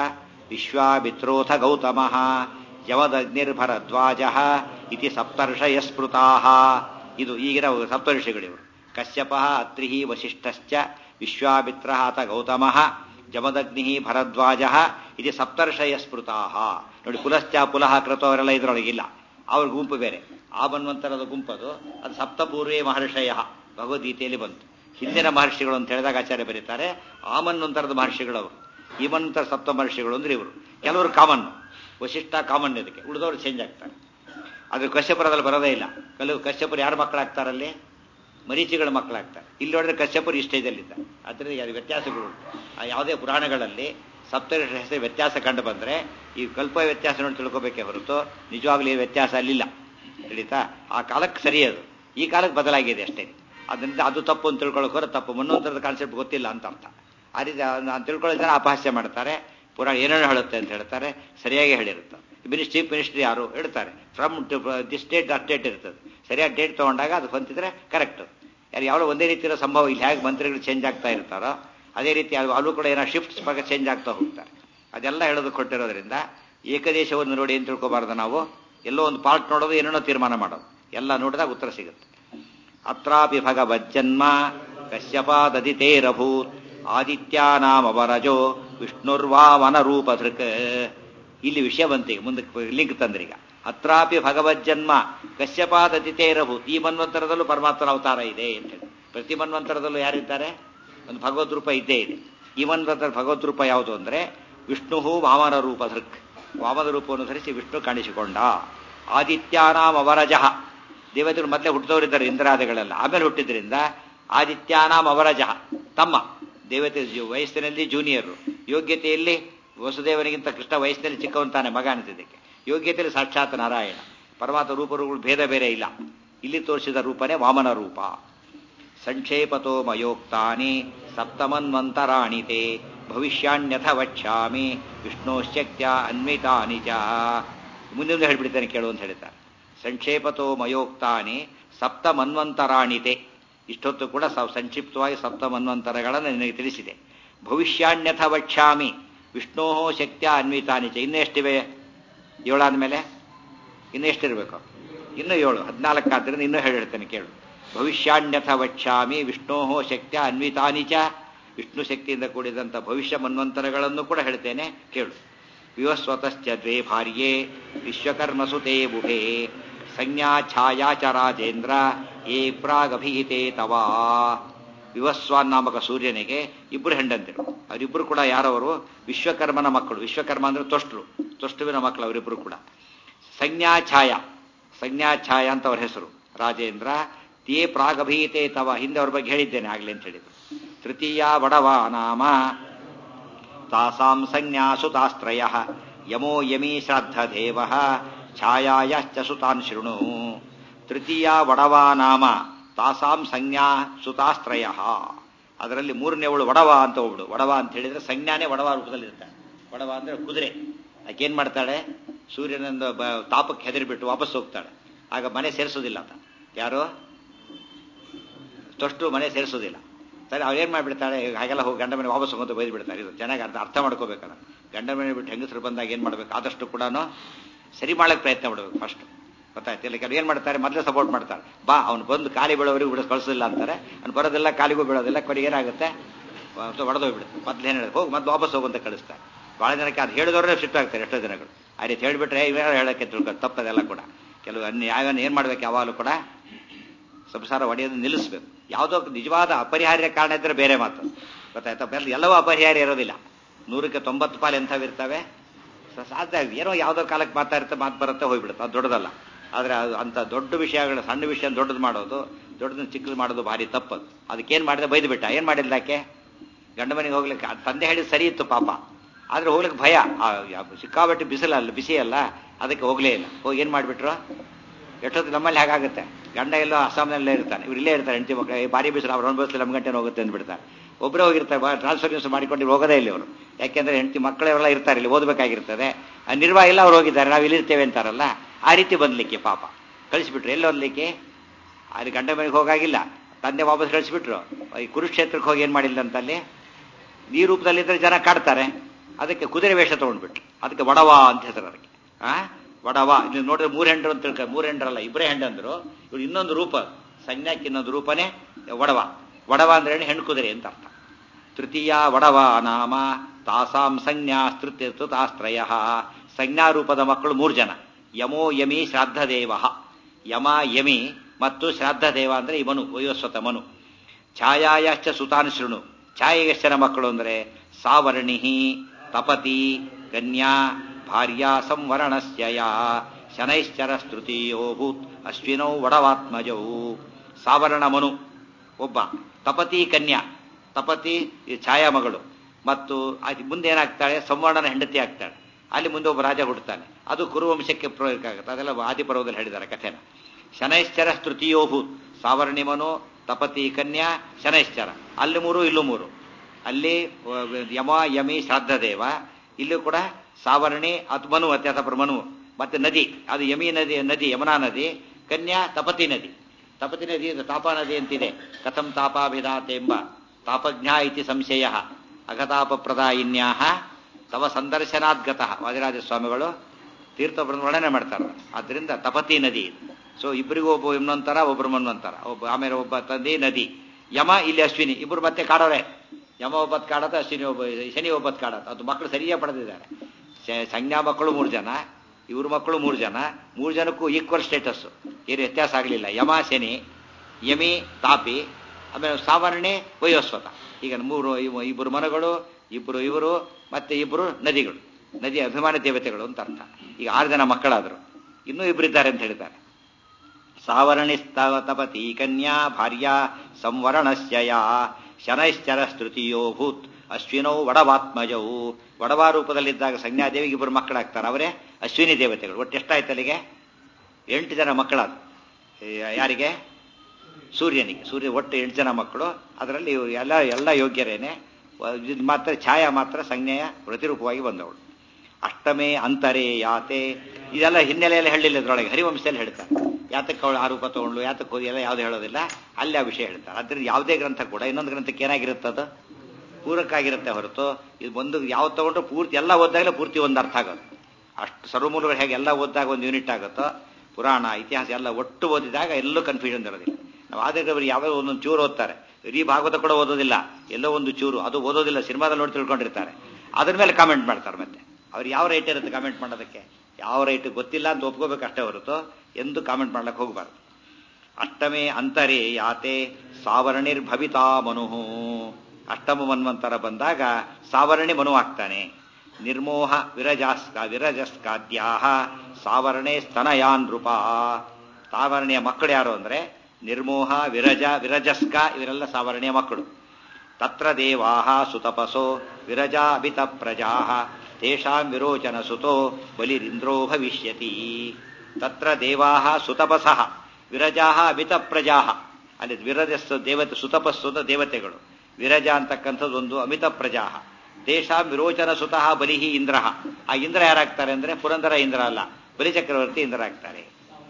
ವಿಶ್ವಾಮಿತ್ರೋಥ ಗೌತಮಃ ಯವದಗ್ನಿರ್ಭರದ್ವಾಜ ಇತಿ ಸಪ್ತರ್ಷಯ ಸ್ಮೃತಾಃ. ಇದು ಈಗಿನ ಸಪ್ತರ್ಷಿಗಳಿವರು. ಕಶ್ಯಪ ಅತ್ರಿ ವಸಿಷ್ಠಶ್ಚ ವಿಶ್ವಾಮಿತ್ರ ಅಥ ಗೌತಮಃ ಜಮದಗ್ನಿ ಭರದ್ವಾಜ ಇದು ಸಪ್ತರ್ಷಯ ಸ್ಮೃತಾಃ. ನೋಡಿ, ಪುಲಶ್ಚ ಪುಲಹ ಕೃತ ಅವರೆಲ್ಲ ಇದರೊಳಗಿಲ್ಲ, ಅವ್ರ ಗುಂಪು ಬೇರೆ. ಆ ಮನ್ವಂತರದ ಗುಂಪದು, ಅದು ಸಪ್ತಪೂರ್ವೇ ಮಹರ್ಷಯ ಭಗವದ್ಗೀತೆಯಲ್ಲಿ ಬಂತು. ಹಿಂದಿನ ಮಹರ್ಷಿಗಳು ಅಂತ ಹೇಳಿದಾಗ ಆಚಾರ್ಯ ಬರೀತಾರೆ ಆ ಮನ್ವಂತರದ ಮಹರ್ಷಿಗಳವರು. ಈ ಮನ್ವಂತರ ಸಪ್ತ ಮಹರ್ಷಿಗಳು ಅಂದ್ರೆ ಇವರು. ಕೆಲವರು ಕಾಮನ್, ವಶಿಷ್ಠ ಕಾಮನ್, ಇದಕ್ಕೆ ಉಳಿದವರು ಚೇಂಜ್ ಆಗ್ತಾರೆ. ಅದು ಕಶ್ಯಪರದಲ್ಲಿ ಬರೋದೇ ಇಲ್ಲ. ಕೆಲವು ಕಶ್ಯಪರು ಯಾರು ಮಕ್ಕಳಾಗ್ತಾರಲ್ಲಿ? ಮರೀಚಿಗಳ ಮಕ್ಕಳಾಗ್ತಾರೆ. ಇಲ್ಲಿ ನೋಡಿದ್ರೆ ಕಶ್ಯಪರು ಈ ಸ್ಟೇಜಲ್ಲಿದ್ದ. ಅದರಿಂದ ಅದು ವ್ಯತ್ಯಾಸಗಳು ಯಾವುದೇ ಪುರಾಣಗಳಲ್ಲಿ ಸಪ್ತರ್ಷಿ ಹೆಸರು ವ್ಯತ್ಯಾಸ ಕಂಡು ಬಂದರೆ ಈ ಕಲ್ಪ ವ್ಯತ್ಯಾಸ ನೋಡಿ ತಿಳ್ಕೋಬೇಕೇ ಹೊರತು ನಿಜವಾಗ್ಲೂ ಈ ವ್ಯತ್ಯಾಸ ಅಲ್ಲಿಲ್ಲ. ತಿಳಿತಾ? ಆ ಕಾಲಕ್ಕೆ ಸರಿಯದು, ಈ ಕಾಲಕ್ಕೆ ಬದಲಾಗಿದೆ ಅಷ್ಟೇ. ಅದರಿಂದ ಅದು ತಪ್ಪು ಅಂತ ತಿಳ್ಕೊಳ್ಳೋಕೆ ಹೊರ ತಪ್ಪು, ಮುನ್ನೊಂದರದ ಕಾನ್ಸೆಪ್ಟ್ ಗೊತ್ತಿಲ್ಲ ಅಂತ ಅರ್ಥ. ಆ ರೀತಿ ನಾನು ತಿಳ್ಕೊಳ್ಳೋ ಜನ ಅಪಹಾಸ್ಯ ಮಾಡ್ತಾರೆ. ಪುರಾಣ ಏನೇನು ಹೇಳುತ್ತೆ ಅಂತ ಹೇಳ್ತಾರೆ, ಸರಿಯಾಗಿ ಹೇಳಿರುತ್ತೆ. ಚೀಫ್ ಮಿನಿಸ್ಟರ್ ಯಾರು ಹೇಳ್ತಾರೆ, ಫ್ರಮ್ ದಿ ಸ್ಟೇಟ್ ಆ ಸ್ಟೇಟ್ ಇರ್ತದೆ. ಸರಿಯಾಗಿ ಡೇಟ್ ತೊಗೊಂಡಾಗ ಅದು ಹೊಂದಿದ್ರೆ ಕರೆಕ್ಟ್. ಯಾರು ಯಾವೋ ಒಂದೇ ರೀತಿ ಇರೋ ಸಂಭವ ಇಲ್ಲಿ ಹೇಗೆ ಮಂತ್ರಿಗಳು ಚೇಂಜ್ ಆಗ್ತಾ ಇರ್ತಾರೋ ಅದೇ ರೀತಿ ಅಲ್ಲೂ ಕೂಡ ಏನೋ ಶಿಫ್ಟ್ಸ್ ಬಗ್ಗೆ ಚೇಂಜ್ ಆಗ್ತಾ ಹೋಗ್ತಾರೆ. ಅದೆಲ್ಲ ಹೇಳೋದು ಕೊಟ್ಟಿರೋದ್ರಿಂದ ಏಕದೇಶವನ್ನು ನೋಡಿ ಏನು ತಿಳ್ಕೊಬಾರ್ದು ನಾವು. ಎಲ್ಲೋ ಒಂದು ಪಾರ್ಟ್ ನೋಡೋದು, ಏನೇನೋ ತೀರ್ಮಾನ ಮಾಡೋದು, ಎಲ್ಲ ನೋಡಿದಾಗ ಉತ್ತರ ಸಿಗುತ್ತೆ. ಅತ್ರಾಪಿ ಭಗವಜ್ಜನ್ಮ ಕಶ್ಯಪಾದದಿತೇರಭೂತ್ ಆದಿತ್ಯಾನಾಮವರಜೋ ವಿಷ್ಣುರ್ವಾಮನ ರೂಪಧೃಕ್. ಇಲ್ಲಿ ವಿಷಯ ಬಂತೀಗ, ಮುಂದಕ್ಕೆ ಲಿಂಕ್ ತಂದ್ರೀಗ. ಅತ್ರಾಪಿ ಭಗವಜ್ಜನ್ಮ ಕಶ್ಯಪಾದದಿತೇರಭೂತ್. ಈ ಮನ್ವಂತರದಲ್ಲೂ ಪರಮಾತ್ಮನ ಅವತಾರ ಇದೆ ಅಂತ ಹೇಳಿ. ಪ್ರತಿ ಮನ್ವಂತರದಲ್ಲೂ ಯಾರಿದ್ದಾರೆ? ಒಂದು ಭಗವದ್ ರೂಪ ಇದ್ದೇ ಇದೆ. ಈ ಮನ್ವಂತರ ಭಗವದ್ ರೂಪ ಯಾವುದು ಅಂದ್ರೆ ವಿಷ್ಣು ವಾಮನ ರೂಪಧೃಕ್. ವಾಮನ ರೂಪವನ್ನು ಧರಿಸಿ ವಿಷ್ಣು ಕಾಣಿಸಿಕೊಂಡ. ಆದಿತ್ಯಾನಾಂ ಅವರಜಃ. ದೇವತೆಗಳು ಮೊದಲೇ ಹುಟ್ಟಿದವರಿದ್ದಾರೆ, ಇಂದ್ರಾದಿಗಳೆಲ್ಲ ಆಮೇಲೆ ಹುಟ್ಟಿದ್ರಿಂದ ಆದಿತ್ಯಾನಾಂ ಅವರಜಃ ತಮ್ಮ. ದೇವತೆ ವಯಸ್ಸಿನಲ್ಲಿ ಜೂನಿಯರು, ಯೋಗ್ಯತೆಯಲ್ಲಿ ವಸುದೇವನಿಗಿಂತ ಕೃಷ್ಣ ವಯಸ್ಸಿನಲ್ಲಿ ಚಿಕ್ಕವಂತಾನೆ ಮಗ ಅನಿಸಿದ್ದಕ್ಕೆ. ಯೋಗ್ಯತೆಯಲ್ಲಿ ಸಾಕ್ಷಾತ್ ನಾರಾಯಣ. ಪರಮಾತ್ಮ ರೂಪಗಳು ಭೇದ ಬೇರೆ ಇಲ್ಲ. ಇಲ್ಲಿ ತೋರಿಸಿದ ರೂಪನೇ ವಾಮನ ರೂಪ. ಸಂಕ್ಷೇಪತೋ ಮಯೋಕ್ತಾನಿ ಸಪ್ತಮನ್ವಂತರಾಣಿ ತೇ ಭವಿಷ್ಯಾಣ್ಯಥ ವಕ್ಷ್ಯಾಮಿ ವಿಷ್ಣೋಶ್ಚಕ್ತ್ಯ ಅನ್ವಿತಾನಿ ಚ. ಮುಂದೆ ಹೇಳ್ಬಿಡ್ತೇನೆ ಕೇಳು ಅಂತ ಹೇಳ್ತಾರೆ. ಸಂಕ್ಷೇಪತೋ ಮಯೋಕ್ತಾನಿ ಸಪ್ತಮನ್ವಂತರಾಣಿ ತೇ. ಇಷ್ಟೊತ್ತು ಕೂಡ ಸಂಕ್ಷಿಪ್ತವಾಗಿ ಸಪ್ತಮನ್ವಂತರಗಳನ್ನು ನಿನಗೆ ತಿಳಿಸಿದೆ. ಭವಿಷ್ಯಾಣ್ಯಥ ವಕ್ಷ್ಯಾಮಿ ವಿಷ್ಣೋ ಶಕ್ತ್ಯ ಅನ್ವಿತಾನಿ ಚ. ಇನ್ನೂ ಎಷ್ಟಿವೆ? 7 ಆದ್ಮೇಲೆ ಇನ್ನೂ ಎಷ್ಟಿರಬೇಕು? ಇನ್ನೂ 7, 14 ಆದ್ದರಿಂದ ಇನ್ನೂ ಹೇಳ್ತೇನೆ ಕೇಳು. ಭವಿಷ್ಯಾಣ್ಯಥ ವಕ್ಷ್ಯಾಮಿ ವಿಷ್ಣೋ ಶಕ್ತ್ಯ ಅನ್ವಿತಾನಿ ಚ. ವಿಷ್ಣು ಶಕ್ತಿಯಿಂದ ಕೂಡಿದಂಥ ಭವಿಷ್ಯ ಮನ್ವಂತರಗಳನ್ನು ಕೂಡ ಹೇಳ್ತೇನೆ ಕೇಳು. ವಿವಸ್ವತಶ್ಚ ದ್ವೇ ಭಾರ್ಯೆ ವಿಶ್ವಕರ್ಮಸುತೆ ಬುಭೆ ಸಂಜ್ಞಾ ಛಾಯಾ ಚ ರಾಜೇಂದ್ರ ಏ ಪ್ರಾಗಭಿಹಿತೆ ತವಾ. ವಿವಸ್ವಾನ್ ನಾಮಕ ಸೂರ್ಯನಿಗೆ ಇಬ್ಬರು ಹೆಂಡಂತಿರು. ಅವರಿಬ್ಬರು ಕೂಡ ಯಾರವರು? ವಿಶ್ವಕರ್ಮನ ಮಕ್ಕಳು. ವಿಶ್ವಕರ್ಮ ಅಂದ್ರೆ ತೊಷ್ಟುವಿನ ಮಕ್ಕಳು ಅವರಿಬ್ಬರು ಕೂಡ. ಸಂಜ್ಞಾಛಾಯಾ ಅಂತ ಅವ್ರ ಹೆಸರು. ರಾಜೇಂದ್ರ ತೇ ಪ್ರಾಗಭೀತೆ ತವ. ಹಿಂದೆ ಅವ್ರ ಬಗ್ಗೆ ಹೇಳಿದ್ದೇನೆ ಆಗ್ಲಿ ಅಂತ ಹೇಳಿದ್ರು. ತೃತೀಯ ಬಡವ ನಾಮ ತಾಸಾಂ ಸಂಜ್ಞಾ ಸುತಾಸ್ತ್ರಯ ಯಮೋ ಯಮೀ ಶ್ರಾದ್ಧ ದೇವ ಛಾಯಾಯಶ್ಚ ಸುತಾನ್ ಶೃಣು. ತೃತೀಯ ವಡವ ನಾಮ ತಾಸಾಂ ಸಂಜ್ಞಾ ಸುತಾಸ್ತ್ರಯ. ಅದರಲ್ಲಿ ಮೂರನೇವಳು ವಡವ ಅಂತ ಒಬ್ಳು. ವಡವ ಅಂತ ಹೇಳಿದ್ರೆ ಸಂಜ್ಞಾನೇ ವಡವ ರೂಪದಲ್ಲಿರ್ತಾಳೆ. ವಡವ ಅಂದ್ರೆ ಕುದುರೆ. ಆಕೇನ್ ಮಾಡ್ತಾಳೆ? ಸೂರ್ಯನಿಂದ ತಾಪಕ್ಕೆ ಹೆದರಿಬಿಟ್ಟು ವಾಪಸ್ ಹೋಗ್ತಾಳೆ. ಆಗ ಮನೆ ಸೇರಿಸೋದಿಲ್ಲ ಅಂತ. ಯಾರು? ತೊಷ್ಟು ಮನೆ ಸೇರಿಸೋದಿಲ್ಲ. ಸರಿ, ಅವ್ರೇನ್ ಮಾಡ್ಬಿಡ್ತಾಳೆ? ಹಾಗೆಲ್ಲ ಹೋಗಿ ಗಂಡ ಮನೆ ವಾಪಸ್ ಹೋಗೋದು ಬೈದು ಬಿಡ್ತಾರೆ. ಇದು ಚೆನ್ನಾಗಿ ಅರ್ಥ ಮಾಡ್ಕೋಬೇಕಲ್ಲ. ಗಂಡ ಮನೆ ಬಿಟ್ಟು ಹೆಂಗಸರು ಬಂದಾಗ ಏನ್ ಮಾಡ್ಬೇಕು? ಆದಷ್ಟು ಕೂಡ ಸರಿ ಮಾಡಕ್ಕೆ ಪ್ರಯತ್ನ ಮಾಡ್ಬೇಕು ಫಸ್ಟ್. ಗೊತ್ತಾಯ್ತಿಲ್ಲ? ಕೆಲವು ಏನ್ ಮಾಡ್ತಾರೆ, ಮೊದಲೇ ಸಪೋರ್ಟ್ ಮಾಡ್ತಾರೆ. ಬಾ ಅವ್ನು ಬಂದು ಕಾಲಿ ಬೀಳೋವರೆಗೂ ಬಿಡ ಕಳಿಸೋದಿಲ್ಲ ಅಂತಾರೆ. ಅವ್ನು ಬರೋದಿಲ್ಲ, ಕಾಲಿಗೂ ಬೀಳೋದಿಲ್ಲ. ಕೊನೆಗೆ ಏನಾಗುತ್ತೆ? ಹೊಡೆದೋಗ್ಬಿಡುತ್ತೆ. ಮೊದ್ಲು ಏನು ಹೋಗಿ ಮೊದಲು ವಾಪಸ್ ಹೋಗುವಂತ ಕಳಿಸ್ತಾರೆ. ಬಹಳ ಜನಕ್ಕೆ ಅದು ಹೇಳಿದವರೇ ಶಿಫ್ಟ್ ಆಗ್ತಾರೆ ಎಷ್ಟೋ ಜನಗಳು. ಆ ರೀತಿ ಹೇಳಿಬಿಟ್ರೆ ಇವೇನೋ ಹೇಳಕ್ಕೆ ತಿಳ್ಕೊ ತಪ್ಪದೆಲ್ಲ ಕೂಡ. ಕೆಲವು ಯಾವನ್ನ ಏನ್ ಮಾಡ್ಬೇಕು? ಯಾವಾಗಲೂ ಕೂಡ ಸಂಸಾರ ಒಡೆಯೋದು ನಿಲ್ಲಿಸ್ಬೇಕು. ಯಾವುದೋ ನಿಜವಾದ ಅಪರಿಹಾರ್ಯ ಕಾರಣ ಇದ್ರೆ ಬೇರೆ ಮಾತು. ಗೊತ್ತಾಯ್ತಾ? ಎಲ್ಲವೂ ಅಪರಿಹಾರ್ಯ ಇರೋದಿಲ್ಲ. 100ಕ್ಕೆ 90 ಪಾಲು ಎಂಥವಿರ್ತವೆ ಸಾಧ್ಯ. ಏನೋ ಯಾವುದೋ ಕಾಲಕ್ಕೆ ಮಾತು ಬರುತ್ತೆ, ಹೋಗ್ಬಿಡುತ್ತೆ. ಅದು ದೊಡ್ಡದಲ್ಲ. ಆದ್ರೆ ಅದು ಅಂತ ದೊಡ್ಡ ವಿಷಯಗಳು, ಸಣ್ಣ ವಿಷಯ ದೊಡ್ಡದು ಮಾಡೋದು, ದೊಡ್ಡದನ್ನ ಚಿಕ್ಕದು ಮಾಡೋದು ಭಾರಿ ತಪ್ಪದು. ಅದಕ್ಕೇನ್ ಮಾಡಿದೆ? ಬೈದು ಬಿಟ್ಟ. ಏನ್ ಮಾಡಿದ್ಲಾಕೆ? ಗಂಡ ಮನೆಗೆ ಹೋಗ್ಲಿಕ್ಕೆ ತಂದೆ ಹೇಳಿದ್ ಸರಿ ಇತ್ತು ಪಾಪ, ಆದ್ರೆ ಹೋಗ್ಲಿಕ್ಕೆ ಭಯ. ಸಿಕ್ಕಾಬಟ್ಟೆ ಬಿಸಿ ಅಲ್ಲ, ಅದಕ್ಕೆ ಹೋಗ್ಲೇ ಇಲ್ಲ. ಹೋಗಿ ಏನ್ ಮಾಡ್ಬಿಟ್ರು? ಎಷ್ಟೊತ್ತು ನಮ್ಮಲ್ಲಿ ಹೇಗಾಗುತ್ತೆ? ಗಂಡ ಎಲ್ಲೋ ಅಸ್ಸಾಂನಲ್ಲೇ ಇರ್ತಾನೆ, ಇವ್ರು ಇಲ್ಲೇ ಇರ್ತಾರೆ. ಹೆಂಡತಿ ಮಕ್ಕಳು ಭಾರಿ ಬಿಸಿಲು, ಅವ್ರು ಅನುಭವಿಸಲಿ, ನಮ್ಮ ಗಂಟೆ ಹೋಗುತ್ತೆ ಅಂದ್ಬಿಡ್ತಾರೆ. ಒಬ್ಬರೇ ಹೋಗಿರ್ತಾರೆ. ಟ್ರಾನ್ಸ್ಫರ್ ಮಾಡಿಕೊಂಡು ಹೋಗೋದೇ ಇಲ್ಲಿ ಅವರು. ಯಾಕೆಂದ್ರೆ ಹೆಂಡತಿ ಮಕ್ಕಳೆಲ್ಲ ಇರ್ತಾರೆ, ಇಲ್ಲಿ ಓದಬೇಕಾಗಿರ್ತದೆ. ನಿರ್ವಾಹ ಇಲ್ಲ, ಅವ್ರು ಹೋಗಿದ್ದಾರೆ, ನಾವು ಇಲ್ಲಿರ್ತೇವೆ ಅಂತಾರಲ್ಲ. ಆ ರೀತಿ ಬಂದ್ಲಿಕ್ಕೆ ಪಾಪ ಕಳಿಸ್ಬಿಟ್ರು. ಎಲ್ಲಿ ಓದ್ಲಿಕ್ಕೆ? ಅಲ್ಲಿ ಗಂಡ ಮನೆಗೆ ಹೋಗಾಗಿಲ್ಲ, ತಂದೆ ವಾಪಸ್ ಕಳಿಸ್ಬಿಟ್ರು. ಈ ಕುರುಕ್ಷೇತ್ರಕ್ಕೆ ಹೋಗಿ ಏನ್ ಮಾಡಿಲ್ಲ ಅಂತಲ್ಲಿ ಈ ರೂಪದಲ್ಲಿದ್ರೆ ಜನ ಕಾಡ್ತಾರೆ. ಅದಕ್ಕೆ ಕುದುರೆ ವೇಷ ತಗೊಂಡ್ಬಿಟ್ರು. ಅದಕ್ಕೆ ವಡವ ಅಂತ ಹೆಸರು ಅದಕ್ಕೆ. ವಡವ ನೀವು ನೋಡಿದ್ರೆ 3 ಹೆಂಡ್ರು ಅಂತ ತಿಳ್ಕ, 3 ಹೆಂಡ್ರಲ್ಲ, ಇಬ್ಬರೇ ಹೆಂಡಂದ್ರು. ಇವ್ರು ಇನ್ನೊಂದು ರೂಪ, ಸಂಜ್ಞಾಕ್ಕೆ ಇನ್ನೊಂದು ರೂಪನೇ ವಡವ. ವಡವ ಅಂದ್ರೆ ಹೆಣ್ಣು ಕುದುರೆ ಅಂತ ಅರ್ಥ. ತೃತೀಯ ವಡವ ನಾಮ ತಾಸಾಂ ಸಂಜ್ಞಾ ಸ್ತುತಾಸ್ತ್ರಯ. ಸಂಜ್ಞಾ ರೂಪದ ಮಕ್ಕಳು 3 ಜನ. ಯಮೋ ಯಮಿ ಶ್ರಾದ್ದದೇವ. ಯಮ ಯಮಿ ಮತ್ತು ಶ್ರಾದ್ದದೇವ ಅಂದ್ರೆ ಈ ಮನು, ವಯೋಸ್ವತ ಮನು. ಛಾಯಾಯಶ್ಚ ಸುತಾನ್ ಶೃಣು. ಛಾಯೆಗೆ ಎಷ್ಟು ಜನ ಮಕ್ಕಳು ಅಂದ್ರೆ ಸಾವರ್ಣಿ ತಪತಿ ಕನ್ಯಾ ಭಾರ್ಯಾ ಸಂವರಣಸ್ಯ ಶನೈಶ್ಚರ ಸ್ತೃತೀಯೋ ಭೂತ್ ಅಶ್ವಿನೌ ವಡವಾತ್ಮಜೌ. ಸಾವರ್ಣ ಮನು ಒಬ್ಬ, ತಪತಿ ಕನ್ಯಾ, ತಪತಿ ಛಾಯಾ ಮಗಳು, ಮತ್ತು ಮುಂದೆ ಏನಾಗ್ತಾಳೆ ಸಂವರ್ಣನ ಹೆಂಡತಿ ಆಗ್ತಾಳೆ. ಅಲ್ಲಿ ಮುಂದೆ ಒಬ್ಬ ರಾಜ ಹುಡ್ತಾನೆ. ಅದು ಕುರುವಂಶಕ್ಕೆ ಪ್ರಯೋಗ ಆಗುತ್ತೆ. ಅದೆಲ್ಲ ಆದಿಪರ್ವದಲ್ಲಿ ಹೇಳಿದ್ದಾರೆ ಕಥೆನ. ಶನೈಶ್ಚರ ತೃತೀಯೋ ಭೂತ್, ಸಾವರ್ಣಿ ಮನು, ತಪತಿ ಕನ್ಯಾ, ಶನೈಶ್ಚರ. ಅಲ್ಲಿ 3 ಇಲ್ಲೂ 3. ಅಲ್ಲಿ ಯಮ ಯಮಿ ಶ್ರಾದ್ದದೇವ, ಇಲ್ಲೂ ಕೂಡ ಸಾವರ್ಣಿ ಅತ್ ಮನು ಅತ್ಯಥಪರ ಮನು. ಮತ್ತೆ ನದಿ, ಅದು ಯಮಿ ನದಿ ಯಮುನಾ ನದಿ, ಕನ್ಯಾ ತಪತಿ ನದಿ. ತಪತಿ ನದಿ ತಾಪಾ ನದಿ ಅಂತಿದೆ. ಕಥಂ ತಾಪಾಭಿಧಾತೆ ಎಂಬ ತಾಪಜ್ಞಾ ಇತಿ ಸಂಶಯ ಅಗತಾಪ ಪ್ರದಾಯಿನ್ಯಾ ತವ ಸಂದರ್ಶನಾದ್ಗತಃ. ವಾದಿರಾಜ ಸ್ವಾಮಿಗಳು ತೀರ್ಥ ವರ್ಣನೆ ಮಾಡ್ತಾರೆ. ಆದ್ರಿಂದ ತಪತಿ ನದಿ. ಸೊ ಇಬ್ಬರಿಗೂ ಒಬ್ಬ ಇನ್ನೊಂತರ, ಒಬ್ಬರು ಮನ್ನೊಂತರ, ಆಮೇಲೆ ಒಬ್ಬ ತಂದೆ ನದಿ. ಯಮ ಇಲ್ಲಿ ಅಶ್ವಿನಿ, ಇಬ್ಬರು ಮತ್ತೆ ಕಾಡೋರೆ. ಯಮ ಒಬ್ಬತ್ತು ಕಾಡತ್ತ, ಅಶ್ವಿನಿ ಶನಿ ಒಬ್ಬತ್ತು ಕಾಡತ್ತ. ಅದು ಮಕ್ಕಳು ಸರಿಯಾಗಿ ಪಡೆದಿದ್ದಾರೆ. ಸಂಜ್ಞಾ ಮಕ್ಕಳು 3 ಜನ, ಇವ್ರ ಮಕ್ಕಳು 3 ಜನ. 3 ಜನಕ್ಕೂ ಈಕ್ವಲ್ ಸ್ಟೇಟಸ್, ಏನು ವ್ಯತ್ಯಾಸ ಆಗಲಿಲ್ಲ. ಯಮ ಶನಿ, ಯಮಿ ತಾಪಿ, ಆಮೇಲೆ ಸಾವರ್ಣಿ ವಯೋಸ್ವತ. ಈಗ 3 ಇಬ್ಬರು ಮನಗಳು, ಇಬ್ಬರು ಇವರು, ಮತ್ತೆ ಇಬ್ಬರು ನದಿಗಳು, ನದಿ ಅಭಿಮಾನಿ ದೇವತೆಗಳು ಅಂತ ಅರ್ಥ. ಈಗ 6 ಜನ ಮಕ್ಕಳಾದರು. ಇನ್ನೂ ಇಬ್ಬರಿದ್ದಾರೆ ಅಂತ ಹೇಳಿದ್ದಾರೆ. ಸಾವರ್ಣಿಸ್ತಪತಿ ಕನ್ಯಾ ಭಾರ್ಯಾ ಸಂವರಣಸ್ಯ ಶನೈಶ್ಚರ ಸ್ತೃತೀಯೋ ಭೂತ್ ಅಶ್ವಿನೌ ವಡವಾತ್ಮಜೌ. ವಡವ ರೂಪದಲ್ಲಿದ್ದಾಗ ಸಂಜ್ಞಾದೇವಿಗೆ 2 ಮಕ್ಕಳಾಗ್ತಾರೆ. ಅವರೇ ಅಶ್ವಿನಿ ದೇವತೆಗಳು. ಒಟ್ಟು ಎಷ್ಟಾಯ್ತು ಅಲ್ಲಿಗೆ? 8 ಜನ ಮಕ್ಕಳಾದ. ಯಾರಿಗೆ? ಸೂರ್ಯನಿಗೆ. ಸೂರ್ಯ ಒಟ್ಟು 8 ಜನ ಮಕ್ಕಳು. ಅದರಲ್ಲಿ ಎಲ್ಲ ಯೋಗ್ಯರೇನೆ. ಮಾತ್ರ ಛಾಯಾ ಮಾತ್ರ ಸಂಜ್ಞೆಯ ಪ್ರತಿರೂಪವಾಗಿ ಬಂದವಳು. ಅಷ್ಟಮೇ ಅಂತರೇ ಯಾತೆ. ಇದೆಲ್ಲ ಹಿನ್ನೆಲೆಯಲ್ಲಿ ಹೇಳಿಲ್ಲ, ಇದ್ರೊಳಗೆ ಹರಿವಂಶದಲ್ಲಿ ಹೇಳ್ತಾರೆ. ಯಾತಕ್ಕೆ ಅವಳು ಆ ರೂಪ ತಗೊಂಡ್ಲು, ಯಾತಕ್ಕೆ ಹೋಗಿ ಎಲ್ಲ ಯಾವ್ದು ಹೇಳೋದಿಲ್ಲ, ಅಲ್ಲಿ ಆ ವಿಷಯ ಹೇಳ್ತಾರೆ. ಅದರಿಂದ ಯಾವುದೇ ಗ್ರಂಥ ಕೂಡ ಇನ್ನೊಂದು ಗ್ರಂಥಕ್ಕೆ ಏನಾಗಿರುತ್ತದು ಪೂರಕ ಆಗಿರುತ್ತೆ ಹೊರತು, ಇದು ಒಂದು ಯಾವ್ದು ತಗೊಂಡ್ರು ಪೂರ್ತಿ ಎಲ್ಲ ಓದ್ದಾಗಲೇ ಪೂರ್ತಿ ಒಂದು ಅರ್ಥ ಆಗೋದು. ಅಷ್ಟು ಸರ್ವಮೂಲಗಳು ಹೇಗೆ ಎಲ್ಲ ಓದಿದಾಗ ಒಂದು ಯೂನಿಟ್ ಆಗುತ್ತೋ, ಪುರಾಣ ಇತಿಹಾಸ ಎಲ್ಲ ಒಟ್ಟು ಓದಿದಾಗ ಎಲ್ಲೂ ಕನ್ಫ್ಯೂಷನ್ ಇರೋದಿಲ್ಲ. ನಾವು ಆದ್ರೆ ಯಾವ್ಯಾವ ಒಂದೊಂದು ಚೂರು ಓದ್ತಾರೆ. ಇಡೀ ಭಾಗವತ ಕೂಡ ಓದೋದಿಲ್ಲ, ಎಲ್ಲೋ ಒಂದು ಚೂರು, ಅದು ಓದೋದಿಲ್ಲ, ಸಿನಿಮಾದಲ್ಲಿ ನೋಡಿ ತಿಳ್ಕೊಂಡಿರ್ತಾರೆ. ಅದ್ರ ಮೇಲೆ ಕಾಮೆಂಟ್ ಮಾಡ್ತಾರೆ. ಮತ್ತೆ ಅವ್ರು ಯಾವ ರೈಟ್ ಇರುತ್ತೆ ಕಾಮೆಂಟ್ ಮಾಡೋದಕ್ಕೆ? ಯಾವ ರೈಟ್ ಗೊತ್ತಿಲ್ಲ ಅಂತ ಒಪ್ಕೋಬೇಕಷ್ಟೇ ಹೊರತು ಎಂದು ಕಾಮೆಂಟ್ ಮಾಡ್ಲಿಕ್ಕೆ ಹೋಗಬಾರ್ದು. ಅಷ್ಟಮೇ ಅಂತರೇ ಯಾತೆ ಸಾವರ್ಣಿರ್ಭವಿತಾ ಮನು. ಅಷ್ಟಮ ಮನ್ವಂತರ ಬಂದಾಗ ಸಾವರ್ಣಿ ಮನು ಆಗ್ತಾನೆ. ನಿರ್ಮೋಹ ವಿರಜಸ್ಕಾದ್ಯಾ ಸಾವರ್ಣೆ ಸ್ತನಯಾನ್ ನೃಪ. ಸಾವರ್ಣಿಯ ಮಕ್ಕಳು ಯಾರು ಅಂದ್ರೆ ನಿರ್ಮೋಹ ವಿರಜಸ್ಕ, ಇವರೆಲ್ಲ ಸಾವರ್ಣಿಯ ಮಕ್ಕಳು. ತತ್ರ ದೇವಾಹ ಸುತಪಸೋ ವಿರಜಾಭಿತ ಪ್ರಜಾ ತೇಷಾಂ ವಿರೋಚನ ಸುತೋ ಬಲಿರಿಂದ್ರೋ ಭವಿಷ್ಯತಿ. ತತ್ರ ದೇವಾಹ ಸುತಪಸಃ ವಿರಜಾಹ ಅಭಿತ ಪ್ರಜಾ. ಅಲ್ಲಿ ವಿರಜಸ್ ದೇವತೆ, ಸುತಪಸ್ಸು ದೇವತೆಗಳು, ವಿರಜ ಅಂತಕ್ಕಂಥದ್ದು ಒಂದು ಅಮಿತ ಪ್ರಜಾ. ತೇಷಾಂ ವಿರೋಚನ ಸುತಃ ಬಲಿಹಿ ಇಂದ್ರ. ಆ ಇಂದ್ರ ಯಾರಾಗ್ತಾರೆ ಅಂದ್ರೆ ಪುರಂದರ ಇಂದ್ರ ಅಲ್ಲ, ಬಲಿಚಕ್ರವರ್ತಿ ಇಂದ್ರ ಆಗ್ತಾರೆ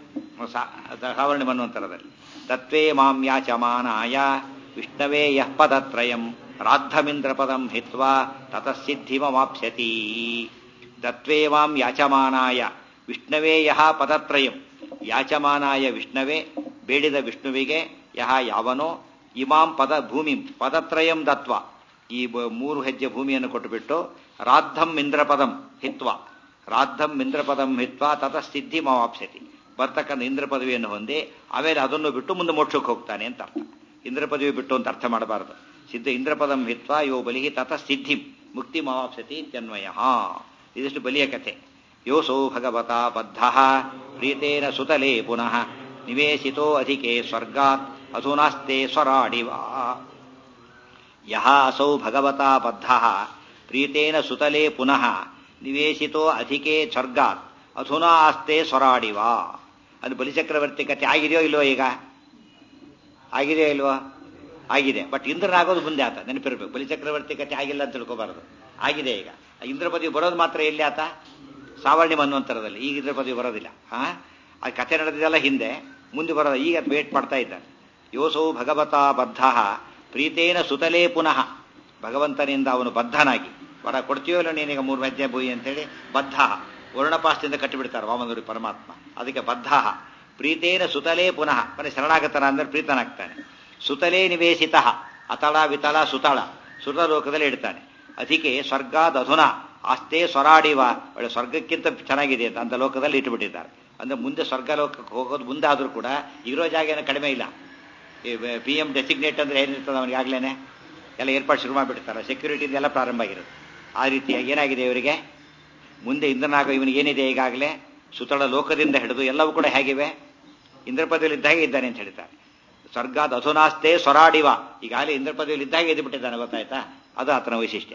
ಸಾವರ್ಣಿ ಮನ್ವಂತರದಲ್ಲಿ. ತತ್ವೇ ಮಾಂ ಯಾಚಮಾನಾಯ ವಿಷ್ಣವೇ ಯಃ ಪದತ್ರಯಂ ರಾದ್ಧಮಿಂದ್ರ ಪದಂ ಹಿತ್ವಾ ತತಃ ಸಿದ್ಧಿಮವಾಪ್ಸ್ಯತಿ. ತತ್ವೇ ಮಾಂ ಯಾಚಮಾನಾಯ ವಿಷ್ಣವೇ ಯಹ ಪದತ್ರಯಂ. ಯಾಚಮಾನಾಯ ವಿಷ್ಣವೇ, ಬೇಡಿದ ವಿಷ್ಣುವಿಗೆ, ಯಹ ಯಾವನೋ, ಇಮಾಂ ಪದ ಭೂಮಿಂ ಪದತ್ರಯಂ ದತ್ವ, ಈ 3 ಹೆಜ್ಜೆ ಭೂಮಿಯನ್ನು ಕೊಟ್ಟುಬಿಟ್ಟು, ರಾದ್ಧಂ ಇಂದ್ರಪದಂ ಹಿತ್ವ, ರಾದ್ಧಂ ಇಂದ್ರಪದಂ ಹಿತ್ವ ತತಃ ಸಿದ್ಧಿಮವಾಪ್ಸ್ಯತಿ, ಬರ್ತಕ್ಕಂಥ ಇಂದ್ರ ಪದವಿಯನ್ನು ಹೊಂದಿ ಆಮೇಲೆ ಅದನ್ನು ಬಿಟ್ಟು ಮುಂದೆ ಮೋಕ್ಷಕ್ಕೆ ಹೋಗ್ತಾನೆ ಅಂತ ಅರ್ಥ. ಇಂದ್ರ ಪದವಿ ಬಿಟ್ಟು ಅಂತ ಅರ್ಥ ಮಾಡಬಾರದು. ಸಿದ್ಧ ಇಂದ್ರಪದಂ ಹಿತ್ವ ಯೋ ಬಲಿಹಿ ತತಃ ಸಿದ್ಧಿಂ ಮುಕ್ತಿ ಮವಾಪ್ಸ್ಯತಿ ಇತ್ಯನ್ವಯ. ಇದಿಷ್ಟು ಬಲಿಯ ಕಥೆ. ಯೋಸೋ ಭಗವತಾ ಬದ್ಧಃ ಪ್ರೀತೇನ ಸುತಲೇ ಪುನಃ ನಿವೇಶಿತೋ ಅಧಿಕೆ ಸ್ವರ್ಗಾತ್ ಅಧುನಾಸ್ತೆ ಸ್ವರಾಡಿವಾ. ಯಹ ಅಸೌ ಭಗವತಾ ಬದ್ಧಃ ಪ್ರೀತೇನ ಸುತಲೇ ಪುನಃ ನಿವೇಶಿತೋ ಅಧಿಕೆ ಸ್ವರ್ಗಾತ್ ಅಧುನಾ ಆಸ್ತೆ ಸ್ವರಾಡಿವಾ. ಅದು ಬಲಿಚಕ್ರವರ್ತಿ ಕಥೆ ಆಗಿದೆಯೋ ಇಲ್ವೋ? ಈಗ ಆಗಿದೆಯೋ ಇಲ್ವೋ? ಆಗಿದೆ. ಬಟ್ ಇಂದ್ರನಾಗೋದು ಮುಂದೆ ಆತ, ನೆನಪಿರ್ಬೇಕು. ಬಲಿಚಕ್ರವರ್ತಿ ಕಥೆ ಆಗಿಲ್ಲ ಅಂತ ತಿಳ್ಕೋಬಾರದು, ಆಗಿದೆ. ಈಗ ಇಂದ್ರ ಪದವಿ ಬರೋದು ಮಾತ್ರ ಎಲ್ಲಿ ಆತ? ಸಾವರ್ಣಿ ಮನ್ವಂತರದಲ್ಲಿ. ಈಗ ಇಂದ್ರ ಪದವಿ ಬರೋದಿಲ್ಲ. ಆ ಕಥೆ ನಡೆದಿದೆಲ್ಲ ಹಿಂದೆ, ಮುಂದೆ ಬರೋದು ಈಗ ವೇಟ್ ಮಾಡ್ತಾ ಇದ್ದಾರೆ. ಯೋಸೌ ಭಗವತಾ ಬದ್ಧ ಪ್ರೀತೇನ ಸುತಲೇ ಪುನಃ, ಭಗವಂತನಿಂದ ಅವನು ಬದ್ಧನಾಗಿ, ವರ ಕೊಡ್ತೀವೋ ಇಲ್ಲ ನೀನೀಗ 3 ಮಧ್ಯೆ ಭೂಯಿ ಅಂತೇಳಿ ಬದ್ಧ ವರ್ಣಪಾಶದಿಂದ ಕಟ್ಟಿಬಿಡ್ತಾರೆ ವಾಮನೂರಿ ಪರಮಾತ್ಮ. ಅದಕ್ಕೆ ಬದ್ಧ ಪ್ರೀತೇನ ಸುತಲೇ ಪುನಃ ಮನೆ ಶರಣಾಗತನ ಅಂದ್ರೆ ಪ್ರೀತನಾಗ್ತಾನೆ. ಸುತಲೇ ನಿವೇಶಿತ ಅತಳ ವಿತಳ ಸುತಳ ಸುತಲೋಕದಲ್ಲಿ ಇಡ್ತಾನೆ. ಅದಕ್ಕೆ ಸ್ವರ್ಗಾದಧುನ ಆಸ್ತೆ ಸ್ವರಾಡಿವ ಒಳ್ಳೆ ಸ್ವರ್ಗಕ್ಕಿಂತ ಚೆನ್ನಾಗಿದೆ ಅಂತ ಲೋಕದಲ್ಲಿ ಇಟ್ಟುಬಿಟ್ಟಿದ್ದಾರೆ. ಅಂದ್ರೆ ಮುಂದೆ ಸ್ವರ್ಗ ಲೋಕಕ್ಕೆ ಹೋಗೋದು ಮುಂದೆ ಆದರೂ ಕೂಡ ಇರೋ ಜಾಗ ಏನೋ ಕಡಿಮೆ ಇಲ್ಲ. ಈ PM ಡೆಸಿಗ್ನೇಟ್ ಅಂದ್ರೆ ಏನಿರ್ತದೆ ಅವನಿಗೆ ಆಗ್ಲೇನೆ ಎಲ್ಲ ಏರ್ಪಾಡು ಶುರು ಮಾಡಿಬಿಡ್ತಾರೆ. ಸೆಕ್ಯೂರಿಟಿ ಎಲ್ಲ ಪ್ರಾರಂಭ ಆಗಿರುತ್ತೆ. ಆ ರೀತಿಯಾಗಿ ಏನಾಗಿದೆ ಇವರಿಗೆ ಮುಂದೆ ಇಂದ್ರನಾಗ ಇವನಿಗೆ ಏನಿದೆ ಈಗಾಗಲೇ ಸುತಳ ಲೋಕದಿಂದ ಹಿಡಿದು ಎಲ್ಲವೂ ಕೂಡ ಹೇಗಿವೆ ಇಂದ್ರಪದವಿಯಲ್ಲಿ ಇದ್ದಾಗೆ ಇದ್ದಾನೆ ಅಂತ ಹೇಳ್ತಾರೆ. ಸ್ವರ್ಗಾದ ಅಧುನಾಸ್ತೆ ಸ್ವರಾಡಿವ ಈಗಾಗಲೇ ಇಂದ್ರಪದವಿಯಲ್ಲಿ ಇದ್ದಾಗೆ ಎದ್ದು ಬಿಟ್ಟಿದ್ದಾನೆ. ಗೊತ್ತಾಯ್ತಾ? ಅದು ಆತನ ವೈಶಿಷ್ಟ್ಯ.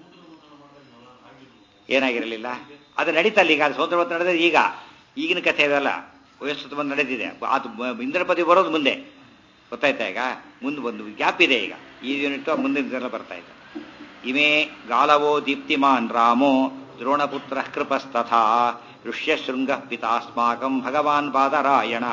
ಏನಾಗಿರಲಿಲ್ಲ ಅದು ನಡೀತಲ್ಲ. ಈಗ ಸೋದರವತ್ತು ನಡೆದ್ರೆ ಈಗಿನ ಕಥೆ ಇವೆಲ್ಲ ವಯಸ್ಸು ಬಂದು ನಡೆದಿದೆ. ಅದು ಇಂದ್ರಪದವಿ ಬರೋದು ಮುಂದೆ. ಗೊತ್ತಾಯ್ತಾ? ಈಗ ಮುಂದೆ ಒಂದು ಗ್ಯಾಪ್ ಇದೆ. ಈಗ ಈ ಯೂನಿಟ್ ಮುಂದಿನ ಬರ್ತಾ ಇದೆ. ಇಮೇ ಗಾಲವೋ ದೀಪ್ತಿಮಾನ್ ರಾಮೋ ದ್ರೋಣಪುತ್ರ ಕೃಪಸ್ತಥಾ ಋಷ್ಯಶೃಂಗ ಪಿತಾಸ್ಮಾಕಂ ಭಗವಾನ್ ಬಾದರಾಯಣ.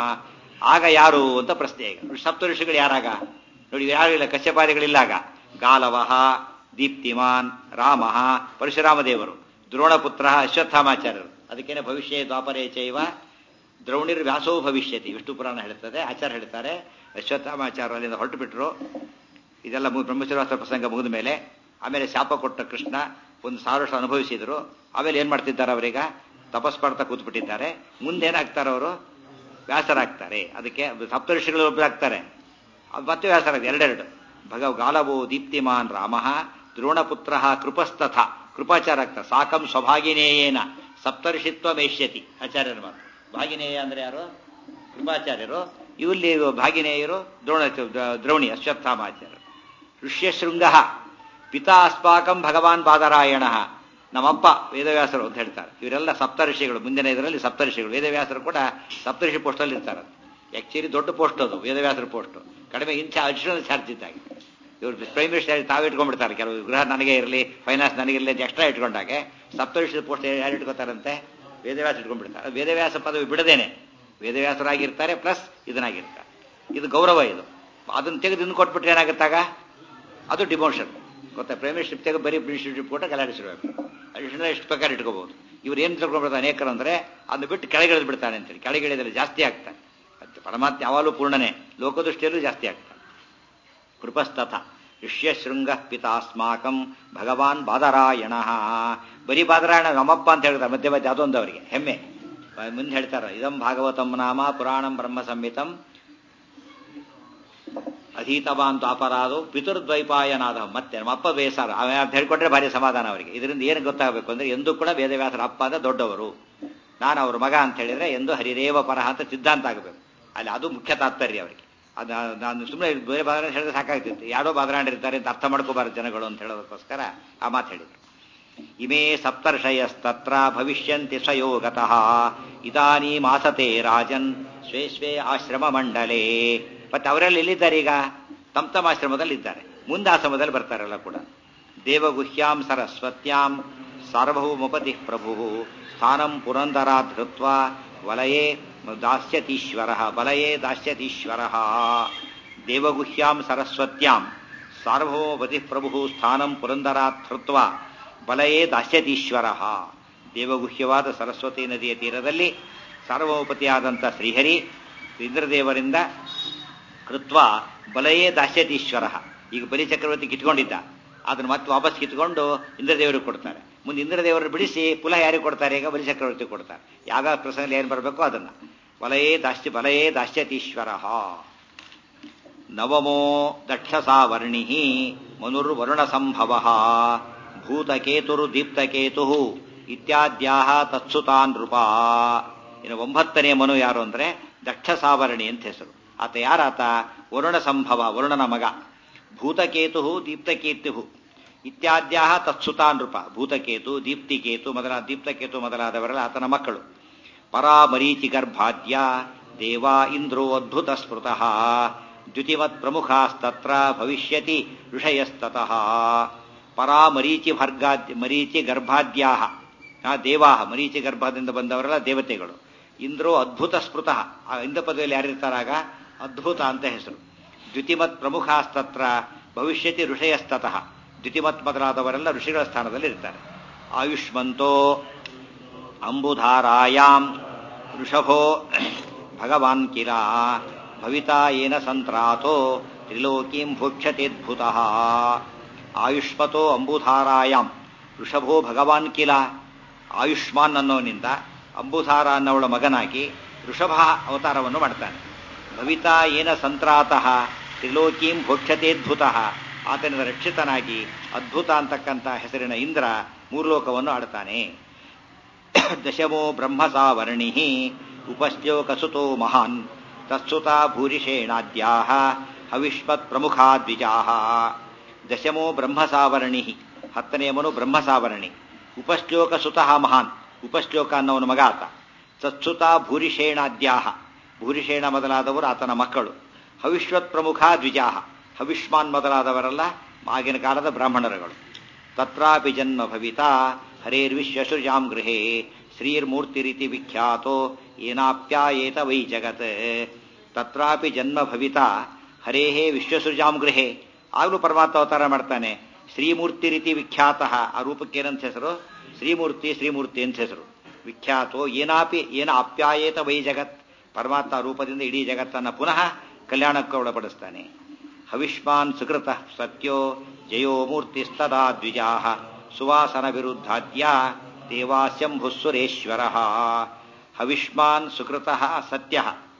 ಆಗ ಯಾರು ಅಂತ ಪ್ರಶ್ನೆ. ಈಗ ಸಪ್ತ ಋಷಿಗಳು ಯಾರಾಗ ನೋಡಿ, ಯಾರು ಇಲ್ಲ, ಕಶ್ಯಪಾದಿಗಳಿಲ್ಲಾಗ. ಗಾಲವಃ ದೀಪ್ತಿಮಾನ್ ರಾಮ ಪರಶುರಾಮ ದೇವರು, ದ್ರೋಣಪುತ್ರ ಅಶ್ವತ್ಥಾಮಾಚಾರ್ಯರು. ಅದಕ್ಕೇನೆ ಭವಿಷ್ಯ ದ್ವಾಪರೇ ಚೈವ ದ್ರೌಣಿರ್ ವ್ಯಾಸೋ ಭವಿಷ್ಯತಿ ವಿಷ್ಣು ಪುರಾಣ ಹೇಳ್ತದೆ. ಆಚಾರ್ಯ ಹೇಳ್ತಾರೆ ಅಶ್ವತ್ಥಾಮಾಚಾರ್ಯ ಅಲ್ಲಿಂದ ಹೊರಟು ಬಿಟ್ರು. ಇದೆಲ್ಲ ಬ್ರಹ್ಮಶಿರಾಸ್ತ್ರ ಪ್ರಸಂಗ ಮುಗಿದ ಮೇಲೆ ಆಮೇಲೆ ಶಾಪ ಕೊಟ್ಟ ಕೃಷ್ಣ 1,000 ವರ್ಷ ಅನುಭವಿಸಿದ್ರು. ಆಮೇಲೆ ಏನ್ ಮಾಡ್ತಿದ್ದಾರೆ ಅವರೀಗ ತಪಸ್ ಮಾಡ್ತಾ ಕೂತ್ಬಿಟ್ಟಿದ್ದಾರೆ. ಮುಂದೇನಾಗ್ತಾರೆ ಅವರು ವ್ಯಾಸರಾಗ್ತಾರೆ. ಅದಕ್ಕೆ ಸಪ್ತಋಷಿಗಳು ಒಬ್ಬರಾಗ್ತಾರೆ, ಮತ್ತೆ ವ್ಯಾಸರಾಗ್ತಾರೆ. ಎರಡೆರಡು ಗಾಲವೋ ದೀಪ್ತಿಮಾನ್ ರಾಮ ದ್ರೋಣಪುತ್ರ ಕೃಪಸ್ತಥ ಕೃಪಾಚಾರ ಆಗ್ತಾರೆ. ಸಾಕಂ ಸ್ವಭಾಗಿನೇಯೇನ ಸಪ್ತರ್ಷಿತ್ವ ಮೇಷ್ಯತಿ ಆಚಾರ್ಯರ ಮಾತು. ಭಾಗಿನೇಯ ಅಂದ್ರೆ ಯಾರು? ಕೃಪಾಚಾರ್ಯರು. ಇಲ್ಲಿ ಭಾಗಿನೇಯರು ದ್ರೋಣಿ ಅಶ್ವತ್ಥಾಮಾಚಾರ್ಯರು. ಋಷ್ಯಶೃಂಗ ಪಿತಾ ಅಸ್ಮಾಕಂ ಭಗವಾನ್ ಬಾದರಾಯಣ. ನಮ್ಮಪ್ಪ ವೇದವ್ಯಾಸರು ಅಂತ ಹೇಳ್ತಾರೆ. ಇವರೆಲ್ಲ ಸಪ್ತಋಷಿಗಳು. ಮುಂದಿನ ಇದರಲ್ಲಿ ಸಪ್ತಋಷಿಗಳು. ವೇದವ್ಯಾಸರು ಕೂಡ ಸಪ್ತಋಷಿ ಪೋಸ್ಟಲ್ಲಿ ಇರ್ತಾರೆ. ಆಕ್ಚುಲಿ ದೊಡ್ಡ ಪೋಸ್ಟ್ ಅದು ವೇದವ್ಯಾಸರ ಪೋಸ್ಟ್. ಕಡಿಮೆ ಇಂಚ ಅಡಿಷನಲ್ ಚಾರ್ಜ್ ಇದ್ದಾಗ ಇವರು ಪ್ರೈಮ್ ಮಿನಿಸ್ಟರ್ ತಾವೇ ಇಟ್ಕೊಂಡ್ಬಿಡ್ತಾರೆ. ಕೆಲವು ಗೃಹ ನನಗೆ ಇರಲಿ, ಫೈನಾನ್ಸ್ ನನಗಿರಲಿ ಎಕ್ಸ್ಟ್ರಾ ಇಟ್ಕೊಂಡಾಗೆ ಸಪ್ತಋಷಿ ಪೋಸ್ಟ್ ಯಾರು ಇಟ್ಕೋತಾರಂತೆ? ವೇದವ್ಯಾಸ ಇಟ್ಕೊಂಡ್ಬಿಡ್ತಾರೆ. ವೇದವ್ಯಾಸ ಪದವಿ ಬಿಡದೇನೆ ವೇದವ್ಯಾಸರಾಗಿರ್ತಾರೆ, ಪ್ಲಸ್ ಇದನ್ನಾಗಿರ್ತಾರೆ. ಇದು ಗೌರವ. ಇದು ಅದನ್ನು ತೆಗೆದು ಇನ್ನು ಕೊಟ್ಬಿಟ್ರೆ ಏನಾಗುತ್ತಾಗ ಅದು ಡಿಮೋಷನ್. ಗೊತ್ತಾ? ಪ್ರೈಮ್ ಮಿನಿಸ್ಟರ್ ತೆಗೆದು ಬರೀ ಮಿನಿಸ್ಟರ್ಶಿಪ್ ಕೊಟ್ಟ ಗಲಾಡಿಸಿರ್ಬೇಕು. ಅಡಿಷನಲ್ ಎಷ್ಟು ಪ್ರಕಾರ ಇಟ್ಕೋಬಹುದು. ಇವ್ರು ಏನು ತಿಳ್ಕೊಂಡ್ಬಿಡ್ತಾರೆ ಅನೇಕರು ಅಂದ್ರೆ ಅದನ್ನು ಬಿಟ್ಟು ಕೆಳಗಿಳಿದು ಬಿಡ್ತಾನೆ ಅಂತೇಳಿ. ಕೆಳಗಿಳಿದ್ರೆ ಜಾಸ್ತಿ ಆಗ್ತಾನೆ. ಪರಮಾತ್ಮ ಯಾವಾಗಲೂ ಪೂರ್ಣನೇ, ಲೋಕದೃಷ್ಟಿಯಲ್ಲೂ ಜಾಸ್ತಿ ಆಗ್ತಾನೆ. ಕೃಪಸ್ತಥ ಋಷ್ಯಶೃಂಗ ಪಿತಾಸ್ಮಾಕಂ ಭಗವಾನ್ ಬಾದರಾಯಣ. ಬರೀ ಬಾದರಾಯಣ ನಮ್ಮಪ್ಪ ಅಂತ ಹೇಳ್ತಾರೆ ಮಧ್ಯೆ ಮಧ್ಯೆ. ಅದೊಂದು ಅವರಿಗೆ ಹೆಮ್ಮೆ. ಮುಂದೆ ಹೇಳ್ತಾರೆ ಇದಂ ಭಾಗವತಂ ನಾಮ ಪುರಾಣಂ ಬ್ರಹ್ಮ ಸಂಹಿತಂ ಅಧೀತವಾನ್ ದ್ವಾಪರಾದು ಪಿತೃದ್ವೈಪಾಯನಾದ. ಮತ್ತೆ ನಮ್ಮಪ್ಪ ಬೇಸಾರ ಅಂತ ಹೇಳ್ಕೊಂಡ್ರೆ ಭಾರಿ ಸಮಾಧಾನ ಅವರಿಗೆ. ಇದರಿಂದ ಏನು ಗೊತ್ತಾಗಬೇಕು ಅಂದ್ರೆ ಎಂದೂ ಕೂಡ ವೇದವ್ಯಾಸರ ಅಪ್ಪ ಅಂದ್ರೆ ದೊಡ್ಡವರು, ನಾನು ಅವ್ರ ಮಗ ಅಂತ ಹೇಳಿದ್ರೆ ಎಂದು ಹರಿರೇವ ಪರಹ ಅಂತ ಸಿದ್ಧಾಂತ ಆಗಬೇಕು. ಅಲ್ಲಿ ಅದು ಮುಖ್ಯ ತಾತ್ಪರ್ಯ ಅವರಿಗೆ. ಅದು ನಾನು ಸುಮ್ಮನೆ ಬೇರೆ ಬಾದರ ಹೇಳಿದ್ರೆ ಸಾಕಾಗ್ತಿತ್ತು. ಯಾರೋ ಬಾದರಾಂಡಿರ್ತಾರೆ ಅಂತ ಅರ್ಥ ಮಾಡ್ಕೋಬಾರದು ಜನಗಳು ಅಂತ ಹೇಳೋದಕ್ಕೋಸ್ಕರ ಆ ಮಾತು ಹೇಳಿದರು. ಇಮೇ ಸಪ್ತರ್ಷಯಸ್ತತ್ರ ಭವಿಷ್ಯಂತಿ ಸ್ವಯೋಗತಃ ಇದಾನೀಮಾಸತೆ ರಾಜನ್ ಸ್ವೇ ಸ್ವೇ ಆಶ್ರಮ ಮಂಡಲೇ. ಮತ್ತೆ ಅವರೆಲ್ಲ ಎಲ್ಲಿದ್ದಾರೆ? ಈಗ ತಮ್ಮ ಆಶ್ರಮದಲ್ಲಿ ಇದ್ದಾರೆ. ಮುಂದೆ ಆಶ್ರಮದಲ್ಲಿ ಬರ್ತಾರೆಲ್ಲ ಕೂಡ. ದೇವಗುಹ್ಯಾಂ ಸರಸ್ವತ್ಯಾಂ ಸಾರ್ವಭೌಮಪತಿ ಪ್ರಭು ಸ್ಥಾನಂ ಪುರಂದರಾತ್ ಹೃತ್ವಾ ವಲಯೇ ದಾಸ್ಯತೀಶ್ವರ ಬಲಯೇ ದಾಸ್ಯತೀಶ್ವರ. ದೇವಗುಹ್ಯಾಂ ಸರಸ್ವತ್ಯಾಂ ಸಾರ್ವಭೌಮಪತಿ ಪ್ರಭು ಸ್ಥಾನಂ ಪುರಂದರಾತ್ ಹೃತ್ವಾ ಬಲಯೇ ದಾಸ್ಯತೀಶ್ವರ. ದೇವಗುಹ್ಯವಾದ ಸರಸ್ವತಿ ನದಿಯ ತೀರದಲ್ಲಿ ಸಾರ್ವಭೌಮಪತಿಯಾದಂಥ ಶ್ರೀಹರಿ ಇಂದ್ರದೇವರಿಂದ ಕೃತ್ವ ಬಲಯೇ ದಾಸ್ಯತೀಶ್ವರ. ಈಗ ಬಲಿ ಚಕ್ರವರ್ತಿ ಕಿತ್ಕೊಂಡಿದ್ದ, ಅದನ್ನು ಮತ್ತೆ ವಾಪಸ್ ಕಿತ್ಕೊಂಡು ಇಂದ್ರದೇವರಿಗೆ ಕೊಡ್ತಾರೆ. ಮುಂದೆ ಇಂದ್ರದೇವರನ್ನು ಬಿಡಿಸಿ ಪುನಃ ಯಾರಿಗೆ ಕೊಡ್ತಾರೆ? ಈಗ ಬಲಿ ಚಕ್ರವರ್ತಿ ಕೊಡ್ತಾರೆ. ಯಾವ ಪ್ರಸಂಗದಲ್ಲಿ ಏನು ಬರಬೇಕು ಅದನ್ನ. ಬಲಯೇ ದಾಸ್ಯತೀಶ್ವರ. ನವಮೋ ದಕ್ಷಸಾವರ್ಣಿ ಮನುರ್ವರುಣ ಸಂಭವ ಭೂತಕೇತುರು ದೀಪ್ತಕೇತು ಇತ್ಯಾದ್ಯಾಹ ತತ್ಸುತಾನ್ ನೃಪ. ಇನ್ನು 9ನೇ ಮನು ಯಾರು ಅಂದ್ರೆ ದಕ್ಷಸಾವರ್ಣಿ ಅಂತ ಹೆಸರು. ಆತ ಯಾರಾತ? ವರುಣ ಸಂಭವ, ವರುಣನ ಮಗ. ಭೂತಕೇತು ದೀಪ್ತಕೇತು ಇತ್ಯಾದ್ಯಾಹ ತತ್ಸುತಾನ್ ನೃಪ. ಭೂತಕೇತು ದೀಪ್ತಕೇತು ಮೊದಲಾದವರೆಲ್ಲ ಆತನ ಮಕ್ಕಳು. ಪರಾಮರೀಚಿ ಗರ್ಭಾದ್ಯ ದೇವಾ ಇಂದ್ರೋ ಅದ್ಭುತ ಸ್ಮೃತಃ ದ್ಯುತಿಮತ್ ಪ್ರಮುಖಾಸ್ತತ್ರ ಭವಿಷ್ಯತಿ ಋಷಯಸ್ತತಃ. ಮರೀಚಿ ಗರ್ಭಾದ್ಯಾಹ ದೇವಾಹ, ಮರೀಚಿ ಗರ್ಭದಿಂದ ಬಂದವರೆಲ್ಲ ದೇವತೆಗಳು. ಇಂದ್ರೋ ಅದ್ಭುತ ಸ್ಮೃತಃ, ಆ ಇಂದ್ರ ಪದವಿಯಲ್ಲಿ ಯಾರಿರ್ತಾರಾಗ ಅದ್ಭುತ ಅಂತ ಹೆಸರು. ದ್ಯುತಿಮತ್ ಪ್ರಮುಖಾಸ್ತತ್ರ ಭವಿಷ್ಯತಿ ಋಷಯಸ್ತತಃ. ದ್ಯುತಿಮತ್ ಮೊದಲಾದವರೆಲ್ಲ ಋಷಿಗಳ ಸ್ಥಾನದಲ್ಲಿ ಇರ್ತಾರೆ. ಆಯುಷ್ಮಂತೋ ಅಂಬುಧಾರಾಯಾಂ ವೃಷಭೋ ಭಗವಾನ್ ಕಿಲ ಭವಿತಾ ಏನ ಸಂತ್ರಾತೋ ತ್ರಿಲೋಕೀಂ ಭೋಕ್ಷತೇದ್ಭುತಃ. ಆಯುಷ್ಮತೋ ಅಂಬುಧಾರಾಯಾಂ ವೃಷಭೋ ಭಗವಾನ್ ಕಿಲ. ಆಯುಷ್ಮಾನ್ ಅನ್ನೋನಿಂದ ಅಂಬುಧಾರ ಅನ್ನವಳ ಮಗನಾಗಿ ವೃಷಭ ಅವತಾರವನ್ನು ಮಾಡ್ತಾನೆ. ಭವಿತಾ ಏನ ಸಂತ್ರಾತಃ ತ್ರಿಲೋಕೀಂ ಭೋಕ್ಷತೇದ್ಭುತಃ. ಆತನಿಂದ ರಕ್ಷಿತನಾಗಿ ಅದ್ಭುತ ಅಂತಕ್ಕಂಥ ಹೆಸರಿನ ಇಂದ್ರ ಮೂರ್ಲೋಕವನ್ನು ಆಡ್ತಾನೆ. ದಶಮೋ ಬ್ರಹ್ಮಸಾವರ್ಣಿ ಉಪಶ್ಲೋಕಸುತೋ ಮಹಾನ್ ತತ್ಸುತ ಭೂರಿಷೇಣಾದ್ಯಾಹ ಹವಿಷ್ಮತ್ ಪ್ರಮುಖಾ ದ್ವಿಜಾಹ. ದಶಮೋ ಬ್ರಹ್ಮಸಾವರ್ಣಿ, ಹತ್ತನೆಯವನು ಬ್ರಹ್ಮಸಾವರ್ಣಿ. ಉಪಶ್ಲೋಕಸುತಃ ಮಹಾನ್, ಉಪಶ್ಲೋಕ ಅನ್ನವನು ಮಗ ಆತ. ತತ್ಸುತ ಭೂರಿಷೇಣಾದ್ಯಾಹ, ಭೂರಿಷೇಣ ಮೊದಲಾದವರು ಆತನ ಮಕ್ಕಳು. ಹವಿಷ್ಮತ್ ಪ್ರಮುಖ ದ್ವಿಜಾಹ, ಹವಿಷ್ಮಾನ್ ಮೊದಲಾದವರೆಲ್ಲ ಆಗಿನ ಕಾಲದ ಬ್ರಾಹ್ಮಣರುಗಳು. ತತ್ರಾಪಿ ಜನ್ಮ ಭವಿತಾ ಹರೇರ್ವಿಶ್ವಸೃಜಾಂ ಗೃಹೇ ಶ್ರೀರ್ಮೂರ್ತಿರಿತಿ ವಿಖ್ಯಾತೋ ಏನಾಪ್ಯಾಯೇತ ವೈ ಜಗತ್. ತತ್ರಾಪಿ ಜನ್ಮ ಭವಿತಾ ಹರೇಹೇ ವಿಶ್ವಸೃಜಾಂ ಗೃಹೇ. ಆಗಲೂ ಪರಮಾತ್ಮ ಅವತಾರ ಮಾಡ್ತಾನೆ. ಶ್ರೀಮೂರ್ತಿರಿತಿ ವಿಖ್ಯಾತಃ, ಆ ರೂಪಕ್ಕೇನಂತ ಹೆಸರು? ಶ್ರೀಮೂರ್ತಿ, ಶ್ರೀಮೂರ್ತಿ ಅಂತ ಹೆಸರು. ವಿಖ್ಯಾತೋ ಏನಾಪಿ ಏನ ಆಪ್ಯಾಯೇತ ವೈ ಜಗತ್. ಪರಮಾತ್ಮ ರೂಪದಿಂದ ಇಡೀ ಜಗತ್ತನ್ನು ಪುನಃ ಕಲ್ಯಾಣಕ್ಕೆ ಒಳಪಡಿಸ್ತಾನೆ. ಹವಿಷ್ಮಾನ್ ಸುಕೃತ ಸತ್ಯೋ ಜಯೋ ಮೂರ್ತಿಸ್ತದಾ ದ್ವಿಜಾಹ ಸುವಾಸನ ವಿರುದ್ಧಾದ್ಯ ದೇವಾಸ್ಯಂಭುಸುರೇಶ್ವರ. ಹವಿಷ್ಮಾನ್ ಸುಕೃತ ಸತ್ಯ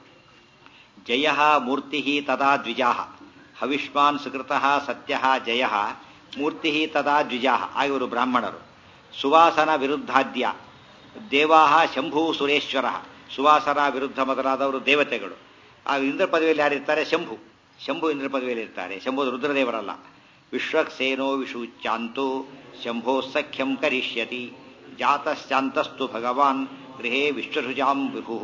ಜಯ ಮೂರ್ತಿ ತದಾ ದ್ವಿಜಾಹ. ಹವಿಷ್ಮಾನ್ ಸುಕೃತ ಸತ್ಯ ಜಯ ಮೂರ್ತಿ ತದಾ ದ್ವಿಜಾಹ. ಇವರು ಬ್ರಾಹ್ಮಣರು. ಸುವಾಸನ ವಿರುದ್ಧಾದ್ಯ ದೇವಾ ಶಂಭು ಸುರೇಶ್ವರ. ಸುವಾಸನ ವಿರುದ್ಧ ಮೊದಲಾದವರು ದೇವತೆಗಳು. ಆ ಇಂದ್ರ ಪದವಿಯಲ್ಲಿ ಯಾರಿರ್ತಾರೆ? ಶಂಭು. ಶಂಭು ಇಂದ್ರ ಪದವಿಯಲ್ಲಿ ಇರ್ತಾರೆ. ಶಂಭು ರುದ್ರದೇವರಲ್ಲ. ವಿಶ್ವಕ್ಸೇನೋ ವಿಷೂಚ್ಯಾಂತು ಶಂಭೋ ಸಖ್ಯಂ ಕರಿಷ್ಯತಿ ಜಾತಶ್ಚಾಂತಸ್ತು ಭಗವಾನ್ ಗೃಹೇ ವಿಶ್ವಸೃಜಾಂ ವಿಭು.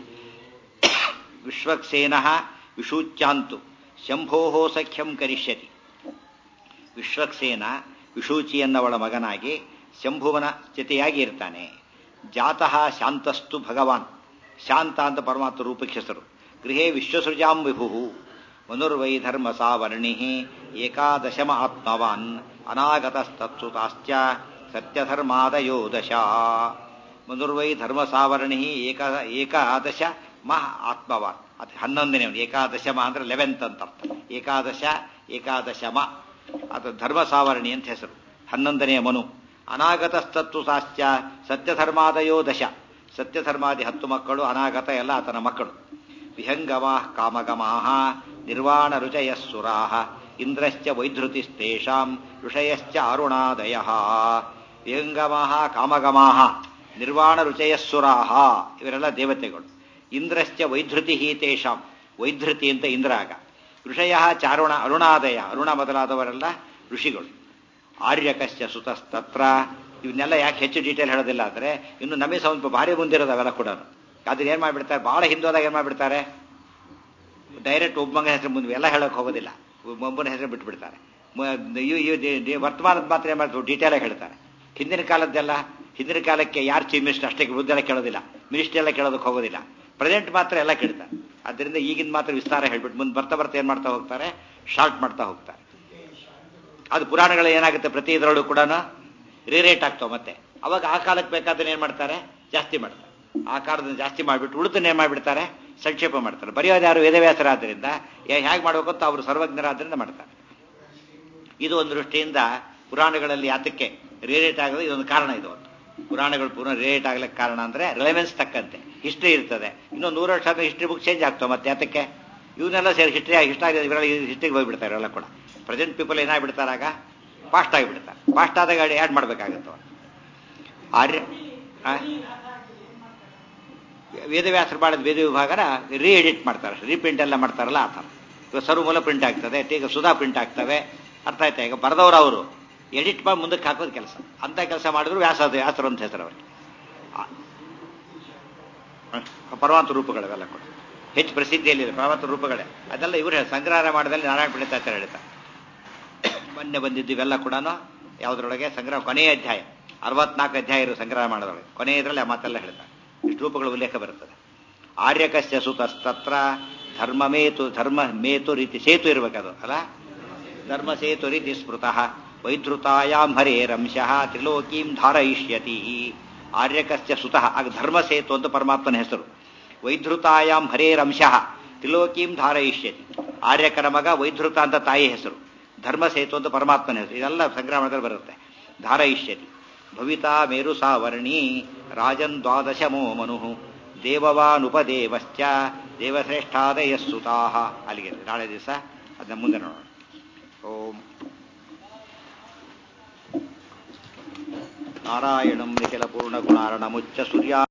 ವಿಶ್ವಕ್ಸೇನ ವಿಷೂಚ್ಯಾಂತು ಶಂಭೋ ಸಖ್ಯಂ ಕರಿಷ್ಯತಿ. ವಿಶ್ವಕ್ಸೇನ ವಿಷೂಚಿ ಎನ್ನವಳ ಮಗನಾಗಿ ಶಂಭುವನ ಜೊತೆಯಾಗಿ ಇರ್ತಾನೆ. ಜಾತಃ ಶಾಂತಸ್ತು ಭಗವಾನ್, ಶಾಂತ ಅಂತ ಪರಮಾತ್ಮ ರೂಪಕ್ಕೆ ಹೆಸರು. ಗೃಹೇ ವಿಶ್ವಸೃಜಾಂ ವಿಭು. ಮನುರ್ವೈ ಧರ್ಮ ಸಾವರ್ಣಿ ಏಕಾದಶಮ ಆತ್ಮವಾನ್ ಅನಾಗತಸ್ತತ್ಸುತಾಶ್ಚ ಸತ್ಯಧರ್ಮಾದಯೋ ದಶ. ಮನುರ್ವೈ ಧರ್ಮ ಸಾವರ್ಣಿ ಏಕಾದಶ ಮಹ ಆತ್ಮವಾನ್. ಅದು 11ನೇ. ಏಕಾದಶಮ ಅಂದ್ರೆ 11th ಅಂತ ಅರ್ಥ. ಏಕಾದಶ ಏಕಾದಶಮ ಅದು ಧರ್ಮ ಸಾವರ್ಣಿ ಅಂತ ಹೆಸರು. 11ನೇ ಮನು. ಅನಾಗತಸ್ತತ್ಸುತಾಶ್ಚ ಸತ್ಯಧರ್ಮಾದಯೋ ದಶ. ಸತ್ಯಧರ್ಮಾದಿ 10 ಮಕ್ಕಳು, ಅನಾಗತ ಎಲ್ಲ ಆತನ ಮಕ್ಕಳು. ವಿಹಂಗಮಾ ಕಾಮಗಮಾ ನಿರ್ವಾಣ ರುಚಯಸ್ಸುರಾ ಇಂದ್ರಶ್ಚ ವೈಧೃತಿಸ್ತೇಷಾಂ ಋಷಯಶ್ಚ ಅರುಣಾದಯ. ವಿಹಂಗಮಾ ಕಾಮಗಮಾ ನಿರ್ವಾಣ ರುಚಯಸ್ಸುರಾ, ಇವರೆಲ್ಲ ದೇವತೆಗಳು. ಇಂದ್ರಶ್ಚ ವೈಧೃತಿ ತೇಷಾಂ, ವೈಧೃತಿ ಅಂತ ಇಂದ್ರಾಗ. ಋಷಯ ಚಾರುಣ ಅರುಣಾದಯ, ಅರುಣ ಮೊದಲಾದವರೆಲ್ಲ ಋಷಿಗಳು. ಆರ್ಯಕಶ್ಚ ಸುತಸ್ತತ್ರ. ಇವನ್ನೆಲ್ಲ ಯಾಕೆ ಹೆಚ್ಚು ಡೀಟೇಲ್ ಹೇಳೋದಿಲ್ಲ ಅಂದರೆ ಇನ್ನು ನಮಗೆ ಸ್ವಲ್ಪ ಭಾರಿ ಮುಂದಿರೋದು ಅವೆಲ್ಲ ಕೂಡ. ಅದನ್ನ ಏನು ಮಾಡಿಬಿಡ್ತಾರೆ, ಬಹಳ ಹಿಂದೋದಾಗ ಏನು ಮಾಡಿಬಿಡ್ತಾರೆ, ಡೈರೆಕ್ಟ್ ಒಬ್ಬಂಗ ಹೆಸರು ಮುಂದೆ ಎಲ್ಲ ಹೇಳೋಕೆ ಹೋಗೋದಿಲ್ಲ, ಒಬ್ಬನ ಹೆಸರು ಬಿಟ್ಬಿಡ್ತಾರೆ. ವರ್ತಮಾನದ ಮಾತ್ರ ಏನು ಮಾಡ್ತಾರೆ, ಡೀಟೇಲಾಗಿ ಹೇಳ್ತಾರೆ. ಹಿಂದಿನ ಕಾಲದ್ದೆಲ್ಲ, ಹಿಂದಿನ ಕಾಲಕ್ಕೆ ಯಾರು ಚೀಫ್ ಮಿನಿಸ್ಟರ್ ಅಷ್ಟೇ ವೃದ್ಧೆಲ್ಲ ಕೇಳೋದಿಲ್ಲ, ಮಿನಿಸ್ಟರ್ ಎಲ್ಲ ಕೇಳೋದಕ್ಕೆ ಹೋಗೋದಿಲ್ಲ. ಪ್ರೆಸೆಂಟ್ ಮಾತ್ರ ಎಲ್ಲ ಕೇಳ್ತಾರೆ. ಆದ್ದರಿಂದ ಈಗಿನ ಮಾತ್ರ ವಿಸ್ತಾರ ಹೇಳ್ಬಿಟ್ಟು ಮುಂದೆ ಬರ್ತಾ ಬರ್ತಾ ಏನು ಮಾಡ್ತಾ ಹೋಗ್ತಾರೆ, ಶಾರ್ಟ್ ಮಾಡ್ತಾ ಹೋಗ್ತಾರೆ. ಅದು ಪುರಾಣಗಳು ಏನಾಗುತ್ತೆ, ಪ್ರತಿ ಇದರಲ್ಲೂ ಕೂಡ ರಿರೇಟ್ ಆಗ್ತಾವೆ. ಮತ್ತೆ ಅವಾಗ ಆ ಕಾಲಕ್ಕೆ ಬೇಕಾದ್ರೆ ಏನು ಮಾಡ್ತಾರೆ, ಜಾಸ್ತಿ ಮಾಡ್ತಾರೆ. ಆ ಕಾಲದಿಂದ ಜಾಸ್ತಿ ಮಾಡಿಬಿಟ್ಟು ಉಳಿದನ್ನ ಏನು ಮಾಡಿಬಿಡ್ತಾರೆ, ಸಂಕ್ಷೇಪ ಮಾಡ್ತಾರೆ. ಬರೆಯೋದು ಯಾರು, ವೇದವ್ಯಾಸರಾದ್ದರಿಂದ ಹೇಗೆ ಮಾಡಬೇಕು ಅಂತ ಅವರು ಸರ್ವಜ್ಞರಾದ್ರಿಂದ ಮಾಡ್ತಾರೆ. ಇದು ಒಂದು ದೃಷ್ಟಿಯಿಂದ ಪುರಾಣಗಳಲ್ಲಿ ಯಾತಕ್ಕೆ ರಿಲೇಟ್ ಆಗೋದು ಇದೊಂದು ಕಾರಣ. ಇದು ಒಂದು ಪುರಾಣಗಳು ಪುನಃ ರಿಲೇಟ್ ಆಗ್ಲಿಕ್ಕೆ ಕಾರಣ ಅಂದರೆ ರಿಲೆವೆನ್ಸ್ ತಕ್ಕಂತೆ ಹಿಸ್ಟ್ರಿ ಇರ್ತದೆ. ಇನ್ನೊಂದು 100 ವರ್ಷ ಆದ್ರೆ ಹಿಸ್ಟ್ರಿ ಬುಕ್ ಚೇಂಜ್ ಆಗ್ತಾವೆ. ಮತ್ತೆ ಯಾತಕ್ಕೆ ಇವನ್ನೆಲ್ಲ ಸೇರಿ ಹಿಸ್ಟ್ರಿಗೆ ಹೋಗ್ಬಿಡ್ತಾರೆ. ಎಲ್ಲ ಕೂಡ ಪ್ರೆಸೆಂಟ್ ಪೀಪಲ್ ಏನಾಗ್ಬಿಡ್ತಾರೆ, ಆಗ ಫಾಸ್ಟ್ ಆಗಿಬಿಡ್ತಾರೆ. ಫಾಸ್ಟ್ ಆದಾಗ ಆ್ಯಡ್ ಮಾಡಬೇಕಾಗತ್ತೆ. ಆರ್ಯ ವೇದವ್ಯಾಸರು ಮಾಡಿದ ವೇದ ವಿಭಾಗನ ರೀ ಎಡಿಟ್ ಮಾಡ್ತಾರೆ, ರೀಪ್ರಿಂಟ್ ಎಲ್ಲ ಮಾಡ್ತಾರಲ್ಲ ಆ ಥರ. ಈಗ ಸರ್ವಮೂಲ ಪ್ರಿಂಟ್ ಆಗ್ತದೆ, ಈಗ ಸುಧಾ ಪ್ರಿಂಟ್ ಆಗ್ತವೆ. ಅರ್ಥ ಆಯ್ತಾ? ಈಗ ಬರೆದವರು ಅವರು ಎಡಿಟ್ ಮಾಡಿ ಮುಂದಕ್ಕೆ ಹಾಕೋದು ಕೆಲಸ. ಅಂಥ ಕೆಲಸ ಮಾಡಿದ್ರು ವ್ಯಾಸರು ಅಂತ ಹೆಸರು ಅವರಿಗೆ. ಪರಮಾತ್ಮ ರೂಪಗಳವೆಲ್ಲ ಕೂಡ ಹೆಚ್ಚು ಪ್ರಸಿದ್ಧಿಯಲ್ಲಿದೆ. ಪರಮಾತ್ಮ ರೂಪಗಳೇ ಅದೆಲ್ಲ ಇವರು ಸಂಗ್ರಹ ಮಾಡಿದಲ್ಲಿ ನಾರಾಯಣ ಪಂಡಿತಾಚಾರ್ಯ ಹೇಳ್ತಾರೆ. ಮೊನ್ನೆ ಬಂದಿದ್ದು ಇವೆಲ್ಲ ಕೂಡ ಯಾವುದರೊಳಗೆ ಸಂಗ್ರಹ, ಕೊನೆಯ ಅಧ್ಯಾಯ 64 ಅಧ್ಯಾಯ ಇರೋ ಸಂಗ್ರಹ ಮಾಡೋದ್ರೊಳಗೆ ಕೊನೆಯದ್ರಲ್ಲಿ ಆ ಮಾತೆಲ್ಲ ಹೇಳ್ತಾರೆ. ಇಷ್ಟು ರೂಪಗಳ ಉಲ್ಲೇಖ ಬರುತ್ತದೆ. ಆರ್ಯಕಸ್ಯ ಸುತಸ್ತತ್ರ ಧರ್ಮ ಮೇತು ರೀತಿ ಸೇತು ಇರಬೇಕದು ಅಲ್ಲ. ಧರ್ಮಸೇತುರಿತಿ ಸ್ಮೃತಃ ವೈಧೃತಾಯಾಂ ಹರೇರಂಶಃ ತ್ರಿಲೋಕೀಂ ಧಾರಯಿಷ್ಯತಿ. ಆರ್ಯಕಸ್ಯ ಸುತಃ ಆಗ ಧರ್ಮಸೇತು ಅಂತ ಪರಮಾತ್ಮನ ಹೆಸರು. ವೈಧೃತಾಯಾಂ ಹರೇರಂಶಃ ತ್ರಿಲೋಕೀಂ ಧಾರಯಿಷ್ಯತಿ. ಆರ್ಯಕರ ಮಗ ವೈಧೃತ ಅಂತ ತಾಯಿ ಹೆಸರು. ಧರ್ಮಸೇತು ಅಂತ ಪರಮಾತ್ಮನ ಹೆಸರು. ಇದೆಲ್ಲ ಸಂಗ್ರಾಮದಲ್ಲಿ ಬರುತ್ತೆ. ಧಾರಯಿಷ್ಯತಿ. ಭವಿತಾ ಮೇರು ಸಾವರ್ಣಿ ರಾಜನ್ ದ್ವಾದಶಮೋ ಮನು ದೇವವಾನುಪದೇವಶ್ಚ ದೇವಶ್ರೇಷ್ಠಾದಯಸ್ಸುತಾಃ. ಅಲ್ಲಿಗೆ ನಾಳೆ ದಿವಸ ಅದನ್ನ ಮುಂದೆ ನೋಡೋಣ. ಓಂ ನಾರಾಯಣಂ ನಿಖಿಲ ಪೂರ್ಣ ಗುಣಾರ್ಣಮುಚ್ಚ ಸೂರ್ಯ